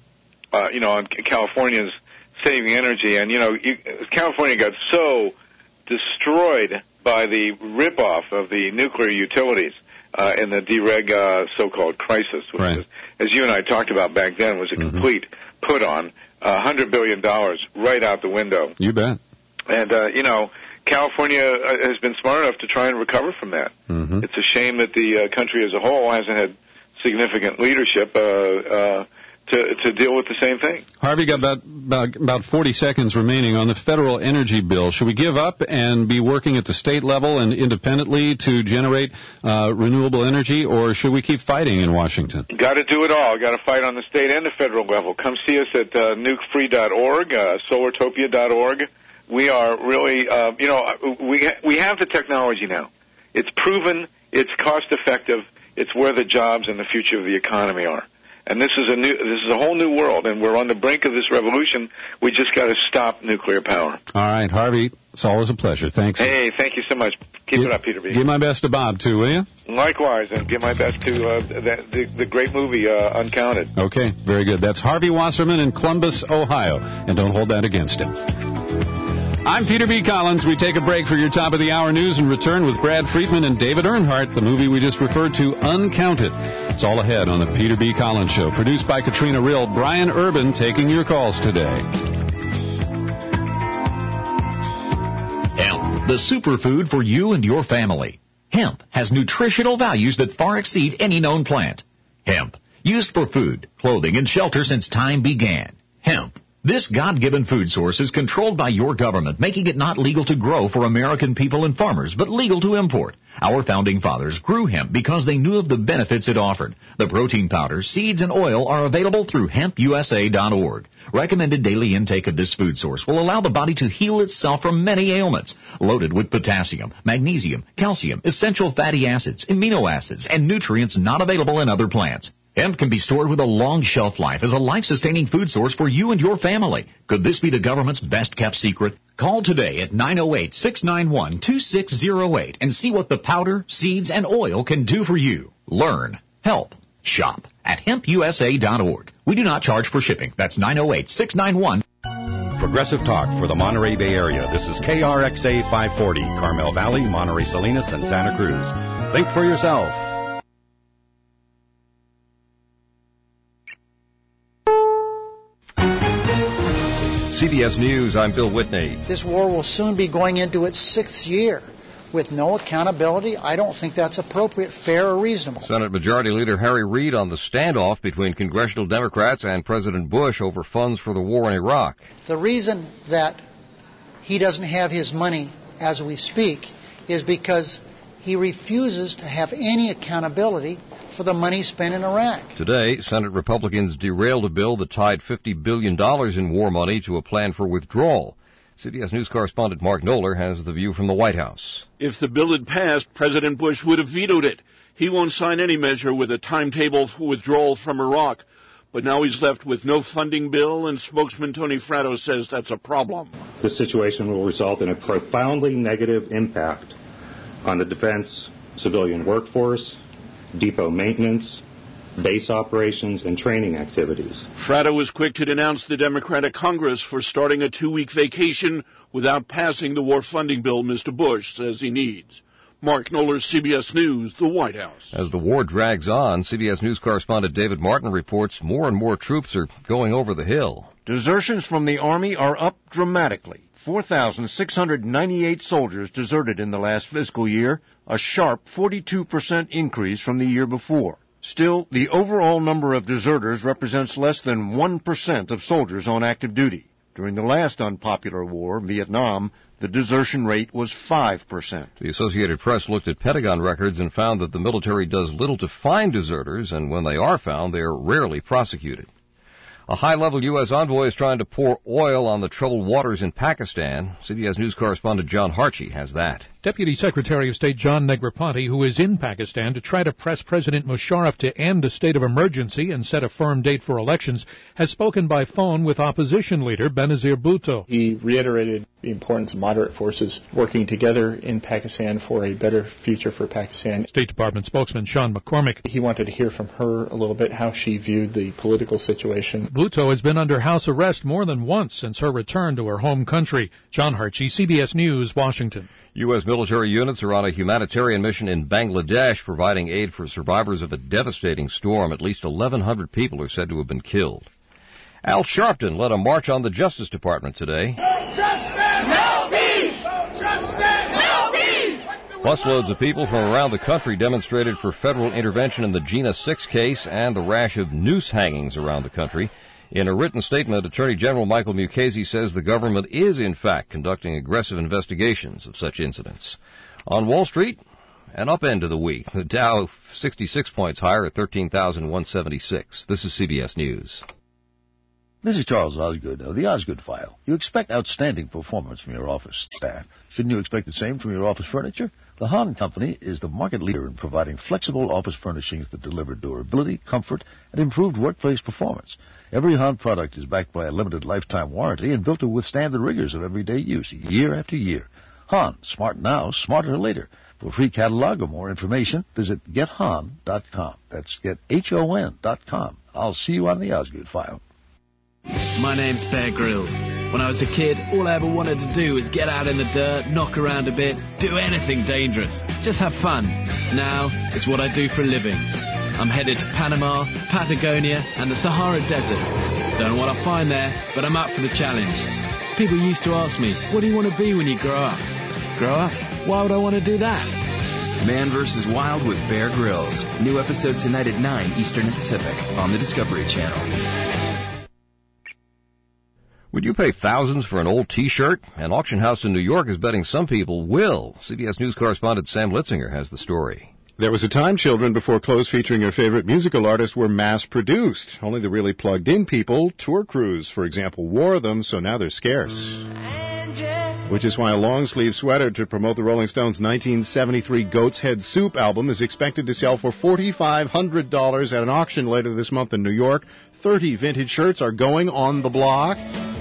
on California's saving energy. And, California got so destroyed by the ripoff of the nuclear utilities in the dereg so-called crisis, which is, as you and I talked about back then, was a complete put-on, $100 billion right out the window. You bet. And, California has been smart enough to try and recover from that. It's a shame that the country as a whole hasn't had significant leadership to deal with the same thing. Harvey, got about 40 seconds remaining on the federal energy bill. Should we give up and be working at the state level and independently to generate renewable energy, or should we keep fighting in Washington? Got to do it all. Got to fight on the state and the federal level. Come see us at nukefree.org, solartopia.org. We are really, we have the technology now. It's proven, it's cost effective, it's where the jobs and the future of the economy are. And this is a whole new world, and we're on the brink of this revolution. We just got to stop nuclear power. All right, Harvey, it's always a pleasure. Thanks. Hey, thank you so much. Keep it up, Peter B. Give my best to Bob, too, will you? Likewise, and give my best to the great movie, Uncounted. Okay, very good. That's Harvey Wasserman in Columbus, Ohio, and don't hold that against him. I'm Peter B. Collins. We take a break for your top-of-the-hour news and return with Brad Friedman and David Earnhardt, the movie we just referred to, Uncounted. It's all ahead on the Peter B. Collins Show, produced by Katrina Rill. Brian Urban taking your calls today. Hemp, the superfood for you and your family. Hemp has nutritional values that far exceed any known plant. Hemp, used for food, clothing, and shelter since time began. Hemp. This God-given food source is controlled by your government, making it not legal to grow for American people and farmers, but legal to import. Our founding fathers grew hemp because they knew of the benefits it offered. The protein powder, seeds, and oil are available through hempusa.org. Recommended daily intake of this food source will allow the body to heal itself from many ailments. Loaded with potassium, magnesium, calcium, essential fatty acids, amino acids, and nutrients not available in other plants. Hemp can be stored with a long shelf life as a life-sustaining food source for you and your family. Could this be the government's best-kept secret? Call today at 908-691-2608 and see what the powder, seeds, and oil can do for you. Learn, help, shop at hempusa.org. We do not charge for shipping. That's 908-691. Progressive Talk for the Monterey Bay Area. This is KRXA 540, Carmel Valley, Monterey Salinas, and Santa Cruz. Think for yourself. CBS News, I'm Bill Whitney. This war will soon be going into its 6th year. With no accountability, I don't think that's appropriate, fair, or reasonable. Senate Majority Leader Harry Reid on the standoff between congressional Democrats and President Bush over funds for the war in Iraq. The reason that he doesn't have his money as we speak is because he refuses to have any accountability for the money spent in Iraq. Today, Senate Republicans derailed a bill that tied $50 billion in war money to a plan for withdrawal. CBS News correspondent Mark Knoller has the view from the White House. If the bill had passed, President Bush would have vetoed it. He won't sign any measure with a timetable for withdrawal from Iraq. But now he's left with no funding bill, and spokesman Tony Fratto says that's a problem. This situation will result in a profoundly negative impact on the defense civilian workforce, depot maintenance, base operations, and training activities. Fratto was quick to denounce the Democratic Congress for starting a 2-week vacation without passing the war funding bill Mr. Bush says he needs. Mark Knoller, CBS News, the White House. As the war drags on, CBS News correspondent David Martin reports more and more troops are going over the hill. Desertions from the Army are up dramatically. 4,698 soldiers deserted in the last fiscal year, a sharp 42% increase from the year before. Still, the overall number of deserters represents less than 1% of soldiers on active duty. During the last unpopular war, Vietnam, the desertion rate was 5%. The Associated Press looked at Pentagon records and found that the military does little to find deserters, and when they are found, they are rarely prosecuted. A high-level U.S. envoy is trying to pour oil on the troubled waters in Pakistan. CBS News correspondent John Harchie has that. Deputy Secretary of State John Negroponte, who is in Pakistan to try to press President Musharraf to end a state of emergency and set a firm date for elections, has spoken by phone with opposition leader Benazir Bhutto. He reiterated the importance of moderate forces working together in Pakistan for a better future for Pakistan. State Department spokesman Sean McCormick. He wanted to hear from her a little bit how she viewed the political situation. Bhutto has been under house arrest more than once since her return to her home country. John Harchie, CBS News, Washington. U.S. military units are on a humanitarian mission in Bangladesh, providing aid for survivors of a devastating storm. At least 1,100 people are said to have been killed. Al Sharpton led a march on the Justice Department today. Help me! Help me! Busloads of people from around the country demonstrated for federal intervention in the Gina 6 case and the rash of noose hangings around the country. In a written statement, Attorney General Michael Mukasey says the government is, in fact, conducting aggressive investigations of such incidents. On Wall Street, an upend of the week. The Dow 66 points higher at 13,176. This is CBS News. This is Charles Osgood of the Osgood File. You expect outstanding performance from your office staff. Shouldn't you expect the same from your office furniture? The Hahn Company is the market leader in providing flexible office furnishings that deliver durability, comfort, and improved workplace performance. Every Hahn product is backed by a limited lifetime warranty and built to withstand the rigors of everyday use, year after year. Hahn, smart now, smarter later. For a free catalog or more information, visit GetHahn.com. That's GetHON.com. I'll see you on the Osgood File. My name's Bear Grylls. When I was a kid, all I ever wanted to do was get out in the dirt, knock around a bit, do anything dangerous. Just have fun. Now, it's what I do for a living. I'm headed to Panama, Patagonia, and the Sahara Desert. Don't know what I'll find there, but I'm up for the challenge. People used to ask me, what do you want to be when you grow up? Grow up? Why would I want to do that? Man vs. Wild with Bear Grylls. New episode tonight at 9 Eastern and Pacific on the Discovery Channel. Would you pay thousands for an old T-shirt? An auction house in New York is betting some people will. CBS News correspondent Sam Litzinger has the story. There was a time, children, before clothes featuring your favorite musical artist were mass-produced. Only the really plugged-in people, tour crews, for example, wore them, so now they're scarce. Which is why a long-sleeve sweater to promote the Rolling Stones' 1973 Goat's Head Soup album is expected to sell for $4,500 at an auction later this month in New York. 30 vintage shirts are going on the block.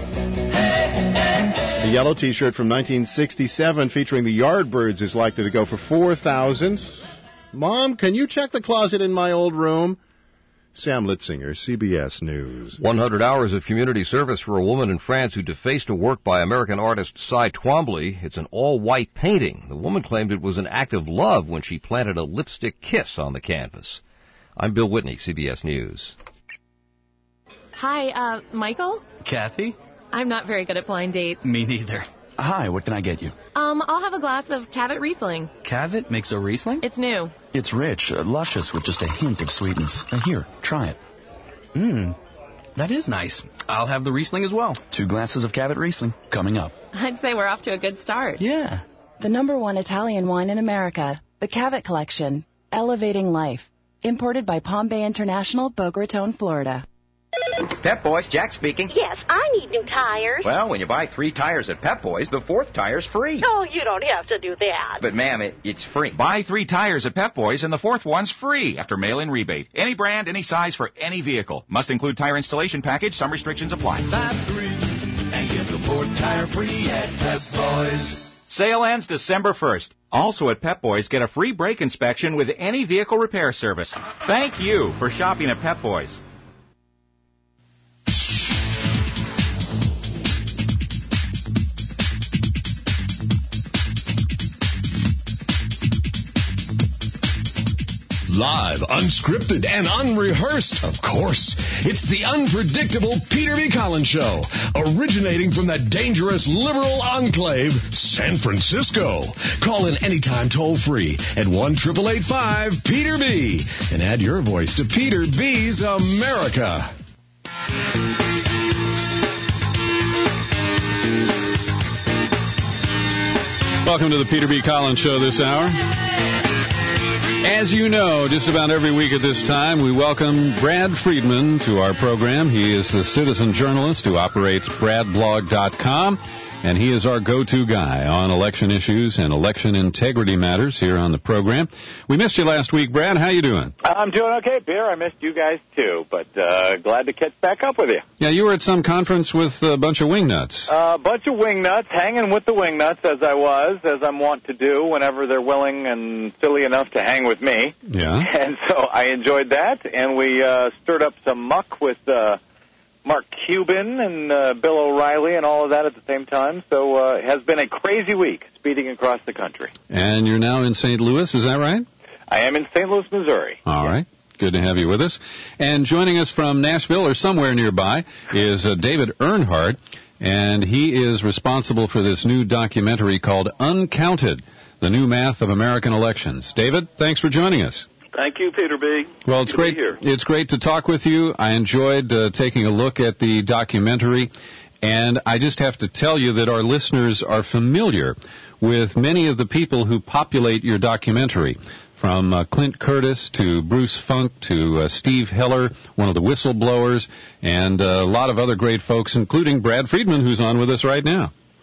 The yellow T-shirt from 1967 featuring the Yardbirds is likely to go for $4,000. Mom, can you check the closet in my old room? Sam Litzinger, CBS News. 100 hours of community service for a woman in France who defaced a work by American artist Cy Twombly. It's an all-white painting. The woman claimed it was an act of love when she planted a lipstick kiss on the canvas. I'm Bill Whitney, CBS News. Hi, Michael? Kathy? I'm not very good at blind dates. Me neither. Hi, what can I get you? I'll have a glass of Cavett Riesling. Cavett makes a Riesling? It's new. It's rich, luscious with just a hint of sweetness. Here, try it. That is nice. I'll have the Riesling as well. 2 glasses of Cavett Riesling coming up. I'd say we're off to a good start. Yeah. The #1 Italian wine in America, the Cavett Collection, elevating life. Imported by Palm Bay International, Boca Raton, Florida. Pep Boys, Jack speaking. Yes, I need new tires. Well, when you buy 3 tires at Pep Boys, the 4th tire's free. Oh, you don't have to do that. But, ma'am, it's free. Buy 3 tires at Pep Boys, and the 4th one's free after mail-in rebate. Any brand, any size for any vehicle. Must include tire installation package. Some restrictions apply. Buy 3 and get the 4th tire free at Pep Boys. Sale ends December 1st. Also at Pep Boys, get a free brake inspection with any vehicle repair service. Thank you for shopping at Pep Boys. Live, unscripted, and unrehearsed, of course. It's the unpredictable Peter B. Collins Show, originating from the dangerous liberal enclave, San Francisco. Call in anytime toll-free at 1-888-5-PETER-B and add your voice to Peter B.'s America. Welcome to the Peter B. Collins Show this hour. As you know, just about every week at this time, we welcome Brad Friedman to our program. He is the citizen journalist who operates bradblog.com, and he is our go-to guy on election issues and election integrity matters here on the program. We missed you last week, Brad. How you doing? I'm doing okay, Beer. I missed you guys, too, but glad to catch back up with you. Yeah, you were at some conference with a bunch of wingnuts. A bunch of wingnuts, hanging with the wingnuts, as I'm wont to do whenever they're willing and silly enough to hang with me. Yeah. And so I enjoyed that, and we stirred up some muck with Mark Cuban and Bill O'Reilly and all of that at the same time. So it has been a crazy week speeding across the country. And you're now in St. Louis, is that right? I am in St. Louis, Missouri. All right. Good to have you with us. And joining us from Nashville or somewhere nearby is David Earnhardt, and he is responsible for this new documentary called Uncounted, the New Math of American Elections. David, thanks for joining us. Thank you, Peter B. Well, it's great. It's great to talk with you. I enjoyed taking a look at the documentary, and I just have to tell you that our listeners are familiar with many of the people who populate your documentary, from Clint Curtis to Bruce Funk to Steve Heller, one of the whistleblowers, and a lot of other great folks, including Brad Friedman, who's on with us right now.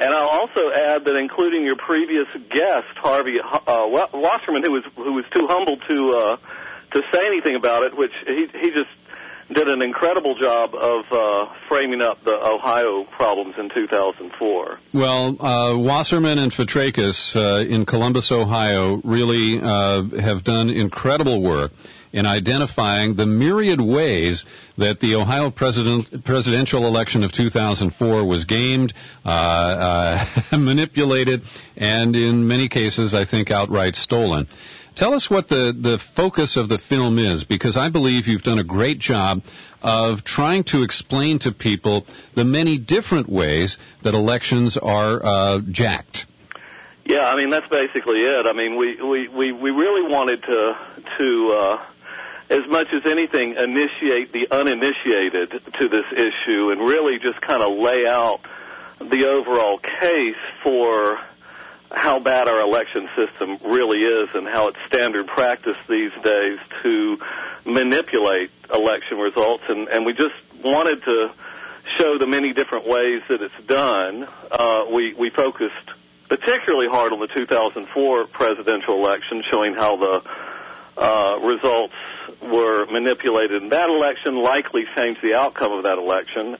And I'll also add that, including your previous guest, Harvey Wasserman, who was too humble to say anything about it, which he just did an incredible job of framing up the Ohio problems in 2004. Well, Wasserman and Fitrakis in Columbus, Ohio, really have done incredible work in identifying the myriad ways that the Ohio presidential election of 2004 was gamed, manipulated, and in many cases, I think, outright stolen. Tell us what the focus of the film is, because I believe you've done a great job of trying to explain to people the many different ways that elections are jacked. Yeah, I mean, that's basically it. I mean, we really wanted to as much as anything, initiate the uninitiated to this issue and really just kind of lay out the overall case for how bad our election system really is and how it's standard practice these days to manipulate election results. And we just wanted to show the many different ways that it's done. We focused particularly hard on the 2004 presidential election, showing how the results were manipulated in that election, likely changed the outcome of that election,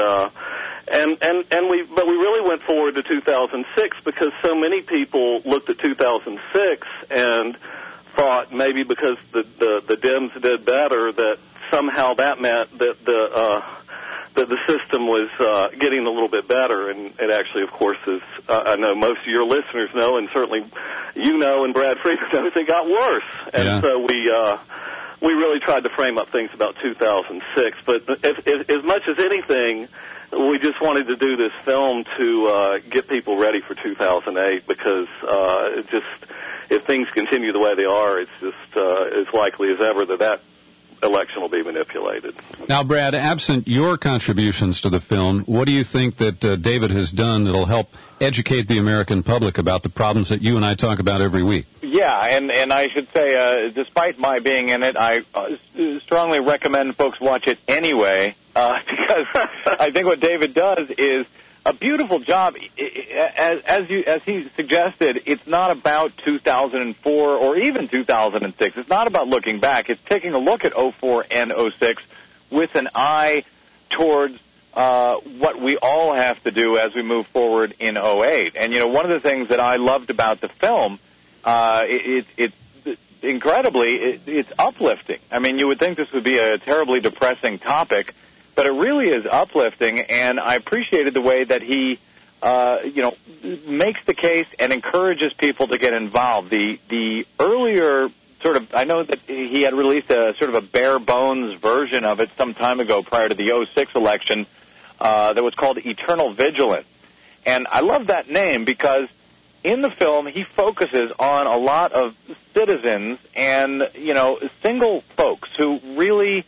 but we really went forward to 2006 because so many people looked at 2006 and thought maybe because the Dems did better that somehow that meant that the system was getting a little bit better, and it actually, of course, is. I know most of your listeners know, and certainly you know, and Brad Friedman knows, it got worse, and so we really tried to frame up things about 2006. But if, as much as anything, we just wanted to do this film to get people ready for 2008 because if things continue the way they are, it's just as likely as ever that election will be manipulated. Now, Brad, absent your contributions to the film, what do you think that David has done that will help educate the American public about the problems that you and I talk about every week? Yeah, and I should say, despite my being in it, I strongly recommend folks watch it anyway, because I think what David does is a beautiful job. As he suggested, it's not about 2004 or even 2006. It's not about looking back. It's taking a look at 04 and 06 with an eye towards what we all have to do as we move forward in 08. And, you know, one of the things that I loved about the film, it's incredibly, it's uplifting. I mean, you would think this would be a terribly depressing topic, but it really is uplifting, and I appreciated the way that he, makes the case and encourages people to get involved. The earlier sort of, I know that he had released a sort of a bare bones version of it some time ago prior to the 06 election that was called Eternal Vigilance. And I love that name because in the film he focuses on a lot of citizens and, single folks who really,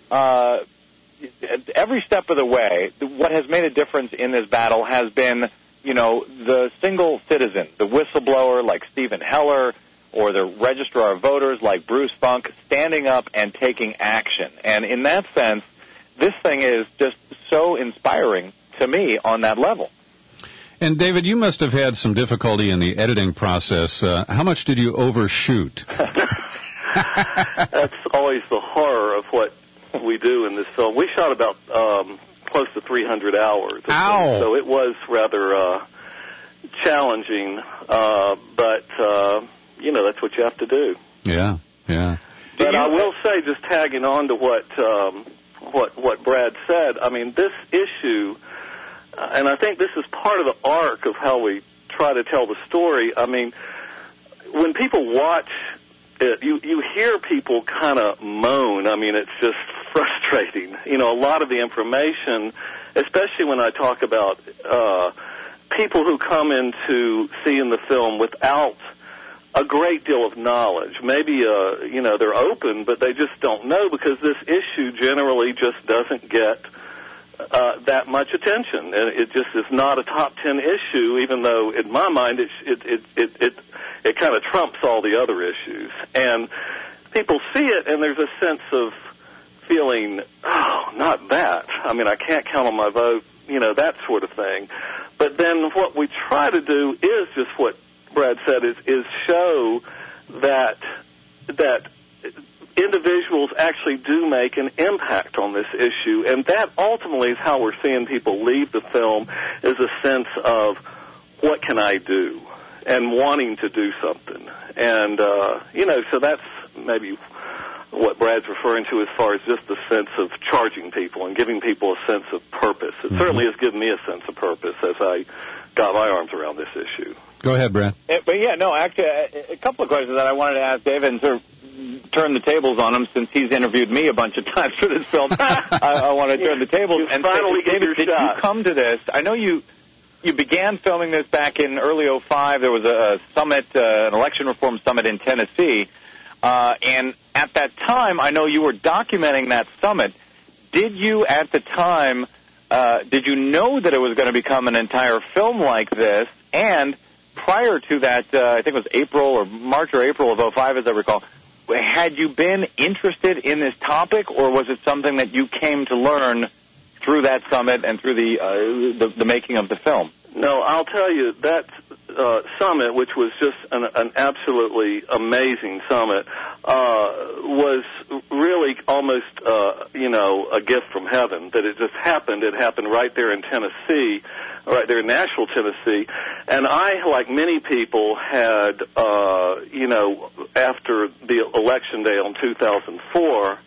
every step of the way, what has made a difference in this battle has been, the single citizen, the whistleblower like Stephen Heller, or the registrar of voters like Bruce Funk, standing up and taking action. And in that sense, this thing is just so inspiring to me on that level. And, David, you must have had some difficulty in the editing process. How much did you overshoot? That's always the horror of what we do in this film. We shot about close to 300 hours. Ow! So it was rather challenging, but that's what you have to do. Yeah. But I will say, just tagging on to what Brad said, I mean, this issue, and I think this is part of the arc of how we try to tell the story. I mean, when people watch it, you hear people kind of moan. I mean, it's just frustrating. A lot of the information, especially when I talk about people who come into seeing the film without a great deal of knowledge. Maybe, they're open, but they just don't know because this issue generally just doesn't get that much attention. And it just is not a top 10 issue, even though in my mind it kind of trumps all the other issues. And people see it, and there's a sense of feeling, oh, not that. I mean, I can't count on my vote, that sort of thing. But then what we try to do is just what Brad said, is show that individuals actually do make an impact on this issue, and that ultimately is how we're seeing people leave the film, is a sense of what can I do, and wanting to do something. And, so that's maybe what Brad's referring to as far as just the sense of charging people and giving people a sense of purpose. It certainly has given me a sense of purpose as I got my arms around this issue. Go ahead, Brad. Actually, a couple of questions that I wanted to ask David and sort of turn the tables on him since he's interviewed me a bunch of times for this film. I want to turn the tables and finally say, David, did you come to this? I know you began filming this back in early '05. There was a summit, an election reform summit in Tennessee. And at that time, I know you were documenting that summit. Did you, at the time, did you know that it was going to become an entire film like this? And prior to that, I think it was March or April of '05, as I recall, had you been interested in this topic, or was it something that you came to learn through that summit and through the making of the film? No, I'll tell you, that summit, which was just an absolutely amazing summit, was really almost, a gift from heaven, that it just happened. It happened right there in Tennessee, right there in Nashville, Tennessee. And I, like many people, had, after the election day on 2004,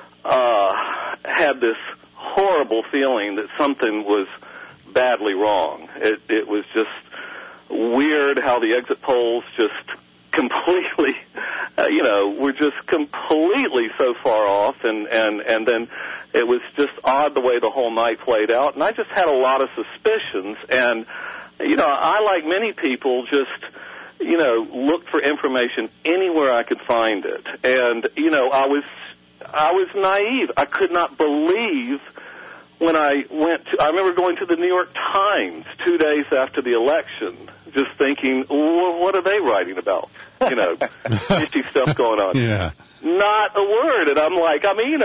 had this horrible feeling that something was badly wrong. It was just weird how the exit polls just completely, were just completely so far off, and then it was just odd the way the whole night played out, and I just had a lot of suspicions, and, I, like many people, just, looked for information anywhere I could find it, and, I was naive. I could not believe when I remember going to the New York Times 2 days after the election, just thinking, well, what are they writing about? Fishy stuff going on. Yeah. Not a word. And I'm like,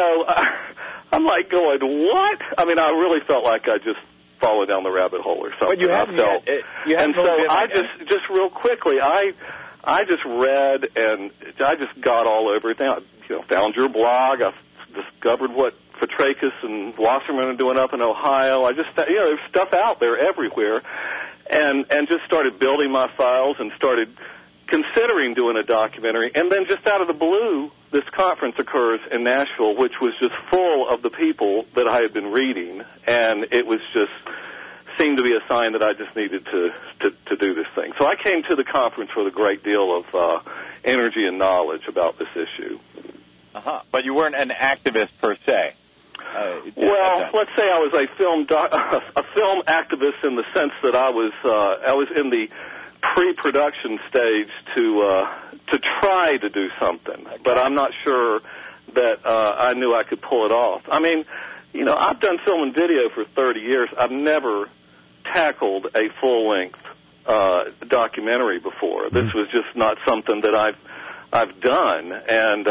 I'm like going, what? I mean, I really felt like I just fallen down the rabbit hole or something. But you haven't and so I just real quickly, I just read and I just got all over everything. I found your blog. I discovered what Petrakis and Wasserman are doing up in Ohio. I just, there's stuff out there everywhere, and just started building my files and started considering doing a documentary. And then just out of the blue, this conference occurs in Nashville, which was just full of the people that I had been reading, and it was just seemed to be a sign that I just needed to do this thing. So I came to the conference with a great deal of energy and knowledge about this issue. But you weren't an activist per se. Well, let's say I was a film activist in the sense that I was in the pre-production stage to try to do something, but I'm not sure that I knew I could pull it off. I mean, I've done film and video for 30 years. I've never tackled a full-length documentary before. This was just not something that I've done, and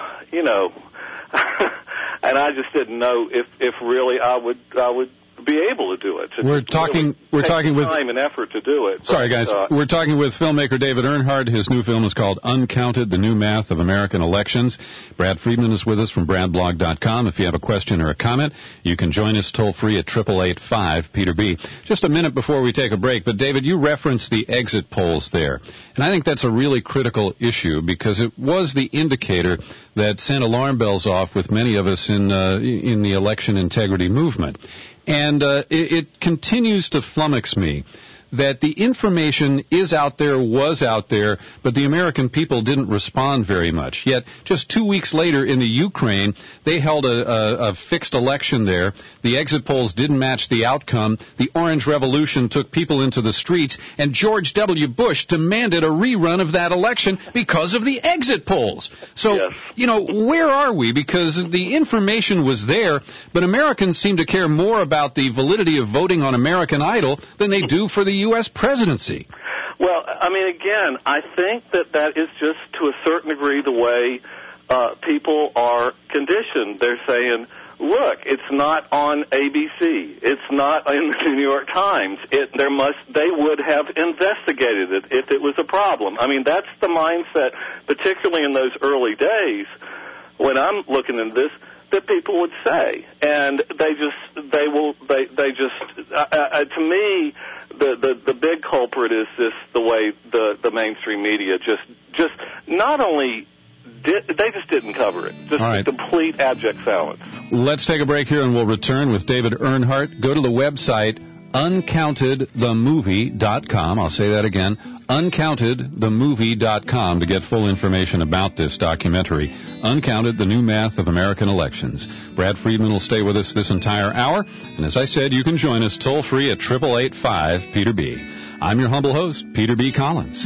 and I just didn't know if really I would be able to do it. We're talking with time and effort to do it. Sorry, guys. We're talking with filmmaker David Earnhardt. His new film is called Uncounted: The New Math of American Elections. Brad Friedman is with us from BradBlog.com. If you have a question or a comment, you can join us toll free at 888-5-PETER-B. Just a minute before we take a break, but David, you referenced the exit polls there, and I think that's a really critical issue because it was the indicator that sent alarm bells off with many of us in the election integrity movement. And it continues to flummox me that the information is out there, was out there, but the American people didn't respond very much. Yet, just 2 weeks later in the Ukraine, they held a fixed election there. The exit polls didn't match the outcome. The Orange Revolution took people into the streets, and George W. Bush demanded a rerun of that election because of the exit polls. So, where are we? Because the information was there, but Americans seem to care more about the validity of voting on American Idol than they do for the U.S. presidency. Well, I mean, again, I think that is just to a certain degree the way people are conditioned. They're saying, look, it's not on ABC. It's not in the New York Times. They would have investigated it if it was a problem. I mean, that's the mindset, particularly in those early days when I'm looking into this, that people would say. And to me, the big culprit is the way the mainstream media just not only they just didn't cover it. Just a complete abject silence. Let's take a break here, and we'll return with David Earnhardt. Go to the website uncountedthemovie.com. I'll say that again, uncountedthemovie.com, to get full information about this documentary, Uncounted, The New Math of American Elections. Brad Friedman will stay with us this entire hour, and as I said, you can join us toll-free at 888-5-PETER-B. I'm your humble host, Peter B. Collins.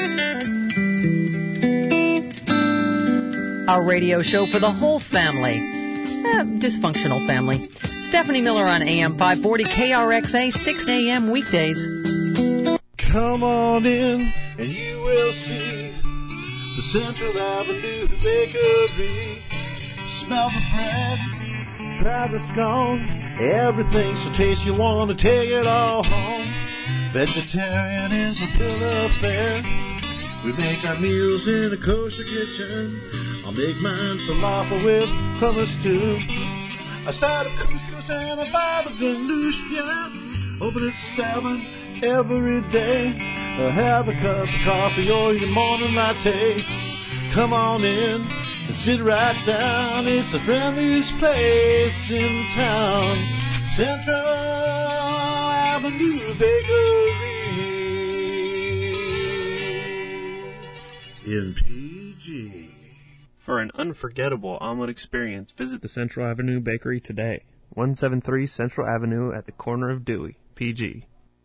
Our radio show for the whole family. Dysfunctional family. Stephanie Miller on AM 540 KRXA, 6 a.m. weekdays. Come on in and you will see the Central Avenue Bakery. Smell the bread, try the scones. Everything's so tasty you want to take it all home. Vegetarian is a bill of fare. We make our meals in a kosher kitchen. I'll make mine falafel with hummus too. A side of couscous and a bite of ganoush, yeah. Open at 7 every day. Have a cup of coffee or your morning latte. Come on in and sit right down. It's the friendliest place in town. Central Avenue Bakery in PG. For an unforgettable omelet experience, visit the Central Avenue Bakery today. 173 Central Avenue at the corner of Dewey, PG.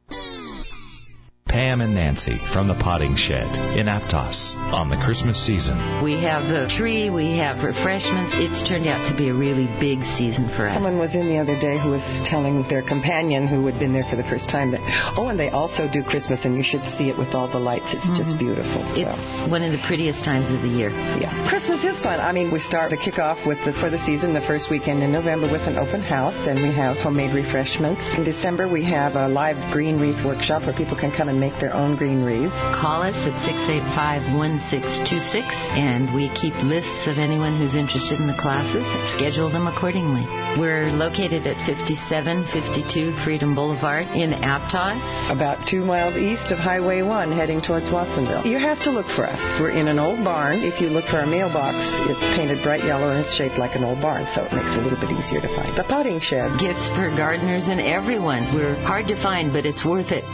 Pam and Nancy from the Potting Shed in Aptos on the Christmas season. We have the tree, we have refreshments. It's turned out to be a really big season for us. Someone was in the other day who was telling their companion who had been there for the first time that, and they also do Christmas, and you should see it with all the lights. It's just beautiful. So. It's one of the prettiest times of the year. Yeah. Christmas is fun. I mean, we start to kick off for the season the first weekend in November with an open house, and we have homemade refreshments. In December, we have a live green wreath workshop where people can come and make their own green wreaths. Call us at 685-1626, and we keep lists of anyone who's interested in the classes. Schedule them accordingly. We're located at 5752 Freedom Boulevard in Aptos. About 2 miles east of Highway 1 heading towards Watsonville. You have to look for us. We're in an old barn. If you look for our mailbox, it's painted bright yellow and it's shaped like an old barn, so it makes it a little bit easier to find. The Potting Shed. Gifts for gardeners and everyone. We're hard to find, but it's worth it.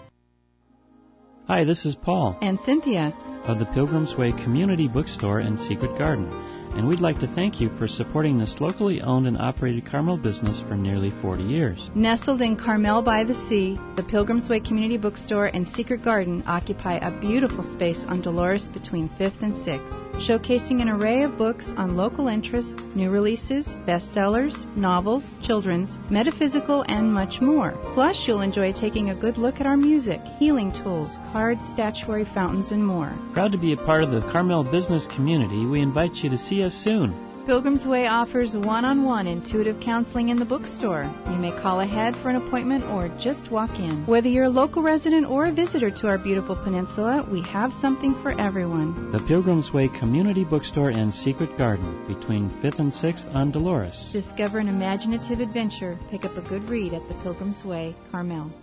Hi, this is Paul. And Cynthia. Of the Pilgrim's Way Community Bookstore and Secret Garden. And we'd like to thank you for supporting this locally owned and operated Carmel business for nearly 40 years. Nestled in Carmel by the Sea, the Pilgrim's Way Community Bookstore and Secret Garden occupy a beautiful space on Dolores between 5th and 6th, showcasing an array of books on local interests, new releases, bestsellers, novels, children's, metaphysical, and much more. Plus, you'll enjoy taking a good look at our music, healing tools, cards, statuary, fountains, and more. Proud to be a part of the Carmel business community, we invite you to see us soon. Pilgrim's Way offers one-on-one intuitive counseling in the bookstore. You may call ahead for an appointment or just walk in. Whether you're a local resident or a visitor to our beautiful peninsula, we have something for everyone. The Pilgrim's Way Community Bookstore and Secret Garden between 5th and 6th on Dolores. Discover an imaginative adventure. Pick up a good read at the Pilgrim's Way, Carmel.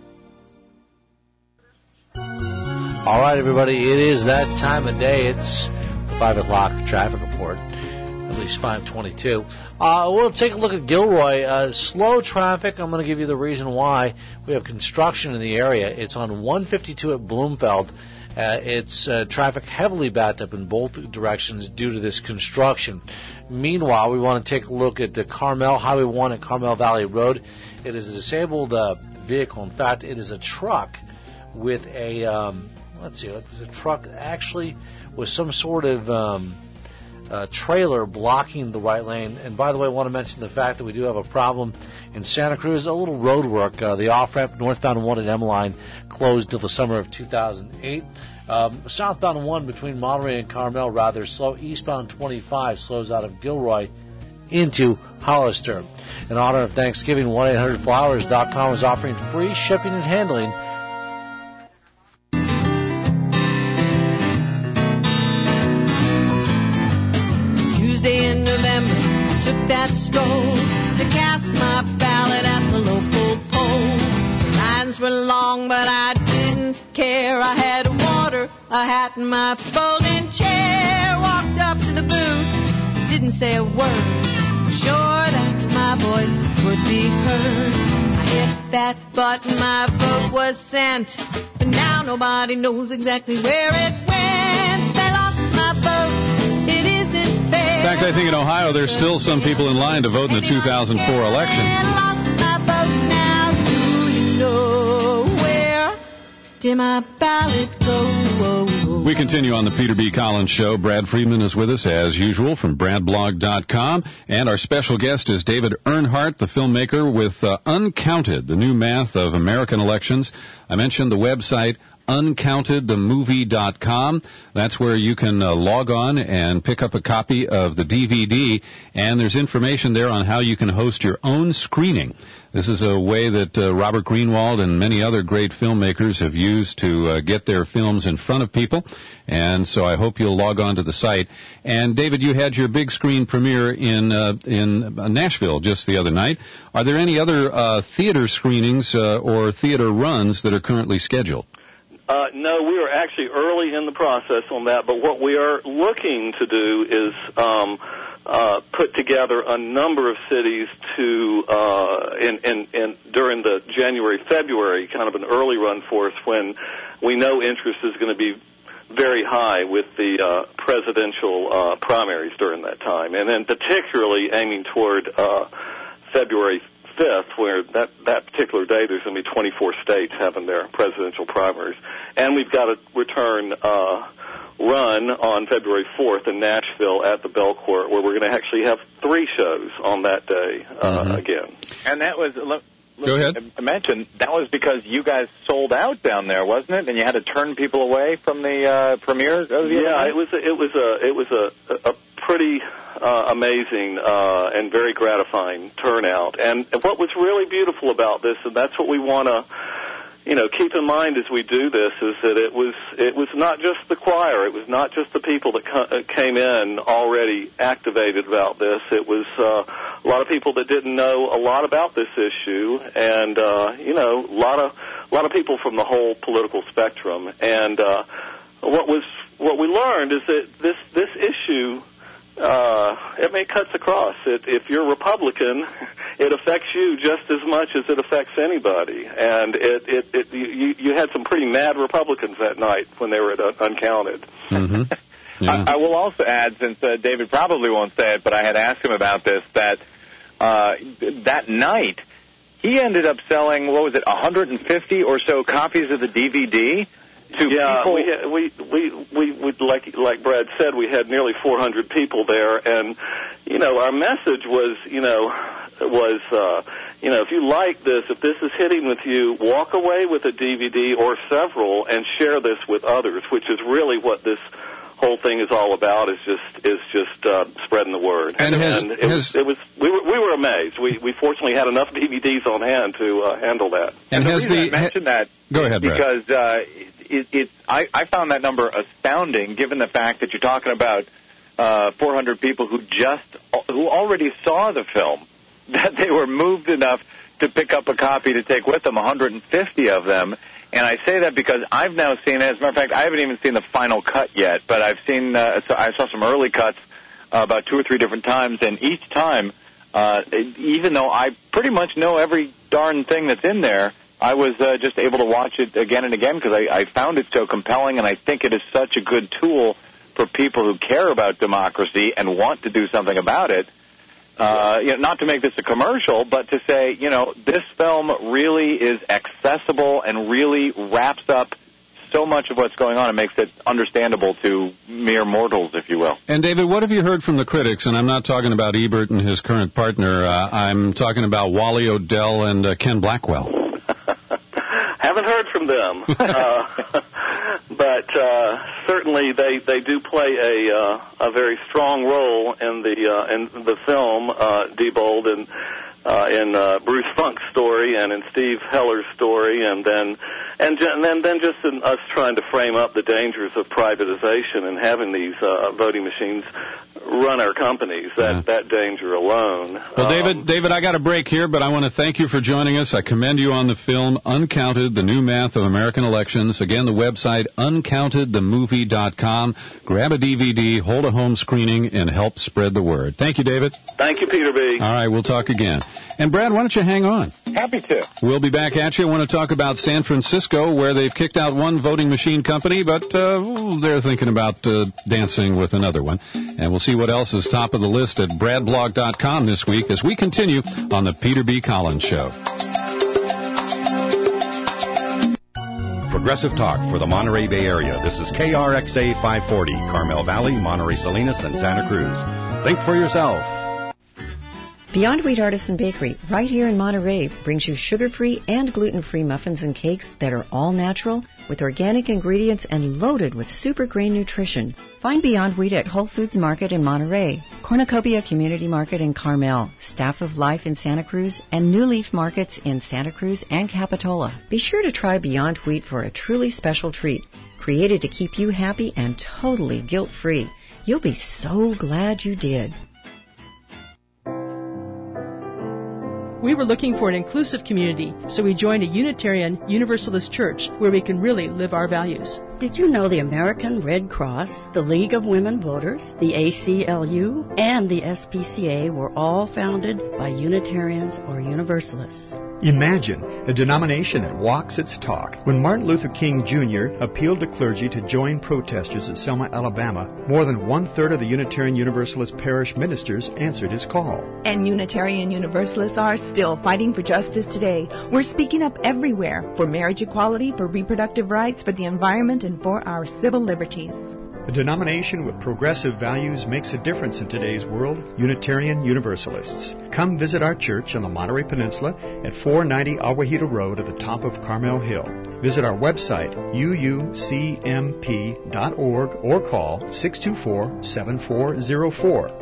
All right, everybody, it is that time of day. It's the 5 o'clock traffic report. At least 5:22. We'll take a look at Gilroy. Slow traffic. I'm going to give you the reason why. We have construction in the area. It's on 152 at Bloomfield. It's traffic heavily backed up in both directions due to this construction. Meanwhile, we want to take a look at the Carmel Highway 1 at Carmel Valley Road. It is a disabled vehicle. In fact, it is a truck with a, it's a truck actually with some sort of trailer blocking the right lane. And by the way, I want to mention the fact that we do have a problem in Santa Cruz, a little road work. The off-ramp northbound 1 at M-Line closed till the summer of 2008. Southbound 1 between Monterey and Carmel rather slow. Eastbound 25 slows out of Gilroy into Hollister. In honor of Thanksgiving, 1-800-Flowers.com is offering free shipping and handling. Tuesday in November, I took that stroll to cast my ballot at the local poll. The lines were long, but I didn't care. I had water, a hat, and my folding chair. Walked up to the booth, didn't say a word. Sure that my voice would be heard. I hit that button, my vote was sent. But now nobody knows exactly where it went. They lost my vote, it isn't fair. In fact, I think in Ohio there's still some people in line to vote in the 2004 election. I lost my vote, now do you know where did my ballot go? We continue on the Peter B. Collins Show. Brad Friedman is with us, as usual, from BradBlog.com. And our special guest is David Earnhardt, the filmmaker with Uncounted, the new math of American elections. I mentioned the website uncountedthemovie.com. That's where you can log on and pick up a copy of the DVD, and there's information there on how you can host your own screening. This is a way that Robert Greenwald and many other great filmmakers have used to get their films in front of people, and so I hope you'll log on to the site. And David, you had your big screen premiere in Nashville just the other night. Are there any other theater screenings or theater runs that are currently scheduled? No, we are actually early in the process on that, but what we are looking to do is put together a number of cities to during the January-February, kind of an early run for us when we know interest is going to be very high with the presidential primaries during that time, and then particularly aiming toward February 5th, where that particular day there's going to be 24 states having their presidential primaries. And we've got a return run on February 4th in Nashville at the Belcourt, where we're going to actually have 3 shows on that day again. And that was... Go ahead. I mentioned that was because you guys sold out down there, wasn't it? And you had to turn people away from the premiere. Yeah, it was a pretty amazing and very gratifying turnout. And what was really beautiful about this, and that's what we want to keep in mind as we do this, is that it was not just the choir, it was not just the people that came in already activated about this. It was a lot of people that didn't know a lot about this issue, and a lot of people from the whole political spectrum. And what we learned is that this issue, it cuts across. If you're Republican, it affects you just as much as it affects anybody. And you had some pretty mad Republicans that night when they were at Uncounted. Mm-hmm. Yeah. I will also add, since David probably won't say it, but I had asked him about this, that that night he ended up selling, 150 or so copies of the DVD. People. We like Brad said, we had nearly 400 people there, and our message was, if you like this, if this is hitting with you, walk away with a DVD or several and share this with others, which is really what this whole thing is all about. Is just spreading the word. And we were amazed. We fortunately had enough DVDs on hand to handle that. And the reason I mentioned that, go ahead, Brad. Because I found that number astounding, given the fact that you're talking about 400 people who already saw the film, that they were moved enough to pick up a copy to take with them, 150 of them. And I say that because I've now seen it. As a matter of fact, I haven't even seen the final cut yet, but I've seen. I saw some early cuts about 2 or 3 different times, and each time, even though I pretty much know every darn thing that's in there, I was just able to watch it again and again because I found it so compelling, and I think it is such a good tool for people who care about democracy and want to do something about it. Not to make this a commercial, but to say, this film really is accessible and really wraps up so much of what's going on and makes it understandable to mere mortals, if you will. And, David, what have you heard from the critics? And I'm not talking about Ebert and his current partner. I'm talking about Wally Odell and Ken Blackwell. Haven't heard from them. But certainly they do play a very strong role in the film Diebold, and in Bruce Funk's story and in Steve Heller's story, and then just in us trying to frame up the dangers of privatization and having these voting machines run our companies. That danger alone. Well, David, I got a break here, but I want to thank you for joining us. I commend you on the film Uncounted: The New Math of American Elections. Again, the website uncountedthemovie.com. Grab a DVD, hold a home screening, and help spread the word. Thank you, David. Thank you, Peter B. All right, we'll talk again. And Brad, why don't you hang on? Happy to. We'll be back at you. I want to talk about San Francisco, where they've kicked out one voting machine company, but they're thinking about dancing with another one. And we'll see what else is top of the list at bradblog.com this week as we continue on the Peter B. Collins Show. Progressive talk for the Monterey Bay Area. This is KRXA 540, Carmel Valley, Monterey Salinas, and Santa Cruz. Think for yourself. Beyond Wheat Artisan Bakery, right here in Monterey, brings you sugar-free and gluten-free muffins and cakes that are all natural, with organic ingredients and loaded with super grain nutrition. Find Beyond Wheat at Whole Foods Market in Monterey, Cornucopia Community Market in Carmel, Staff of Life in Santa Cruz, and New Leaf Markets in Santa Cruz and Capitola. Be sure to try Beyond Wheat for a truly special treat, created to keep you happy and totally guilt-free. You'll be so glad you did. We were looking for an inclusive community, so we joined a Unitarian Universalist church where we can really live our values. Did you know the American Red Cross, the League of Women Voters, the ACLU, and the SPCA were all founded by Unitarians or Universalists? Imagine a denomination that walks its talk. When Martin Luther King Jr. appealed to clergy to join protesters at Selma, Alabama, more than one-third of the Unitarian Universalist parish ministers answered his call. And Unitarian Universalists are still fighting for justice today. We're speaking up everywhere for marriage equality, for reproductive rights, for the environment, and for our civil liberties. A denomination with progressive values makes a difference in today's world. Unitarian Universalists. Come visit our church on the Monterey Peninsula at 490 Aguajito Road at the top of Carmel Hill. Visit our website, uucmp.org, or call 624-7404.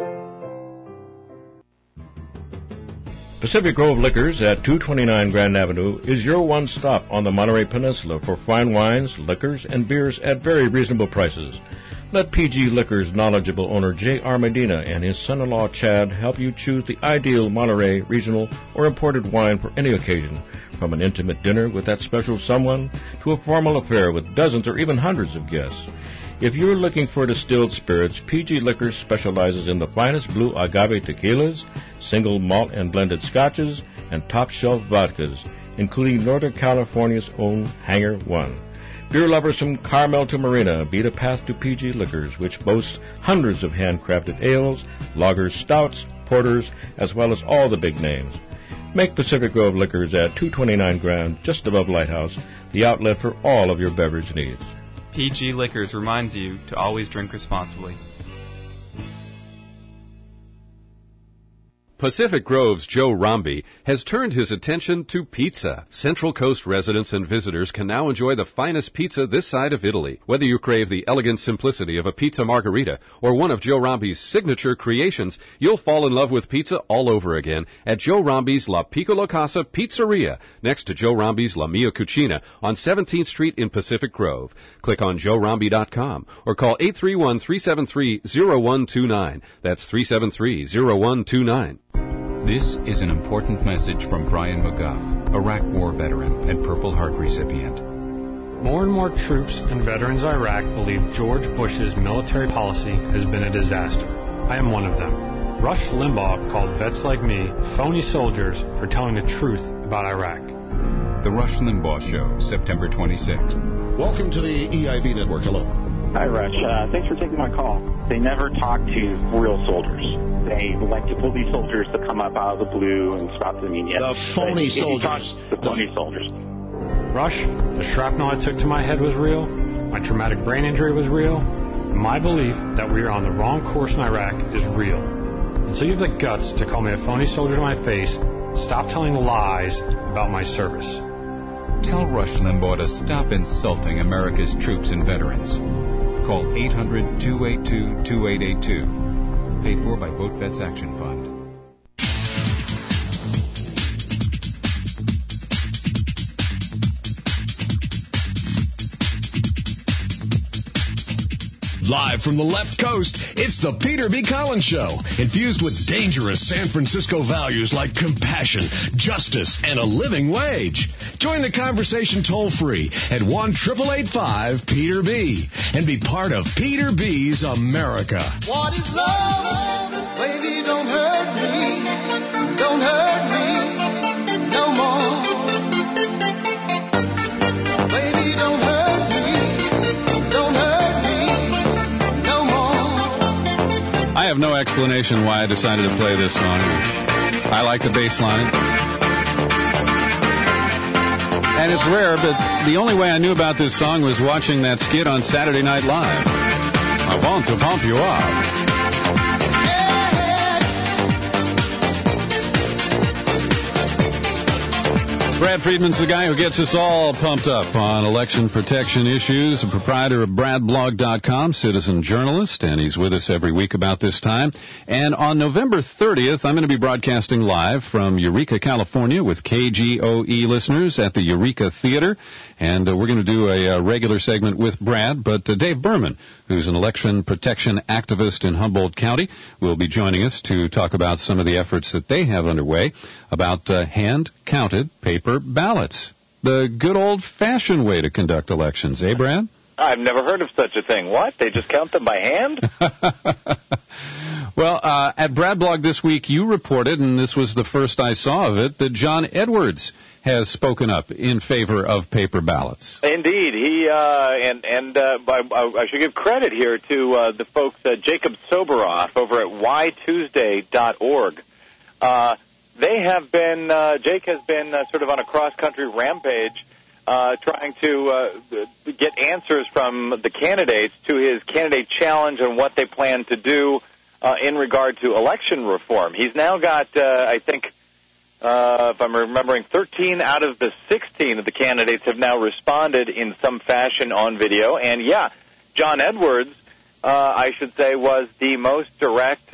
Pacific Grove Liquors at 229 Grand Avenue is your one-stop on the Monterey Peninsula for fine wines, liquors, and beers at very reasonable prices. Let PG Liquors' knowledgeable owner J.R. Medina and his son-in-law Chad help you choose the ideal Monterey regional or imported wine for any occasion, from an intimate dinner with that special someone to a formal affair with dozens or even hundreds of guests. If you're looking for distilled spirits, PG Liquors specializes in the finest blue agave tequilas, single malt and blended scotches, and top-shelf vodkas, including Northern California's own Hangar One. Beer lovers from Carmel to Marina beat a path to PG Liquors, which boasts hundreds of handcrafted ales, lagers, stouts, porters, as well as all the big names. Make Pacific Grove Liquors at 229 Grand, just above Lighthouse, the outlet for all of your beverage needs. PG Liquors reminds you to always drink responsibly. Pacific Grove's Joe Romby has turned his attention to pizza. Central Coast residents and visitors can now enjoy the finest pizza this side of Italy. Whether you crave the elegant simplicity of a pizza margherita or one of Joe Romby's signature creations, you'll fall in love with pizza all over again at Joe Romby's La Piccola Casa Pizzeria, next to Joe Romby's La Mia Cucina on 17th Street in Pacific Grove. Click on joeromby.com or call 831-373-0129. That's 373-0129. This is an important message from Brian McGuff, Iraq War veteran and Purple Heart recipient. More and more troops and veterans of Iraq believe George Bush's military policy has been a disaster. I am one of them. Rush Limbaugh called vets like me phony soldiers for telling the truth about Iraq. The Rush Limbaugh Show, September 26th. Welcome to the EIB Network. Hello. Hi, Rush. Thanks for taking my call. They never talk to real soldiers. They like to pull these soldiers to come up out of the blue and spout the media. The phony soldiers. The phony soldiers. Rush, the shrapnel I took to my head was real. My traumatic brain injury was real. My belief that we are on the wrong course in Iraq is real. Until you have the guts to call me a phony soldier to my face, stop telling lies about my service. Tell Rush Limbaugh to stop insulting America's troops and veterans. Call 800-282-2882. Paid for by Vote Vets Action Fund. Live from the left coast, it's the Peter B. Collins Show, infused with dangerous San Francisco values like compassion, justice, and a living wage. Join the conversation toll-free at 1-888-5-PETER-B and be part of Peter B.'s America. What is love? Baby, don't hurt me. Don't hurt me no more. Baby, don't hurt me. Don't hurt me. I have no explanation why I decided to play this song. I like the bass line. And it's rare, but the only way I knew about this song was watching that skit on Saturday Night Live. I want to pump you up. Brad Friedman's the guy who gets us all pumped up on election protection issues, a proprietor of BradBlog.com, citizen journalist, and he's with us every week about this time. And on November 30th, I'm going to be broadcasting live from Eureka, California with KGOE listeners at the Eureka Theater. And we're going to do a regular segment with Brad, but Dave Berman, who's an election protection activist in Humboldt County, will be joining us to talk about some of the efforts that they have underway about hand-counted paper ballots. The good old-fashioned way to conduct elections, eh, Brad? I've never heard of such a thing. What? They just count them by hand? Well, at BradBlog this week, you reported, and this was the first I saw of it, that John Edwards has spoken up in favor of paper ballots. Indeed, he I should give credit here to the folks, Jacob Soberoff over at whytuesday.org. They have been, Jake has been sort of on a cross-country rampage trying to get answers from the candidates to his candidate challenge and what they plan to do in regard to election reform. He's now got, I think, if I'm remembering, 13 out of the 16 of the candidates have now responded in some fashion on video. And, yeah, John Edwards, I should say, was the most direct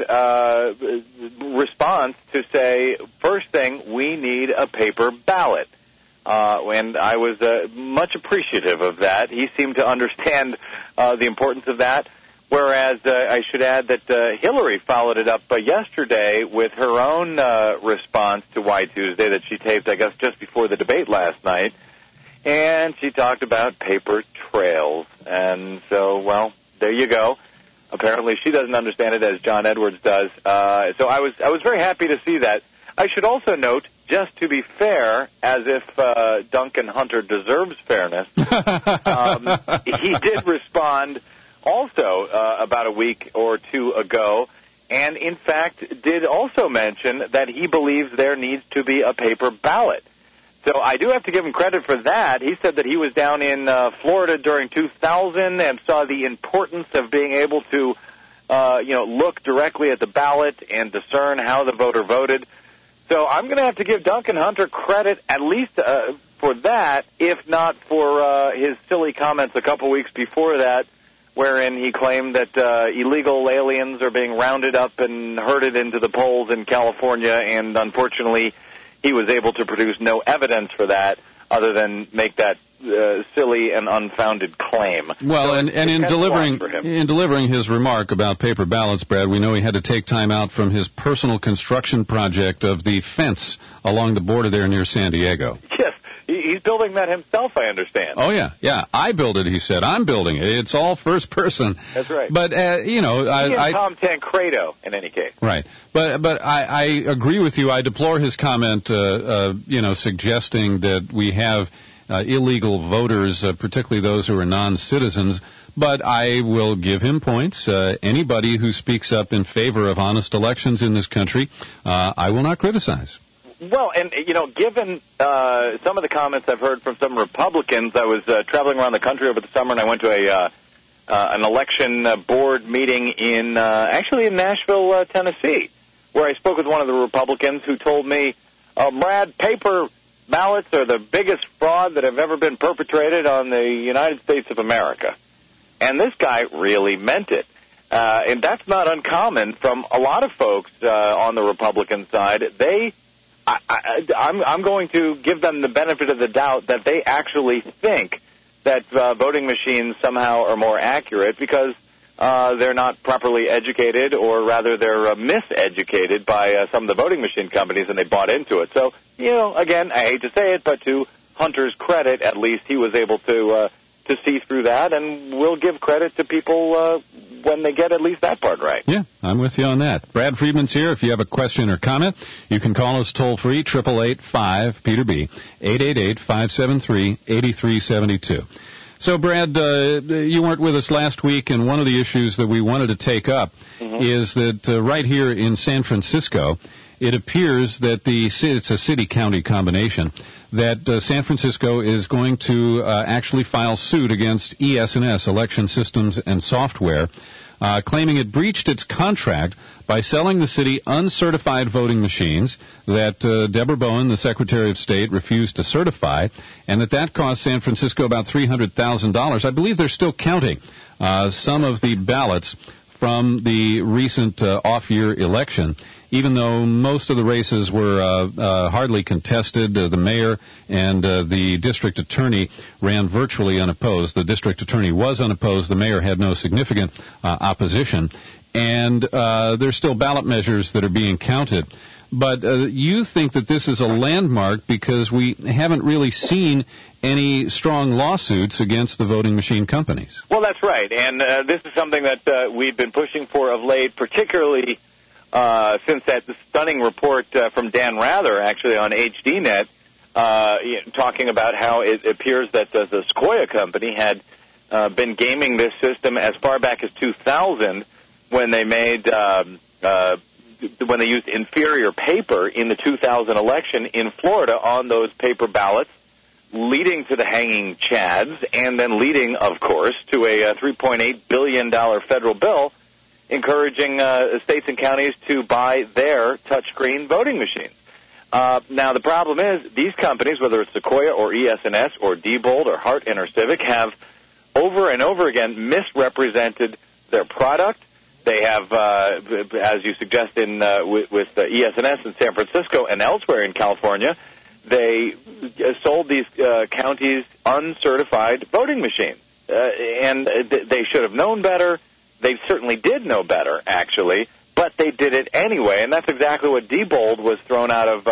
response to say, first thing, we need a paper ballot. And I was much appreciative of that. He seemed to understand the importance of that. Whereas I should add that Hillary followed it up yesterday with her own response to Why Tuesday that she taped, I guess, just before the debate last night. And she talked about paper trails. And so, well, there you go. Apparently she doesn't understand it as John Edwards does. So I was very happy to see that. I should also note, just to be fair, as if Duncan Hunter deserves fairness, he did respond also about a week or two ago, and in fact did also mention that he believes there needs to be a paper ballot. So I do have to give him credit for that. He said that he was down in Florida during 2000 and saw the importance of being able to look directly at the ballot and discern how the voter voted. So I'm going to have to give Duncan Hunter credit at least for that, if not for his silly comments a couple weeks before that, wherein he claimed that illegal aliens are being rounded up and herded into the polls in California, and unfortunately he was able to produce no evidence for that other than make that silly and unfounded claim. Well, so and in delivering his remark about paper ballots, Brad, we know he had to take time out from his personal construction project of the fence along the border there near San Diego. Yes. He's building that himself, I understand. Oh, yeah. I build it, he said. I'm building it. It's all first person. That's right. But, Tom Tancredo, in any case. Right. But I agree with you. I deplore his comment, suggesting that we have illegal voters, particularly those who are non-citizens. But I will give him points. Anybody who speaks up in favor of honest elections in this country, I will not criticize. Well, and, given some of the comments I've heard from some Republicans, I was traveling around the country over the summer, and I went to an election board meeting in Nashville, Tennessee, where I spoke with one of the Republicans who told me, Brad, paper ballots are the biggest fraud that have ever been perpetrated on the United States of America. And this guy really meant it. And that's not uncommon from a lot of folks on the Republican side. I'm going to give them the benefit of the doubt that they actually think that voting machines somehow are more accurate because they're not properly educated, or rather they're miseducated by some of the voting machine companies, and they bought into it. So, again, I hate to say it, but to Hunter's credit, at least he was able to see through that, and we'll give credit to people when they get at least that part right. Yeah, I'm with you on that. Brad Friedman's here. If you have a question or comment, you can call us toll-free, 888-5-PETER-B, 888-573-8372. So, Brad, you weren't with us last week, and one of the issues that we wanted to take up is that right here in San Francisco, it appears that it's a city-county combination, that San Francisco is going to actually file suit against ES&S, Election Systems and Software, claiming it breached its contract by selling the city uncertified voting machines that Deborah Bowen, the Secretary of State, refused to certify, and that cost San Francisco about $300,000. I believe they're still counting some of the ballots from the recent off-year election, even though most of the races were hardly contested. The mayor and the district attorney ran virtually unopposed. The district attorney was unopposed. The mayor had no significant opposition. And there's still ballot measures that are being counted. But you think that this is a landmark because we haven't really seen any strong lawsuits against the voting machine companies. Well, that's right. And this is something that we've been pushing for of late, particularly since that stunning report from Dan Rather, actually, on HDNet, talking about how it appears that the Sequoia company had been gaming this system as far back as 2000 when they made when they used inferior paper in the 2000 election in Florida on those paper ballots, leading to the hanging chads, and then leading, of course, to a $3.8 billion federal bill encouraging states and counties to buy their touchscreen voting machines. Now, the problem is these companies, whether it's Sequoia or ES&S or Diebold or Hart Intercivic, have over and over again misrepresented their product. They have, as you suggest, with ES&S in San Francisco and elsewhere in California, they sold these counties uncertified voting machines. And they should have known better. They certainly did know better, actually, but they did it anyway. And that's exactly what Diebold was thrown out of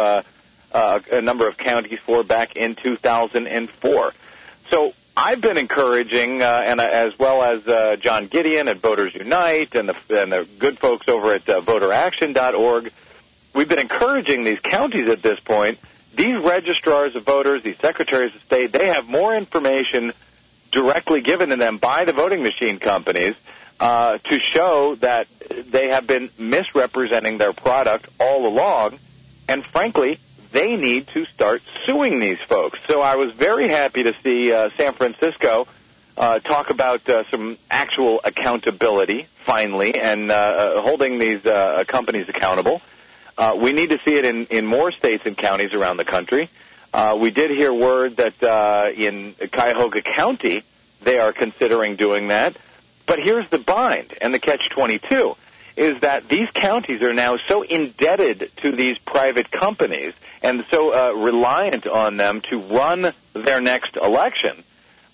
a number of counties for back in 2004. So I've been encouraging, and as well as John Gideon at Voters Unite and the good folks over at VoterAction.org, we've been encouraging these counties at this point. These registrars of voters, these secretaries of state, they have more information directly given to them by the voting machine companies to show that they have been misrepresenting their product all along, and frankly, they need to start suing these folks. So I was very happy to see San Francisco talk about some actual accountability, finally, and holding these companies accountable. We need to see it in more states and counties around the country. We did hear word that in Cuyahoga County they are considering doing that. But here's the bind and the catch-22, is that these counties are now so indebted to these private companies and so reliant on them to run their next election.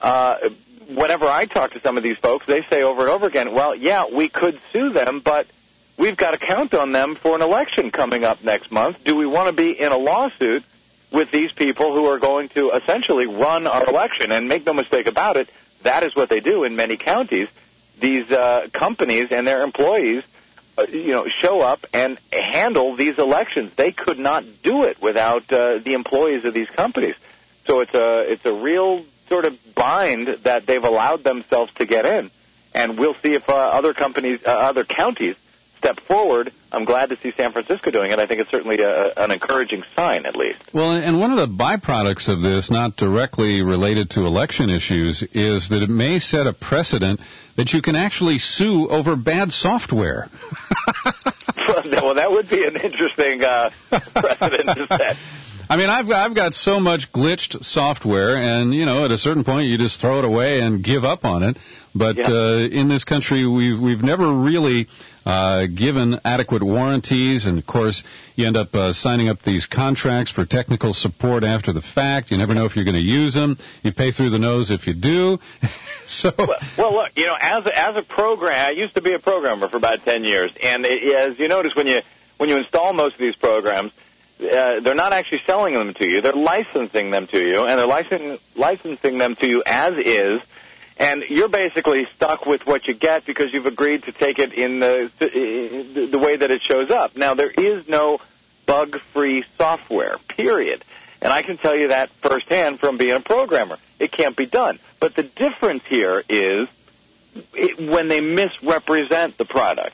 Whenever I talk to some of these folks, they say over and over again, well, yeah, we could sue them, but we've got to count on them for an election coming up next month. Do we want to be in a lawsuit with these people who are going to essentially run our election? And make no mistake about it, that is what they do in many counties. These companies and their employees show up and handle these elections. They could not do it without the employees of these companies. So it's a real sort of bind that they've allowed themselves to get in. And we'll see if other counties step forward. I'm glad to see San Francisco doing it. I think it's certainly an encouraging sign, at least. Well, and one of the byproducts of this, not directly related to election issues, is that it may set a precedent that you can actually sue over bad software. Well, that would be an interesting precedent to set. I mean, I've got so much glitched software, and, at a certain point you just throw it away and give up on it. But in this country, we've never really given adequate warranties, and, of course, you end up signing up these contracts for technical support after the fact. You never know if you're going to use them. You pay through the nose if you do. So, well, look, as a program, I used to be a programmer for about 10 years, and as you notice, when you install most of these programs, they're not actually selling them to you. They're licensing them to you, and they're licensing them to you as is. And you're basically stuck with what you get because you've agreed to take it in the way that it shows up. Now, there is no bug-free software, period. And I can tell you that firsthand from being a programmer. It can't be done. But the difference here is when they misrepresent the product.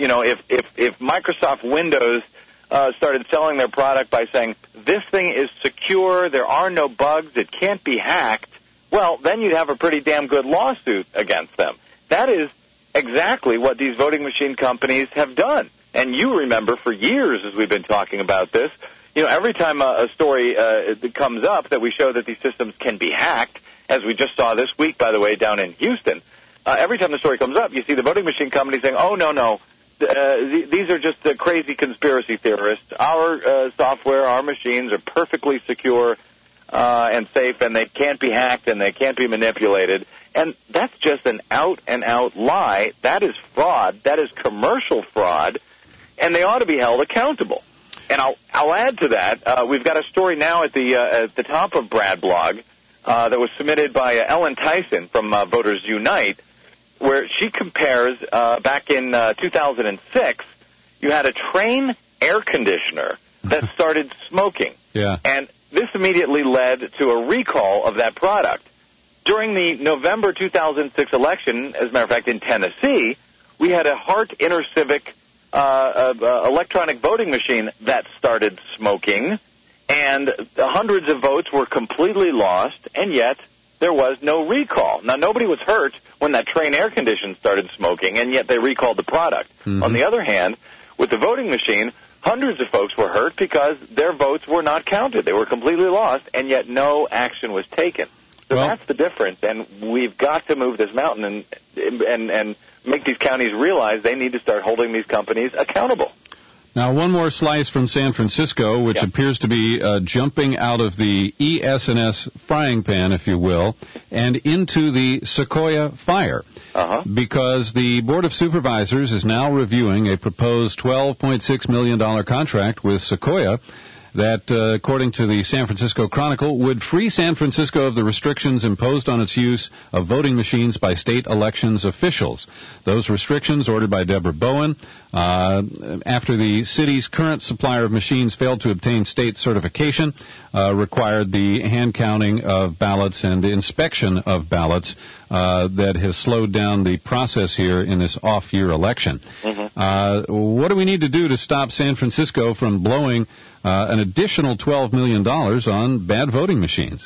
If Microsoft Windows started selling their product by saying, this thing is secure, there are no bugs, it can't be hacked, well, then you'd have a pretty damn good lawsuit against them. That is exactly what these voting machine companies have done. And you remember for years, as we've been talking about this, every time a story comes up that we show that these systems can be hacked, as we just saw this week, by the way, down in Houston, every time the story comes up, you see the voting machine companies saying, oh, no, these are just crazy conspiracy theorists. Our software, our machines are perfectly secure and safe, and they can't be hacked and they can't be manipulated. And that's just an out-and-out lie. That is fraud. That is commercial fraud, and they ought to be held accountable. And I'll add to that. We've got a story now at the top of Brad Blog that was submitted by Ellen Tyson from Voters Unite, where she compares back in 2006, you had a train air conditioner that started smoking. Yeah. And this immediately led to a recall of that product. During the November 2006 election, as a matter of fact, in Tennessee, we had a Hart InterCivic electronic voting machine that started smoking, and hundreds of votes were completely lost, and yet there was no recall. Now, nobody was hurt when that train air conditioner started smoking, and yet they recalled the product. Mm-hmm. On the other hand, with the voting machine, hundreds of folks were hurt because their votes were not counted. They were completely lost, and yet no action was taken. So that's the difference, and we've got to move this mountain and make these counties realize they need to start holding these companies accountable. Now, one more slice from San Francisco, which appears to be jumping out of the ES&S frying pan, if you will, and into the Sequoia fire. Because the Board of Supervisors is now reviewing a proposed $12.6 million contract with Sequoia that, according to the San Francisco Chronicle, would free San Francisco of the restrictions imposed on its use of voting machines by state elections officials. Those restrictions, ordered by Deborah Bowen, after the city's current supplier of machines failed to obtain state certification, required the hand counting of ballots and inspection of ballots that has slowed down the process here in this off-year election. What do we need to do to stop San Francisco from blowing an additional $12 million on bad voting machines?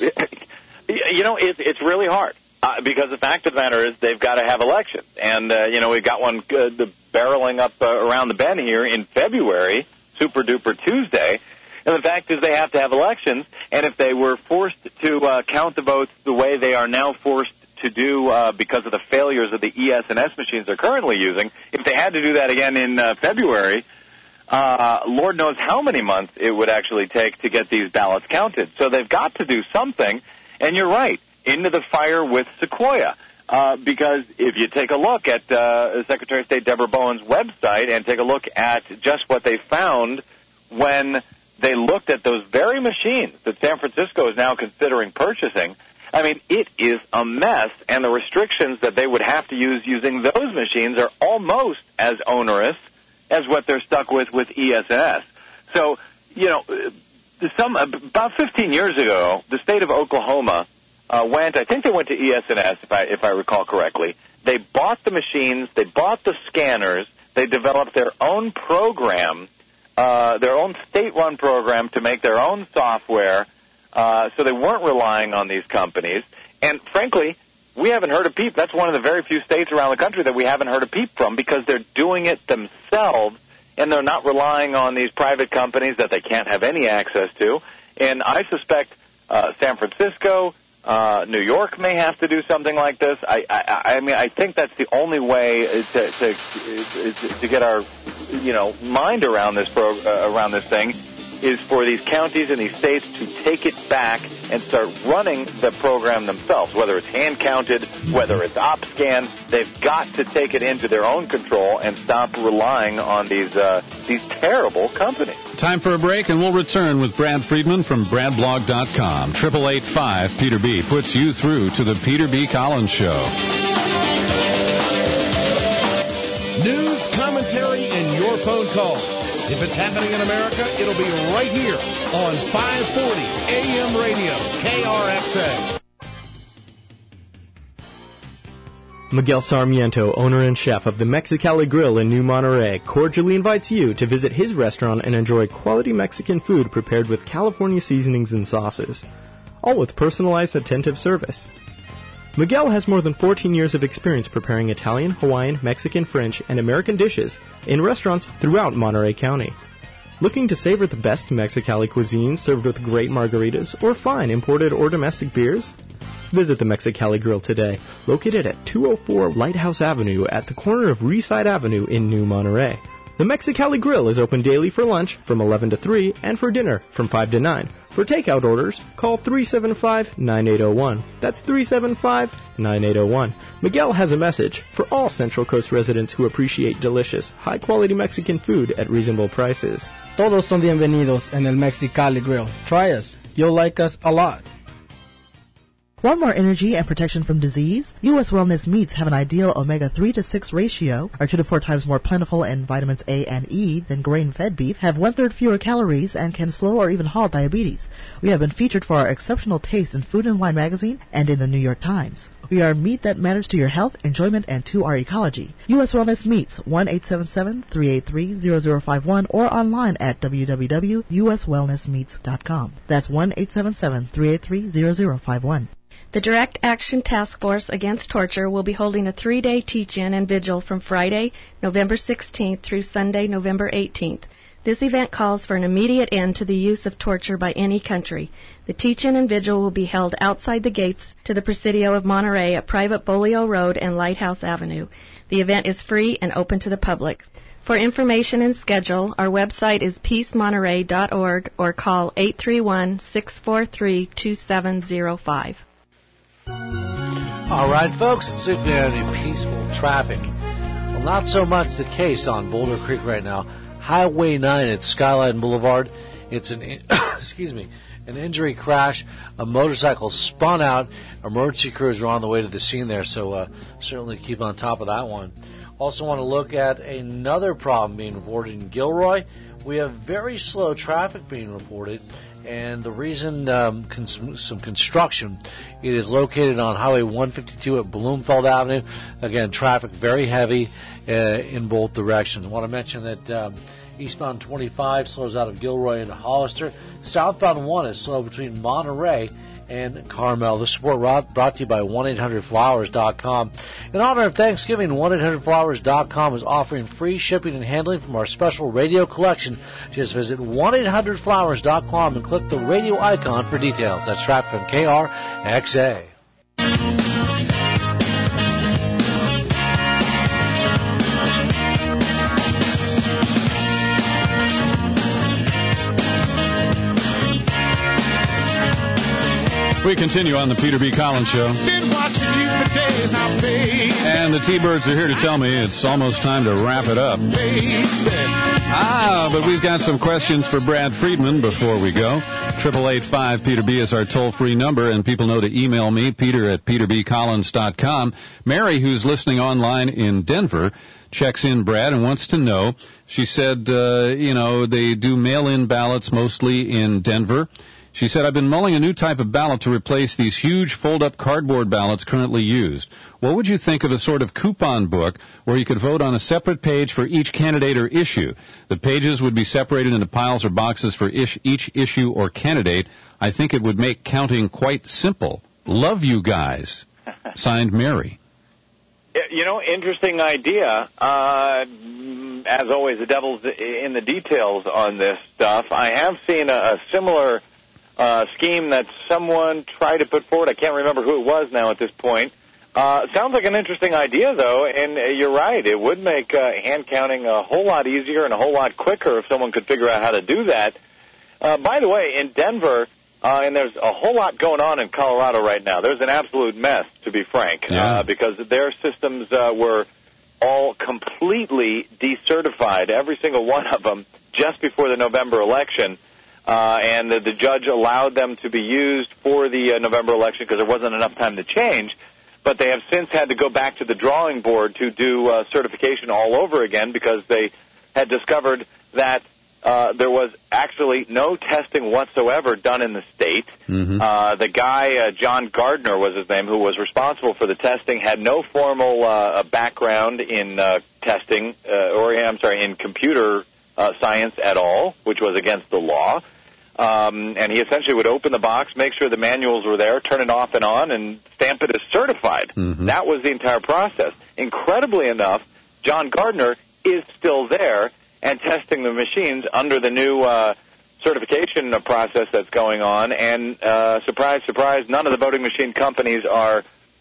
It's really hard because the fact of the matter is they've got to have elections. And, we've got one barreling up around the bend here in February, Super Duper Tuesday. And the fact is they have to have elections. And if they were forced to count the votes the way they are now forced to do because of the failures of the ES&S machines they're currently using, if they had to do that again in February, Lord knows how many months it would actually take to get these ballots counted. So they've got to do something, and you're right, into the fire with Sequoia. Because if you take a look at Secretary of State Deborah Bowen's website and take a look at just what they found when they looked at those very machines that San Francisco is now considering purchasing, I mean, it is a mess, and the restrictions that they would have to use using those machines are almost as onerous as what they're stuck with ES&S. So, about 15 years ago, the state of Oklahoma I think they went to ES&S, if I recall correctly. They bought the machines, they bought the scanners, they developed their own program, their own state-run program to make their own software, so they weren't relying on these companies. And frankly, we haven't heard a peep. That's one of the very few states around the country that we haven't heard a peep from because they're doing it themselves, and they're not relying on these private companies that they can't have any access to. And I suspect San Francisco, New York may have to do something like this. I mean, I think that's the only way to get our mind around this thing, is for these counties and these states to take it back and start running the program themselves, whether it's hand-counted, whether it's OpScan. They've got to take it into their own control and stop relying on these terrible companies. Time for a break, and we'll return with Brad Friedman from BradBlog.com. 888-5-PETER-B puts you through to the Peter B. Collins Show. News, commentary, and your phone calls. If it's happening in America, it'll be right here on 540 AM radio, KRXA. Miguel Sarmiento, owner and chef of the Mexicali Grill in New Monterey, cordially invites you to visit his restaurant and enjoy quality Mexican food prepared with California seasonings and sauces, all with personalized, attentive service. Miguel has more than 14 years of experience preparing Italian, Hawaiian, Mexican, French, and American dishes in restaurants throughout Monterey County. Looking to savor the best Mexicali cuisine served with great margaritas or fine imported or domestic beers? Visit the Mexicali Grill today, located at 204 Lighthouse Avenue at the corner of Reeside Avenue in New Monterey. The Mexicali Grill is open daily for lunch from 11 to 3 and for dinner from 5 to 9. For takeout orders, call 375-9801. That's 375-9801. Miguel has a message for all Central Coast residents who appreciate delicious, high-quality Mexican food at reasonable prices. Todos son bienvenidos en el Mexicali Grill. Try us. You'll like us a lot. Want more energy and protection from disease? U.S. Wellness Meats have an ideal omega-3 to 6 ratio, are 2 to 4 times more plentiful in vitamins A and E than grain-fed beef, have 1/3 fewer calories, and can slow or even halt diabetes. We have been featured for our exceptional taste in Food and Wine magazine and in the New York Times. We are meat that matters to your health, enjoyment, and to our ecology. U.S. Wellness Meats, 1-877-383-0051, or online at www.uswellnessmeats.com. That's 1-877-383-0051. The Direct Action Task Force Against Torture will be holding a 3-day teach-in and vigil from Friday, November 16th through Sunday, November 18th. This event calls for an immediate end to the use of torture by any country. The teach-in and vigil will be held outside the gates to the Presidio of Monterey at Private Bolio Road and Lighthouse Avenue. The event is free and open to the public. For information and schedule, our website is peacemonterey.org or call 831-643-2705. All right, folks, it's if there any peaceful traffic. Well, not so much the case on Boulder Creek right now. Highway 9 at Skyline Boulevard. It's an injury crash. A motorcycle spun out. Emergency crews are on the way to the scene there, so certainly keep on top of that one. Also want to look at another problem being reported in Gilroy. We have very slow traffic being reported. And the reason, some construction. It is located on Highway 152 at Bloomfield Avenue. Again, traffic very heavy in both directions. I want to mention that eastbound 25 slows out of Gilroy into Hollister. Southbound 1 is slow between Monterey and Carmel. This report brought to you by 1-800-Flowers.com. In honor of Thanksgiving, 1-800-Flowers.com is offering free shipping and handling from our special radio collection. Just visit 1-800-Flowers.com and click the radio icon for details. That's traffic on KRXA. We continue on the Peter B. Collins Show. Been watching you for days now, baby. And the T-Birds are here to tell me it's almost time to wrap it up. But we've got some questions for Brad Friedman before we go. 888-5-PETER-B is our toll-free number, and people know to email me, peter@peterbcollins.com. Mary, who's listening online in Denver, checks in Brad and wants to know. She said, they do mail-in ballots mostly in Denver. She said, I've been mulling a new type of ballot to replace these huge fold-up cardboard ballots currently used. What would you think of a sort of coupon book where you could vote on a separate page for each candidate or issue? The pages would be separated into piles or boxes for each issue or candidate. I think it would make counting quite simple. Love you guys. Signed, Mary. Interesting idea. As always, the devil's in the details on this stuff. I have seen a similar scheme that someone tried to put forward. I can't remember who it was now at this point. Sounds like an interesting idea, though, and you're right. It would make hand counting a whole lot easier and a whole lot quicker if someone could figure out how to do that. By the way, in Denver, and there's a whole lot going on in Colorado right now. There's an absolute mess, to be frank, because their systems were all completely decertified, every single one of them, just before the November election. And the judge allowed them to be used for the November election because there wasn't enough time to change. But they have since had to go back to the drawing board to do certification all over again because they had discovered that there was actually no testing whatsoever done in the state. The guy, John Gardner was his name, who was responsible for the testing, had no formal background in testing, in computer science at all, which was against the law. And he essentially would open the box, make sure the manuals were there, turn it off and on, and stamp it as certified. That was the entire process. Incredibly enough, John Gardner is still there and testing the machines under the new certification process that's going on. And surprise, surprise, none of the voting machine companies are.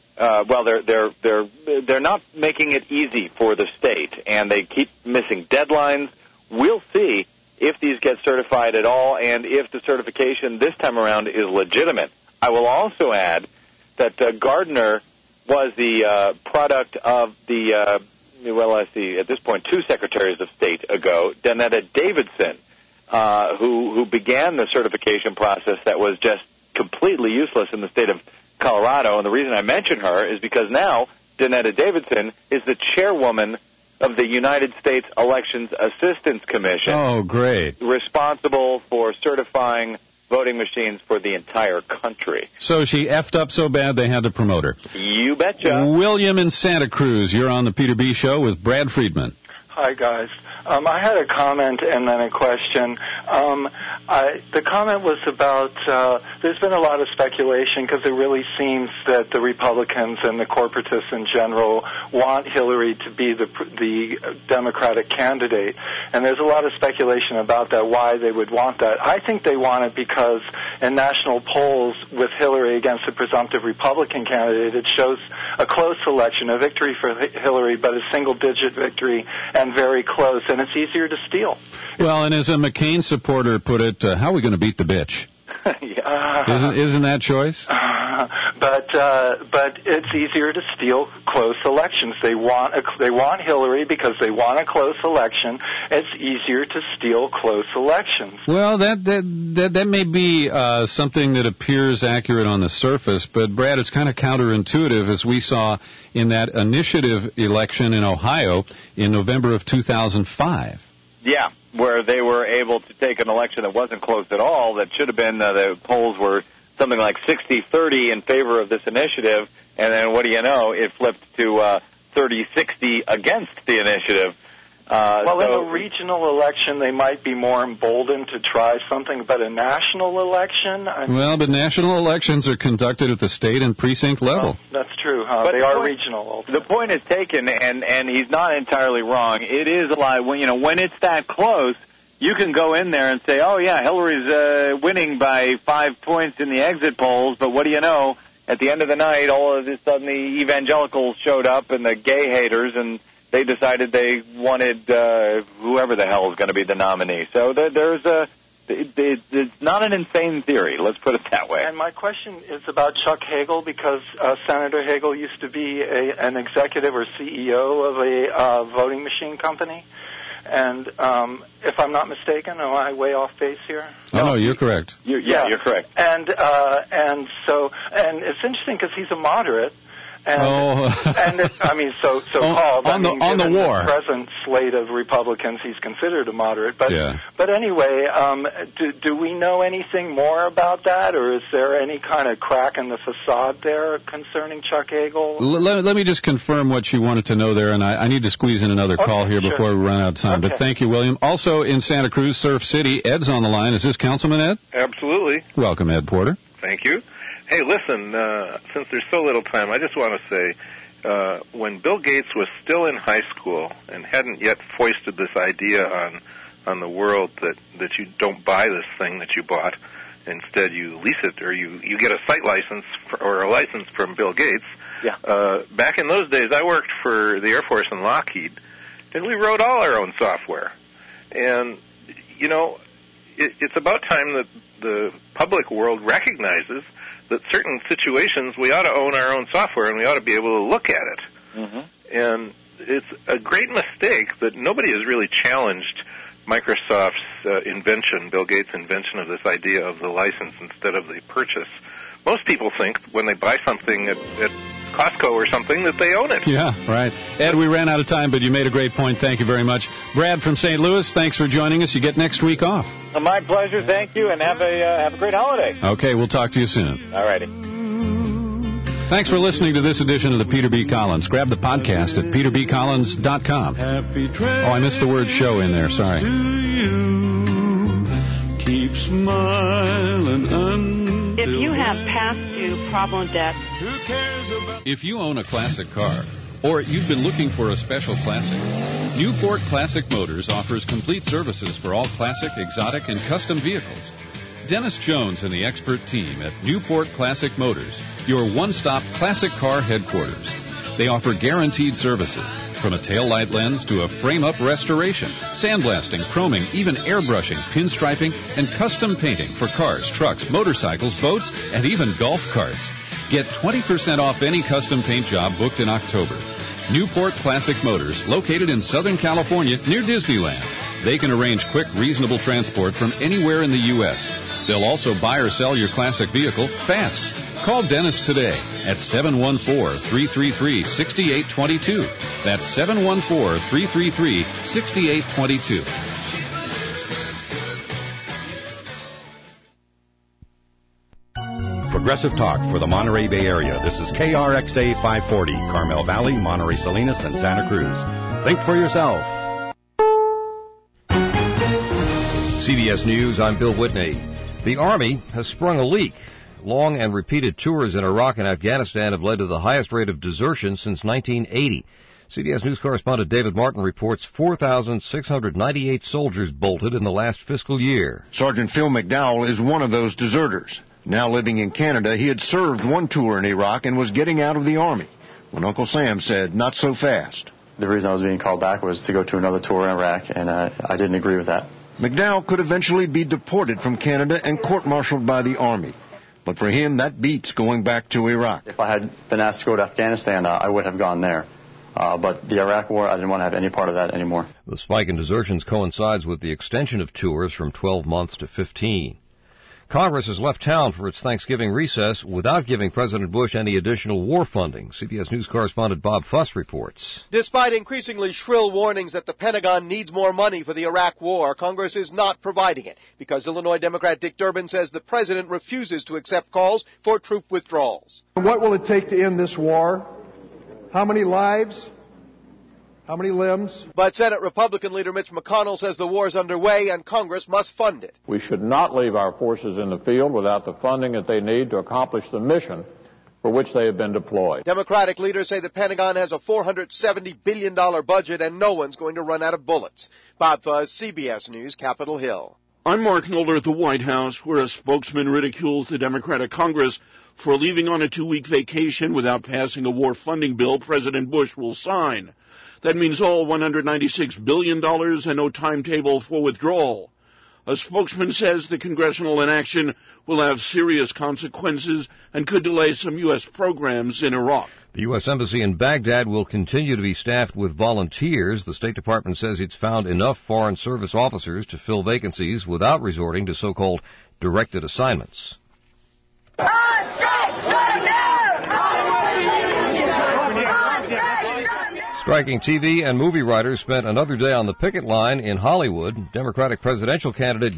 They're not making it easy for the state, and they keep missing deadlines. We'll see if these get certified at all and if the certification this time around is legitimate. I will also add that Gardner was the product of the, at this point, 2 secretaries of state ago, Danetta Davidson, who began the certification process that was just completely useless in the state of Colorado. And the reason I mention her is because now Danetta Davidson is the chairwoman of the United States Elections Assistance Commission. Oh, great. Responsible for certifying voting machines for the entire country. So she effed up so bad they had to promote her. You betcha. William in Santa Cruz, you're on the Peter B. Show with Brad Friedman. Hi, guys. I had a comment and then a question. The comment was about there's been a lot of speculation because it really seems that the Republicans and the corporatists in general want Hillary to be the Democratic candidate. And there's a lot of speculation about that, why they would want that. I think they want it because in national polls with Hillary against the presumptive Republican candidate, it shows a close election, a victory for Hillary, but a single-digit victory and very close. And it's easier to steal. Well, and as a McCain supporter put it, how are we going to beat the bitch? Isn't that choice? But it's easier to steal close elections. They want Hillary because they want a close election. It's easier to steal close elections. Well, that may be something that appears accurate on the surface, but Brad, it's kind of counterintuitive, as we saw in that initiative election in Ohio in November of 2005. Yeah, where they were able to take an election that wasn't close at all, that should have been, the polls were something like 60-30 in favor of this initiative, and then what do you know, it flipped to 30-60 against the initiative. In a regional election, they might be more emboldened to try something, but a national election? But national elections are conducted at the state and precinct level. That's true, huh? But they are regional. Ultimately. The point is taken, and he's not entirely wrong. It is a lie. When it's that close, you can go in there and say, oh, yeah, Hillary's winning by 5 points in the exit polls, but what do you know? At the end of the night, all of a sudden the evangelicals showed up and the gay haters, and they decided they wanted whoever the hell is going to be the nominee. So it's not an insane theory, let's put it that way. And my question is about Chuck Hagel, because Senator Hagel used to be an executive or CEO of a voting machine company. And if I'm not mistaken, am I way off base here? No, you're correct. You're correct. And it's interesting because he's a moderate. Paul, on the war. The present slate of Republicans, he's considered a moderate. But anyway, do we know anything more about that, or is there any kind of crack in the facade there concerning Chuck Hagel? Let me just confirm what you wanted to know there, and I need to squeeze in another call here before we run out of time. Okay. But thank you, William. Also in Santa Cruz, Surf City, Ed's on the line. Is this Councilman Ed? Absolutely. Welcome, Ed Porter. Thank you. Hey, listen, since there's so little time, I just want to say, when Bill Gates was still in high school and hadn't yet foisted this idea on the world that you don't buy this thing that you bought, Instead, you lease it, or you get a site license or a license from Bill Gates. Yeah. Back in those days, I worked for the Air Force and Lockheed, and we wrote all our own software. And, you know, it's about time that the public world recognizes that certain situations we ought to own our own software and we ought to be able to look at it. Mm-hmm. And it's a great mistake that nobody has really challenged Microsoft's invention, Bill Gates' invention of this idea of the license instead of the purchase. Most people think when they buy something at Costco or something that they own it. Yeah, right. Ed, we ran out of time, but you made a great point. Thank you very much. Brad from St. Louis, thanks for joining us. You get next week off. My pleasure. Thank you, and have a great holiday. Okay, we'll talk to you soon. All righty. Thanks for listening to this edition of the Peter B. Collins. Grab the podcast at peterbcollins.com. Oh, I missed the word show in there. Sorry. Keep smiling. If you have past due problem debt. If you own a classic car, or you've been looking for a special classic, Newport Classic Motors offers complete services for all classic, exotic, and custom vehicles. Dennis Jones and the expert team at Newport Classic Motors, your one-stop classic car headquarters. They offer guaranteed services, from a taillight lens to a frame-up restoration, sandblasting, chroming, even airbrushing, pinstriping, and custom painting for cars, trucks, motorcycles, boats, and even golf carts. Get 20% off any custom paint job booked in October. Newport Classic Motors, located in Southern California near Disneyland. They can arrange quick, reasonable transport from anywhere in the U.S. They'll also buy or sell your classic vehicle fast. Call Dennis today at 714-333-6822. That's 714-333-6822. Progressive Talk for the Monterey Bay Area. This is KRXA 540, Carmel Valley, Monterey Salinas, and Santa Cruz. Think for yourself. CBS News, I'm Bill Whitney. The Army has sprung a leak. Long and repeated tours in Iraq and Afghanistan have led to the highest rate of desertion since 1980. CBS News correspondent David Martin reports 4,698 soldiers bolted in the last fiscal year. Sergeant Phil McDowell is one of those deserters. Now living in Canada, he had served one tour in Iraq and was getting out of the Army, when Uncle Sam said, not so fast. The reason I was being called back was to go to another tour in Iraq, and I didn't agree with that. McDowell could eventually be deported from Canada and court-martialed by the Army. But for him, that beats going back to Iraq. If I had been asked to go to Afghanistan, I would have gone there. But the Iraq War, I didn't want to have any part of that anymore. The spike in desertions coincides with the extension of tours from 12 months to 15. Congress has left town for its Thanksgiving recess without giving President Bush any additional war funding. CBS News correspondent Bob Fuss reports. Despite increasingly shrill warnings that the Pentagon needs more money for the Iraq War, Congress is not providing it because Illinois Democrat Dick Durbin says the president refuses to accept calls for troop withdrawals. What will it take to end this war? How many lives? How many limbs? But Senate Republican leader Mitch McConnell says the war is underway and Congress must fund it. We should not leave our forces in the field without the funding that they need to accomplish the mission for which they have been deployed. Democratic leaders say the Pentagon has a $470 billion budget and no one's going to run out of bullets. Bob Fuzz, CBS News, Capitol Hill. I'm Mark Mulder at the White House, where a spokesman ridicules the Democratic Congress for leaving on a 2-week vacation without passing a war funding bill President Bush will sign. That means all $196 billion and no timetable for withdrawal. A spokesman says the congressional inaction will have serious consequences and could delay some U.S. programs in Iraq. The U.S. Embassy in Baghdad will continue to be staffed with volunteers. The State Department says it's found enough Foreign Service officers to fill vacancies without resorting to so-called directed assignments. Striking TV and movie writers spent another day on the picket line in Hollywood. Democratic presidential candidate